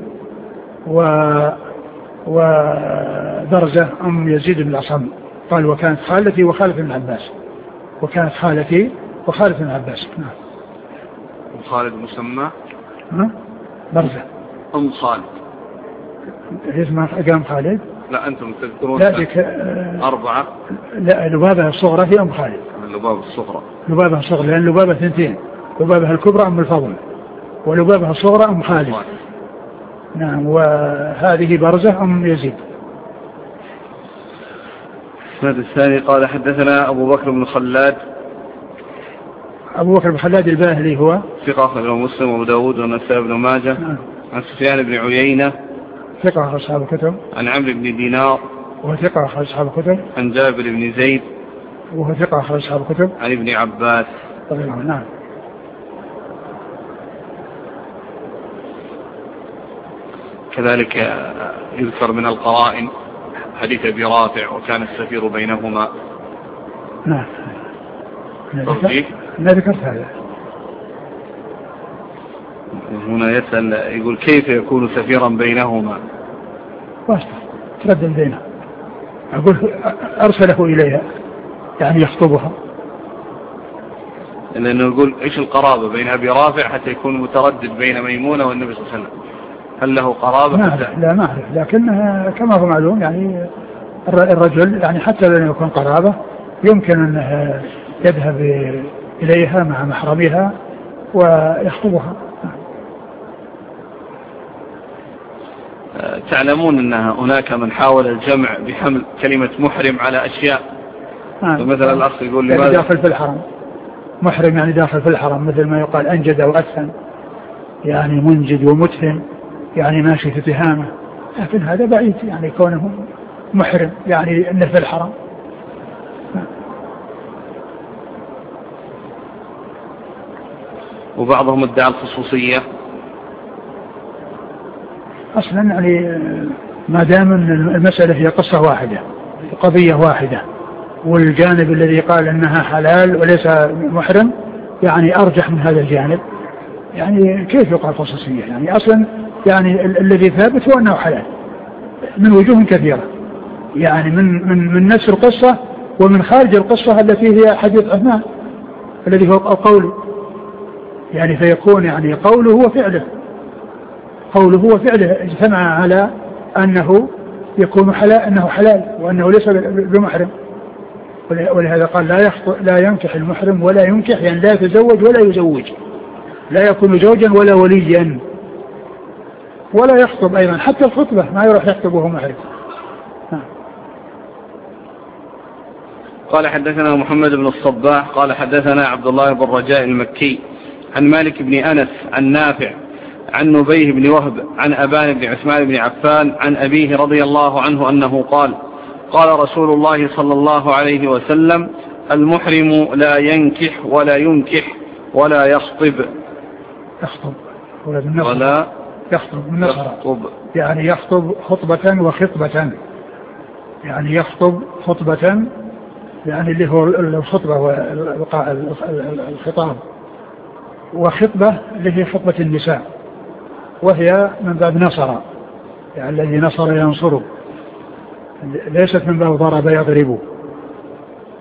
وبرزة أم يزيد بن الأصم. قال وكانت خالتي وخالة ابن عباس. وكانت خالتي وخالة ابن عباس. نعم. أم خالد مسمى برزة أم خالد اسمها أقام خالد. لا أنتم تذكرون لا ديك أربعة. لا لبابة الصغرى هي أم خالد. لبابة الصغرى لبابة الصغرى لأن لبابة ثنتين، لبابة الكبرى أم الفضل ولبابة الصغرى أم خالد. نعم. وهذه برزة أم يزيد. هذا الثاني قال حدثنا أبو بكر بن خلاد. أبو بكر بن خلاد الباهلي هو ثقة أخرجه مسلم وأبو داود والنسائي بن ماجه. نعم. عن سفيان بن عيينة ثقة أخرج أصحاب الكتب. عن عمرو بن دينار وهو ثقة أخرج أصحاب الكتب. عن جابر بن زيد وهو ثقة أخرج أصحاب الكتب. عن ابن عباس. نعم. كذلك يذكر من القرائن حديث أبي رافع وكان السفير بينهما. نعم. لا ذكرت هذا. هنا يسأل يقول كيف يكون سفيرا بينهما؟ واسطة تردد بينها. أقول أرسله إليها يعني يخطبها، لأنه يقول إيش القرابة بين أبي رافع حتى يكون متردد بين ميمونة والنبي صلى الله عليه وسلم؟ هل له قرابة؟ ما أعرف. لا ما أعرف، لكن كما هو معلوم يعني الرجل يعني حتى لو يكون قرابة يمكن أنه يذهب إليها مع محرمها ويخطبها. تعلمون أن هناك من حاول الجمع بحمل كلمة محرم على أشياء. فمثلا الأخ يقول لماذا داخل في الحرم محرم يعني داخل في الحرم، مثل ما يقال أنجد وأثن يعني منجد ومتهم يعني ماشي في تهامة، لكن هذا بعيد يعني كونه محرم يعني أنه في الحرم. وبعضهم ادعى الخصوصية. أصلا يعني ما دام المسألة هي قصة واحدة قضية واحدة، والجانب الذي قال أنها حلال وليس محرم يعني أرجح من هذا الجانب، يعني كيف يقال خصوصية؟ يعني أصلا يعني الذي ثابت هو أنه حلال من وجوه كثيرة، يعني من من من نفس القصة ومن خارج القصة التي هي حديث عثمان الذي هو قوله، يعني فيكون يعني قوله وفعله قوله وفعله اجتمع على أنه يكون حلال أنه حلال وأنه ليس بمحرم. ولهذا قال لا لا ينكح المحرم ولا ينكح يعني لا يتزوج ولا يزوج، لا يكون زوجا ولا وليا ولا يخطب أيضا، حتى الخطبة ما يروح يخطب وهو محرم. قال حدثنا محمد بن الصباح قال حدثنا عبد الله بن رجاء المكي عن مالك بن أنس عن نافع عن نبيه بن وهب عن أبان بن عثمان بن عفان عن أبيه رضي الله عنه أنه قال قال رسول الله صلى الله عليه وسلم المحرم لا ينكح ولا ينكح ولا يخطب يخطب ولا يخطب يخطب يعني يخطب خطبة وخطبة، يعني يخطب خطبة يعني اللي هو الخطبة والخطاب، وخطبة اللي هي خطبة النساء وهي من باب نصر يعني الذي نصر ينصره، ليست من باب ضرب يضرب،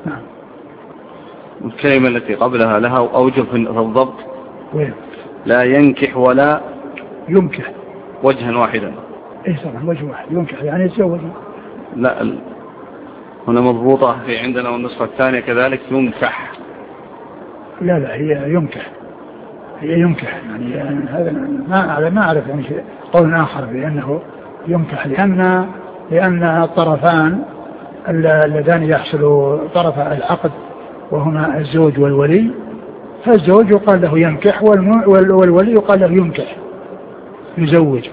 نعم. الكلمة التي قبلها لها أوجه في الضبط. وين؟ لا ينكح ولا ينكح وجها واحدا. اي طبعا وجه واحد ينكح يعني يتزوج. لا ال... هنا مضبوطة في عندنا والنسخة الثانية كذلك ينكح. لا لا هي ينكح هي ينكح يعني, يعني هذا ما ما أعرف يعني قول آخر بأنه ينكح لأن لأن الطرفان اللذان يحصل طرف العقد وهما الزوج والولي، فالزوج يقال له ينكح والولي يقال له ينكح يزوج.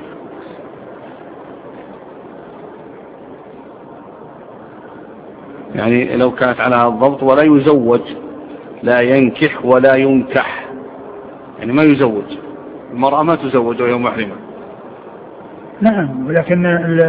يعني لو كانت على هذا الضبط ولا يزوج، لا ينكح ولا ينكح، يعني ما يزوج، المرأة ما تزوج وهي محرمة. نعم، ولكن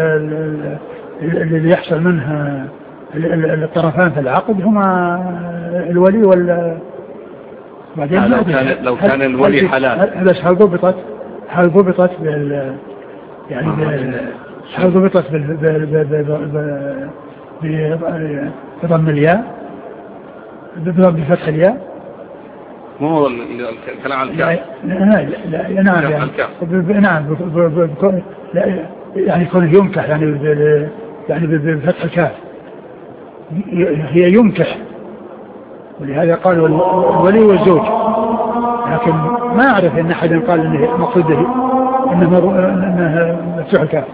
اللي يحصل منها الطرفان في العقد هما الولي وال بعدين لو كان لو كان الولي حلال. بس هل ضبطت هل ضبطت بال يعني بال هل ضبطت بال بضم الياء بفتح الياء؟ مو هو الكلام عن الكاف. نعم نعم يعني يكون ينكح يعني يعني بفتح الكاف هي ينكح، ولهذا قالوا الولي والزوج، لكن ما أعرف أن أحد قال أنه مقصوده أنه مفتوح الكاف.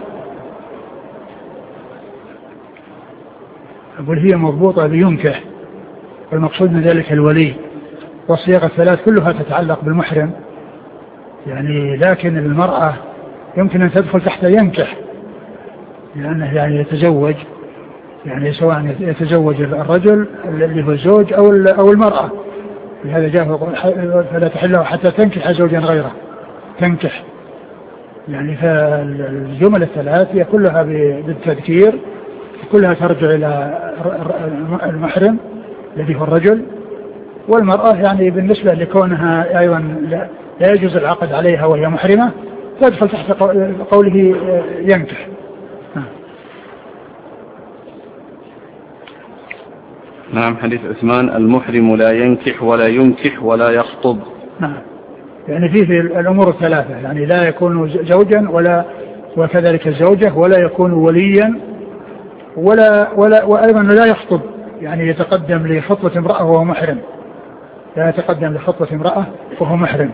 أقول هي مضبوطة بينكح، والمقصود من ذلك الولي، والصيغة الثلاث كلها تتعلق بالمحرم يعني، لكن المرأة يمكن أن تدخل تحت ينكح لأنه يعني يتزوج، يعني سواء يتزوج الرجل اللي هو الزوج أو أو المرأة، لهذا جاء فلا تحله حتى تنكح زوجا غيره تنكح يعني. فالجمل الثلاث هي كلها بالتذكير، كلها ترجع إلى المحرم الذي هو الرجل، والمرأة يعني بالنسبة لكونها أيضا لا يجوز العقد عليها وهي محرمة تدخل تحت قوله ينكح. نعم. حديث عثمان المحرم لا ينكح ولا ينكح ولا يخطب. نعم، يعني فيه في الأمور الثلاثة، يعني لا يكون زوجا ولا وكذلك الزوجة، ولا يكون وليا ولا ولا وأيضا لا يخطب، يعني يتقدم لخطوة امرأة وهو محرم، لا يتقدم لخطوة امرأة وهو محرم.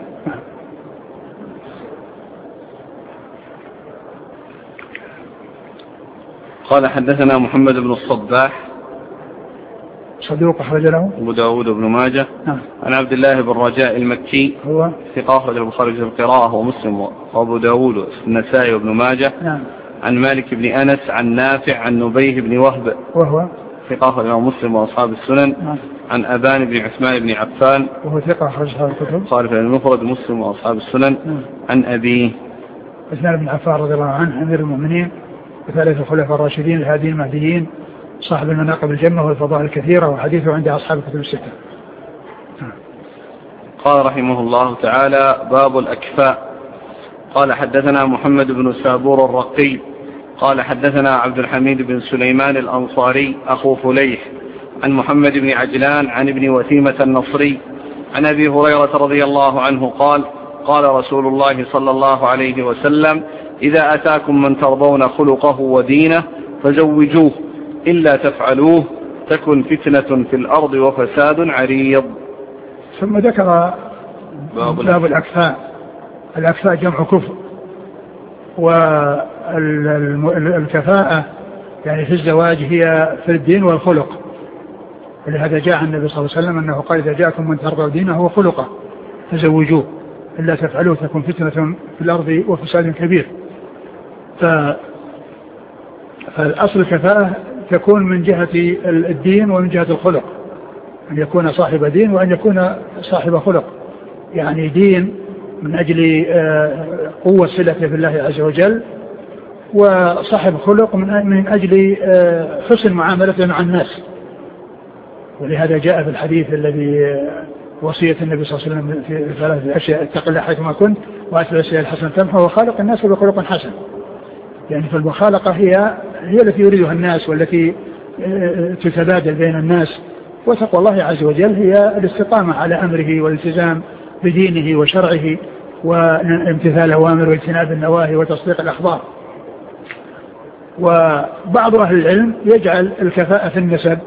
قال حدثنا محمد بن الصباح صدوق أخرج له أبو داود بن ماجه. نعم. عن عبد الله بن رجاء المكي هو ثقة أخرج البخاري في القراءة ومسلم وأبو داود النسائي وابن ماجه. نعم. عن مالك بن أنس عن نافع عن نبيه بن وهب وهو ثقة أخرج مسلم وأصحاب السنن. نعم. عن أبان بن عثمان بن عفان وهو ثقة أخرج أصحاب الكتب صارف المفرد مسلم وأصحاب السنن. نعم. عن أبيه عثمان بن عفان رضي الله عنه أمير المؤمنين وثالث الخلفاء الراشدين الهاديين المهديين صاحب المناقب الجمة والفضائل الكثيرة، وحديثه عند أصحاب الكتب الستة. قال رحمه الله تعالى باب الأكفاء. قال حدثنا محمد بن سابور الرقي قال حدثنا عبد الحميد بن سليمان الأنصاري أخو فليح عن محمد بن عجلان عن ابن وثيمة النصري عن أبي هريرة رضي الله عنه قال قال رسول الله صلى الله عليه وسلم إذا أتاكم من ترضون خلقه ودينه فزوجوه إلا تفعلوه تكن فتنة في الأرض وفساد عريض. ثم ذكر باب الأكفاء. الأكفاء جمع كفء، والكفاءة يعني في الزواج هي في الدين والخلق، ولهذا جاء النبي صلى الله عليه وسلم أنه قال إذا جاءكم من ترضون دينه وخلقه فزوجوه إلا تفعلوه تكن فتنة في الأرض وفساد كبير. ف... فالأصل الكفاءة تكون من جهة الدين ومن جهة الخلق، أن يكون صاحب دين وأن يكون صاحب خلق، يعني دين من أجل قوة صلته بالله عز وجل، وصاحب خلق من أجل حسن معاملته مع الناس. ولهذا جاء في الحديث الذي وصية النبي صلى الله عليه وسلم في ثلاث أشياء: اتق الله حيثما كنت وأتبع السيئة الحسنة تمحها وخالق الناس بخلق حسن. يعني فالمخالقة هي هي التي يريدها الناس والتي تتبادل بين الناس، وتقوى الله عز وجل هي الاستقامة على أمره والالتزام بدينه وشرعه وامتثال الأوامر واجتناب النواهي وتصديق الأخبار. وبعض أهل العلم يجعل الكفاءة في النسب،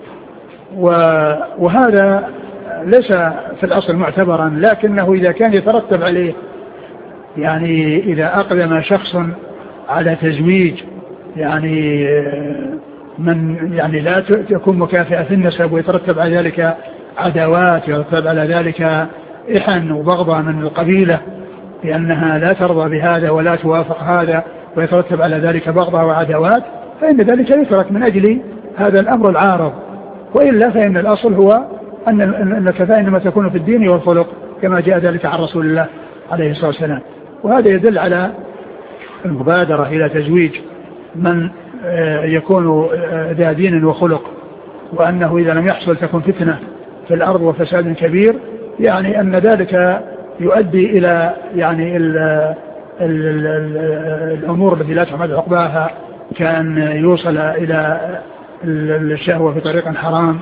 وهذا ليس في الأصل معتبرا، لكنه إذا كان يترتب عليه، يعني إذا أقدم شخص على تزويج يعني من يعني لا تكون مكافئة في النسب ويترتب على ذلك عداوات، يترتب على ذلك إحن وبغضة من القبيلة لأنها لا ترضى بهذا ولا توافق هذا، ويترتب على ذلك بغضة وعداوات، فإن ذلك يترك من أجل هذا الأمر العارض. وإلا فإن الأصل هو أن الكفاءة إنما تكون في الدين والخلق كما جاء ذلك عن رسول الله عليه الصلاة والسلام. وهذا يدل على المبادرة إلى تزويج من يكون ذا دين وخلق، وأنه إذا لم يحصل تكون فتنة في الأرض وفساد كبير، يعني أن ذلك يؤدي إلى يعني ال ال ال الأمور التي لا تحمد عقباها، كان يوصل إلى الشهوة في طريق حرام،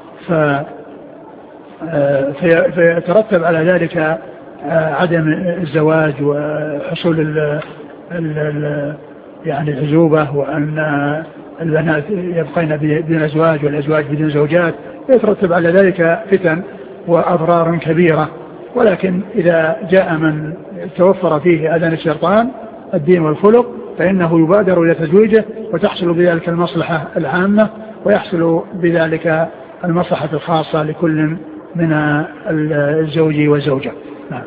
فيترتب على ذلك عدم الزواج وحصول ال ال يعني العزوبة، وأن البنات يبقين بدون أزواج والأزواج بدون زوجات، يترتب على ذلك فتن وأضرار كبيرة. ولكن إذا جاء من توفر فيه أذان الشيطان الدين والخلق فإنه يبادر إلى تزويجه، وتحصل بذلك المصلحة العامة ويحصل بذلك المصلحة الخاصة لكل من الزوج والزوجة. نعم.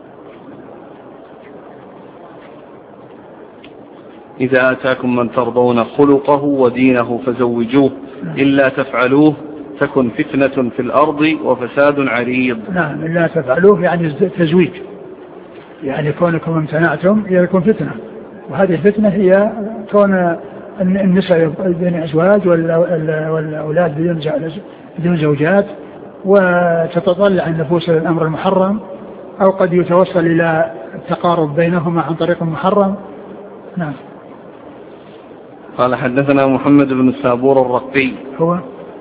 إذا آتاكم من ترضون خلقه ودينه فزوجوه إلا تفعلوه تكن فتنة في الأرض وفساد عريض. نعم، إلا تفعلوه يعني تزويج، يعني كونكم امتنعتم يكون فتنة، وهذه الفتنة هي كون النساء بدون أزواج والأولاد بدون زوجات، وتتطلع النفوس للأمر المحرم، أو قد يتوصل إلى التقارب بينهما عن طريق محرم. نعم. قال حدثنا محمد بن السابور الرقي هو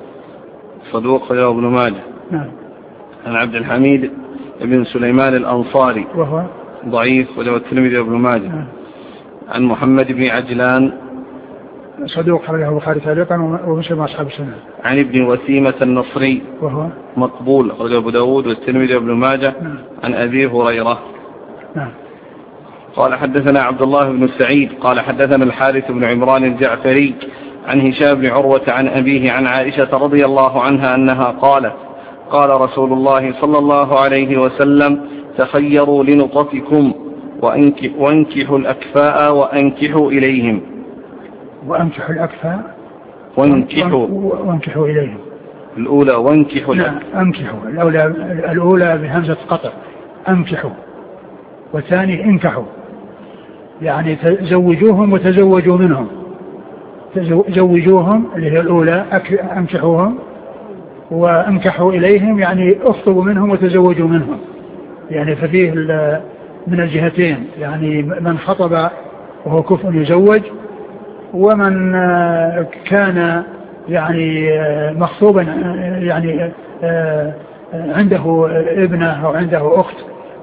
صدوق رواه ابن ماجه. نعم. عن عبد الحميد بن سليمان الأنصاري وهو ضعيف وله الترمذي وابن ماجه. نعم. عن محمد بن عجلان صدوق خرجه البخاري تعليقا ومسلم أصحاب السنة. عن ابن وسيمة النصري وهو مقبول خرجه أبو داود والترمذي وابن ماجه. نعم. عن أبي هريرة. نعم. قال حدثنا عبد الله بن سعيد قال حدثنا الحارث بن عمران الجعفري عن هشام بن عروة عن أبيه عن عائشة رضي الله عنها أنها قالت قال رسول الله صلى الله عليه وسلم تخيروا لنطفكم وانكحوا الأكفاء وأنكحوا إليهم. وأنكحوا الأكفاء وانكحوا وانكحوا إليهم. الأولى وانكحوا. لا أنكحوا الأولى, الأولى بهمزة قطع أنكحوا، والثاني انكحوا، يعني تزوجوهم وتزوجوا منهم. زوجوهم اللي هي الأولى أنكحوهم، وانكحوا إليهم يعني اخطبوا منهم وتزوجوا منهم، يعني ففيه من الجهتين، يعني من خطب وهو كفء يزوج، ومن كان يعني مخطوبا يعني عنده ابنة أو عنده أخت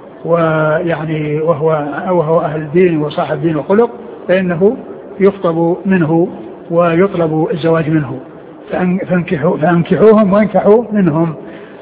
ويعني وهو وهو أهل دين وصاحب دين وخلق، فإنه يخطب منه ويطلب الزواج منه. فانكحوا فانكحوهم وانكحوا منهم.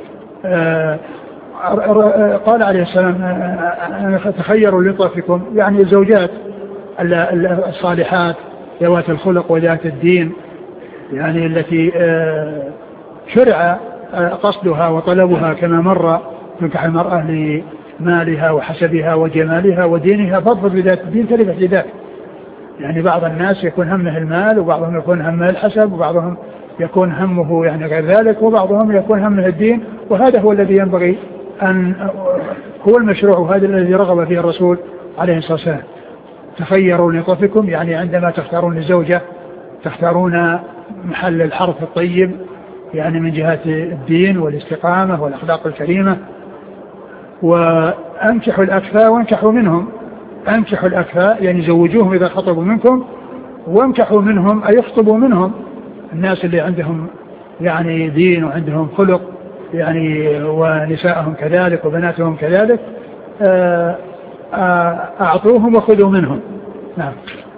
قال عليه السلام تخيروا لطفكم، يعني الزوجات الصالحات ذوات الخلق وذات الدين، يعني التي شرع قصدها وطلبها كما مر، تنكح المرأة لمالها وحسبها وجمالها ودينها، فضل بذات الدين تلفح لذات. يعني بعض الناس يكون همه المال، وبعضهم يكون همه الحسب، وبعضهم يكون همه يعني غير ذلك، وبعضهم يكون همه الدين. وهذا هو الذي ينبغي أن هو المشروع، وهذا الذي رغب فيه الرسول عليه الصلاة والسلام. تخيروا لطفكم، يعني عندما تختارون الزوجة تختارون محل الحرف الطيب، يعني من جهة الدين والاستقامة والأخلاق الكريمة. وأنكحوا الأكفاء وانكحوا منهم. أنكحوا الأكفاء يعني زوجوهم إذا خطبوا منكم، وانكحوا منهم أي يخطبوا منهم الناس اللي عندهم يعني دين وعندهم خلق يعني ونساءهم كذلك وبناتهم كذلك أعطوهم وخذوا منهم. نعم.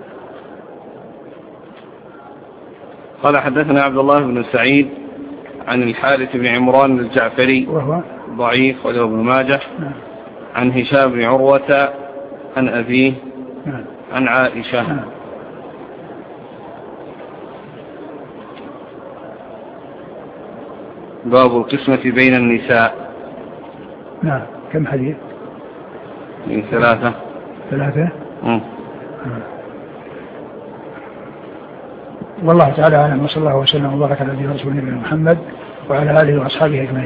قال حدثنا عبد الله بن سعيد عن الحارث بن عمران الجعفري وهو ضعيف وله ابن ماجه. نعم. عن هشام بن عروة عن أبيه. نعم. عن عائشة. نعم. باب القسمة بين النساء. نعم. كم حديث؟ من ثلاثة. ثلاثة. مم. والله تعالى أعلم، وصلى الله وسلم وبارك على نبينا ورسوله نبينا محمد وعلى آله وأصحابه أجمعين.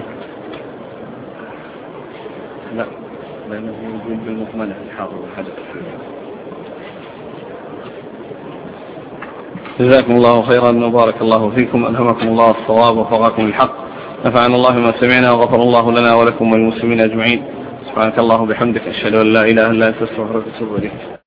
لا لأنه يقول بالمكملة الحافظ الحدث. جزاكم الله خيرا وبارك الله فيكم، ألهمكم الله الصواب وفقكم الحق، نفعنا الله ما سمعنا وغفر الله لنا ولكم وللمسلمين أجمعين. سبحانك الله وبحمدك، أشهد أن لا إله إلا أنت، أستغفرك وأتوب إليك.